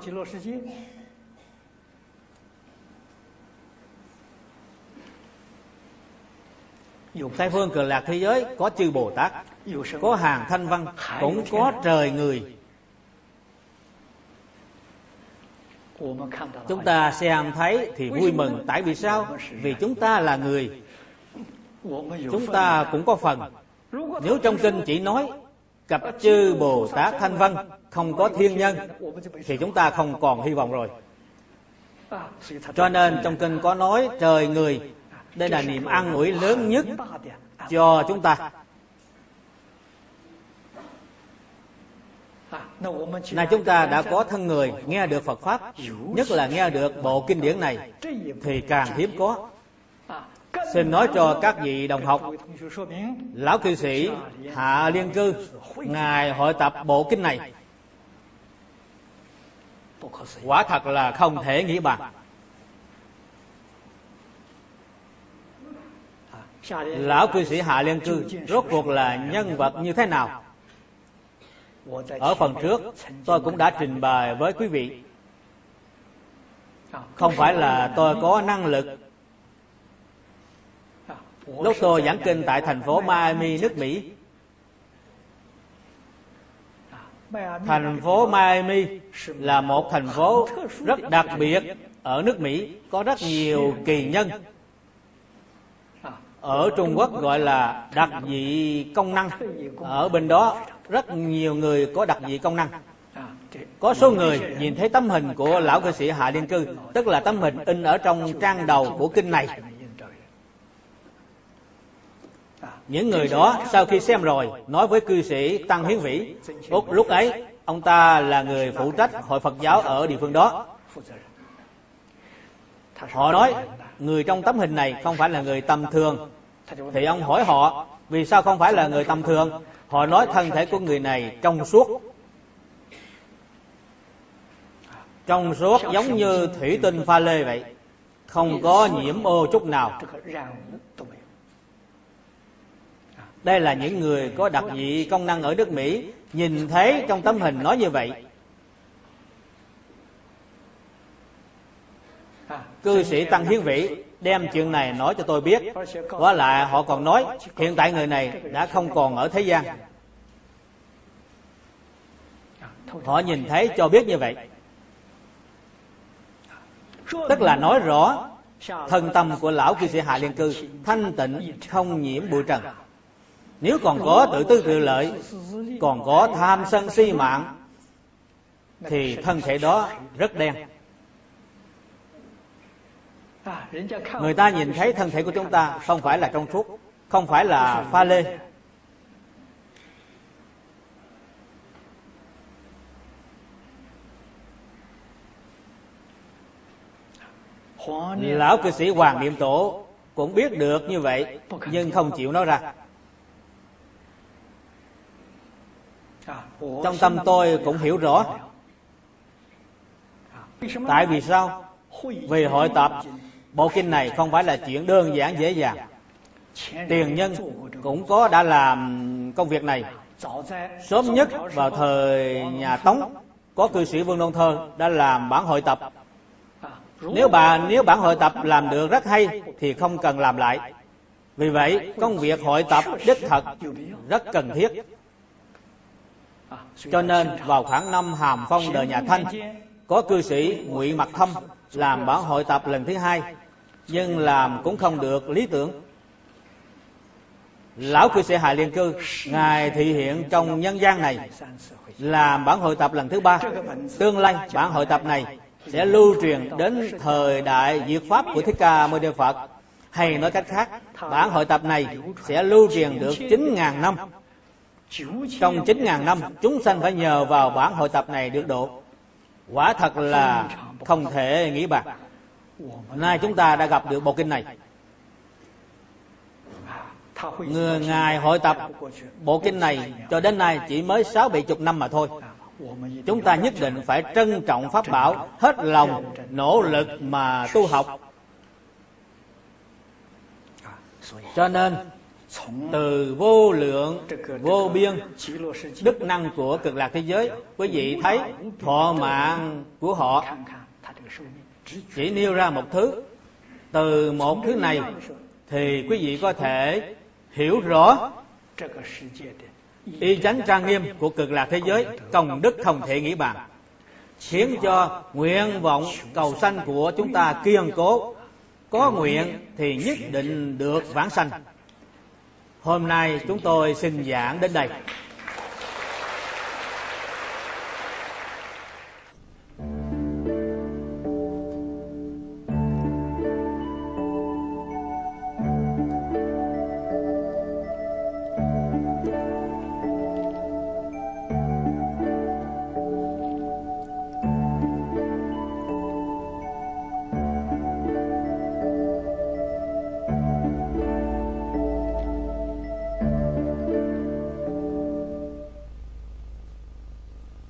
Tây phương Cực Lạc thế giới có chư Bồ Tát, có hàng thanh văn, cũng có trời người. Chúng ta xem thấy thì vui mừng. Tại vì sao? Vì chúng ta là người, chúng ta cũng có phần. Nếu trong kinh chỉ nói cập chư Bồ Tát thanh văn, không có thiên nhân, thì chúng ta không còn hy vọng rồi. Cho nên trong kinh có nói trời người. Đây là niềm an ủi lớn nhất cho chúng ta. Này chúng ta đã có thân người nghe được Phật Pháp, nhất là nghe được bộ kinh điển này, thì càng hiếm có. Xin nói cho các vị đồng học, lão cư sĩ Hạ Liên Cư, ngài hội tập bộ kinh này, quả thật là không thể nghĩ bàn. Lão cư sĩ Hạ Liên Cư rốt cuộc là nhân vật như thế nào? Ở phần trước tôi cũng đã trình bày với quý vị. Không phải là tôi có năng lực. Lúc tôi giảng kinh tại thành phố Miami, nước Mỹ, thành phố Miami là một thành phố rất đặc biệt ở nước Mỹ, có rất nhiều kỳ nhân. Ở Trung Quốc gọi là đặc dị công năng. Ở bên đó rất nhiều người có đặc dị công năng. Có số người nhìn thấy tấm hình của lão cư sĩ Hạ Liên Cư, tức là tấm hình in ở trong trang đầu của kinh này. Những người đó sau khi xem rồi nói với cư sĩ Tăng Hiến Vĩ, lúc ấy ông ta là người phụ trách hội Phật giáo ở địa phương đó. Họ nói người trong tấm hình này không phải là người tầm thường. Thì ông hỏi họ vì sao không phải là người tầm thường. Họ nói thân thể của người này trong suốt, trong suốt giống như thủy tinh pha lê vậy, không có nhiễm ô chút nào. Đây là những người có đặc dị công năng ở nước Mỹ, nhìn thấy trong tấm hình nói như vậy. Cư sĩ Tăng Hiến Vĩ đem chuyện này nói cho tôi biết. Quả lại họ còn nói hiện tại người này đã không còn ở thế gian. Họ nhìn thấy cho biết như vậy, tức là nói rõ thân tâm của lão cư sĩ Hạ Liên Cư thanh tịnh, không nhiễm bụi trần. Nếu còn có tự tư tự lợi, còn có tham sân si mạng, thì thân thể đó rất đen. Người ta nhìn thấy thân thể của chúng ta không phải là trong suốt, không phải là pha lê. Lão cư sĩ Hoàng Niệm Tổ cũng biết được như vậy, nhưng không chịu nói ra. Trong tâm tôi cũng hiểu rõ. Tại vì sao? Vì hội tập bộ kinh này không phải là chuyện đơn giản dễ dàng. Tiền nhân cũng đã làm công việc này. Sớm nhất vào thời nhà Tống, có cư sĩ Vương Đôn Thơ đã làm bản hội tập. Nếu bản hội tập làm được rất hay thì không cần làm lại. Vì vậy, công việc hội tập đích thật rất cần thiết. Cho nên vào khoảng năm Hàm Phong đời nhà Thanh, có cư sĩ Ngụy Mặc Thâm làm bản hội tập lần thứ 2, nhưng làm cũng không được lý tưởng. Lão cư sĩ Hà Liên Cư, ngài thị hiện trong nhân gian này, làm bản hội tập lần thứ 3. Tương lai bản hội tập này sẽ lưu truyền đến thời đại diệt pháp của Thích Ca Mâu Ni Phật. Hay nói cách khác, bản hội tập này sẽ lưu truyền được 9.000 năm. Trong 9.000 năm, chúng sanh phải nhờ vào bản hội tập này được độ. Quả thật là không thể nghĩ bàn. Nay chúng ta đã gặp được bộ kinh này. Ngài hội tập bộ kinh này cho đến nay chỉ mới 60-70 năm mà thôi. Chúng ta nhất định phải trân trọng pháp bảo, hết lòng nỗ lực mà tu học. Cho nên từ vô lượng vô biên đức năng của cực lạc thế giới, quý vị thấy thọ mạng của họ chỉ nêu ra một thứ. Từ một thứ này thì quý vị có thể hiểu rõ y chánh trang nghiêm của cực lạc thế giới, công đức không thể nghĩ bàn, khiến cho nguyện vọng cầu sanh của chúng ta kiên cố. Có nguyện thì nhất định được vãng sanh. Hôm nay chúng tôi xin giảng đến đây.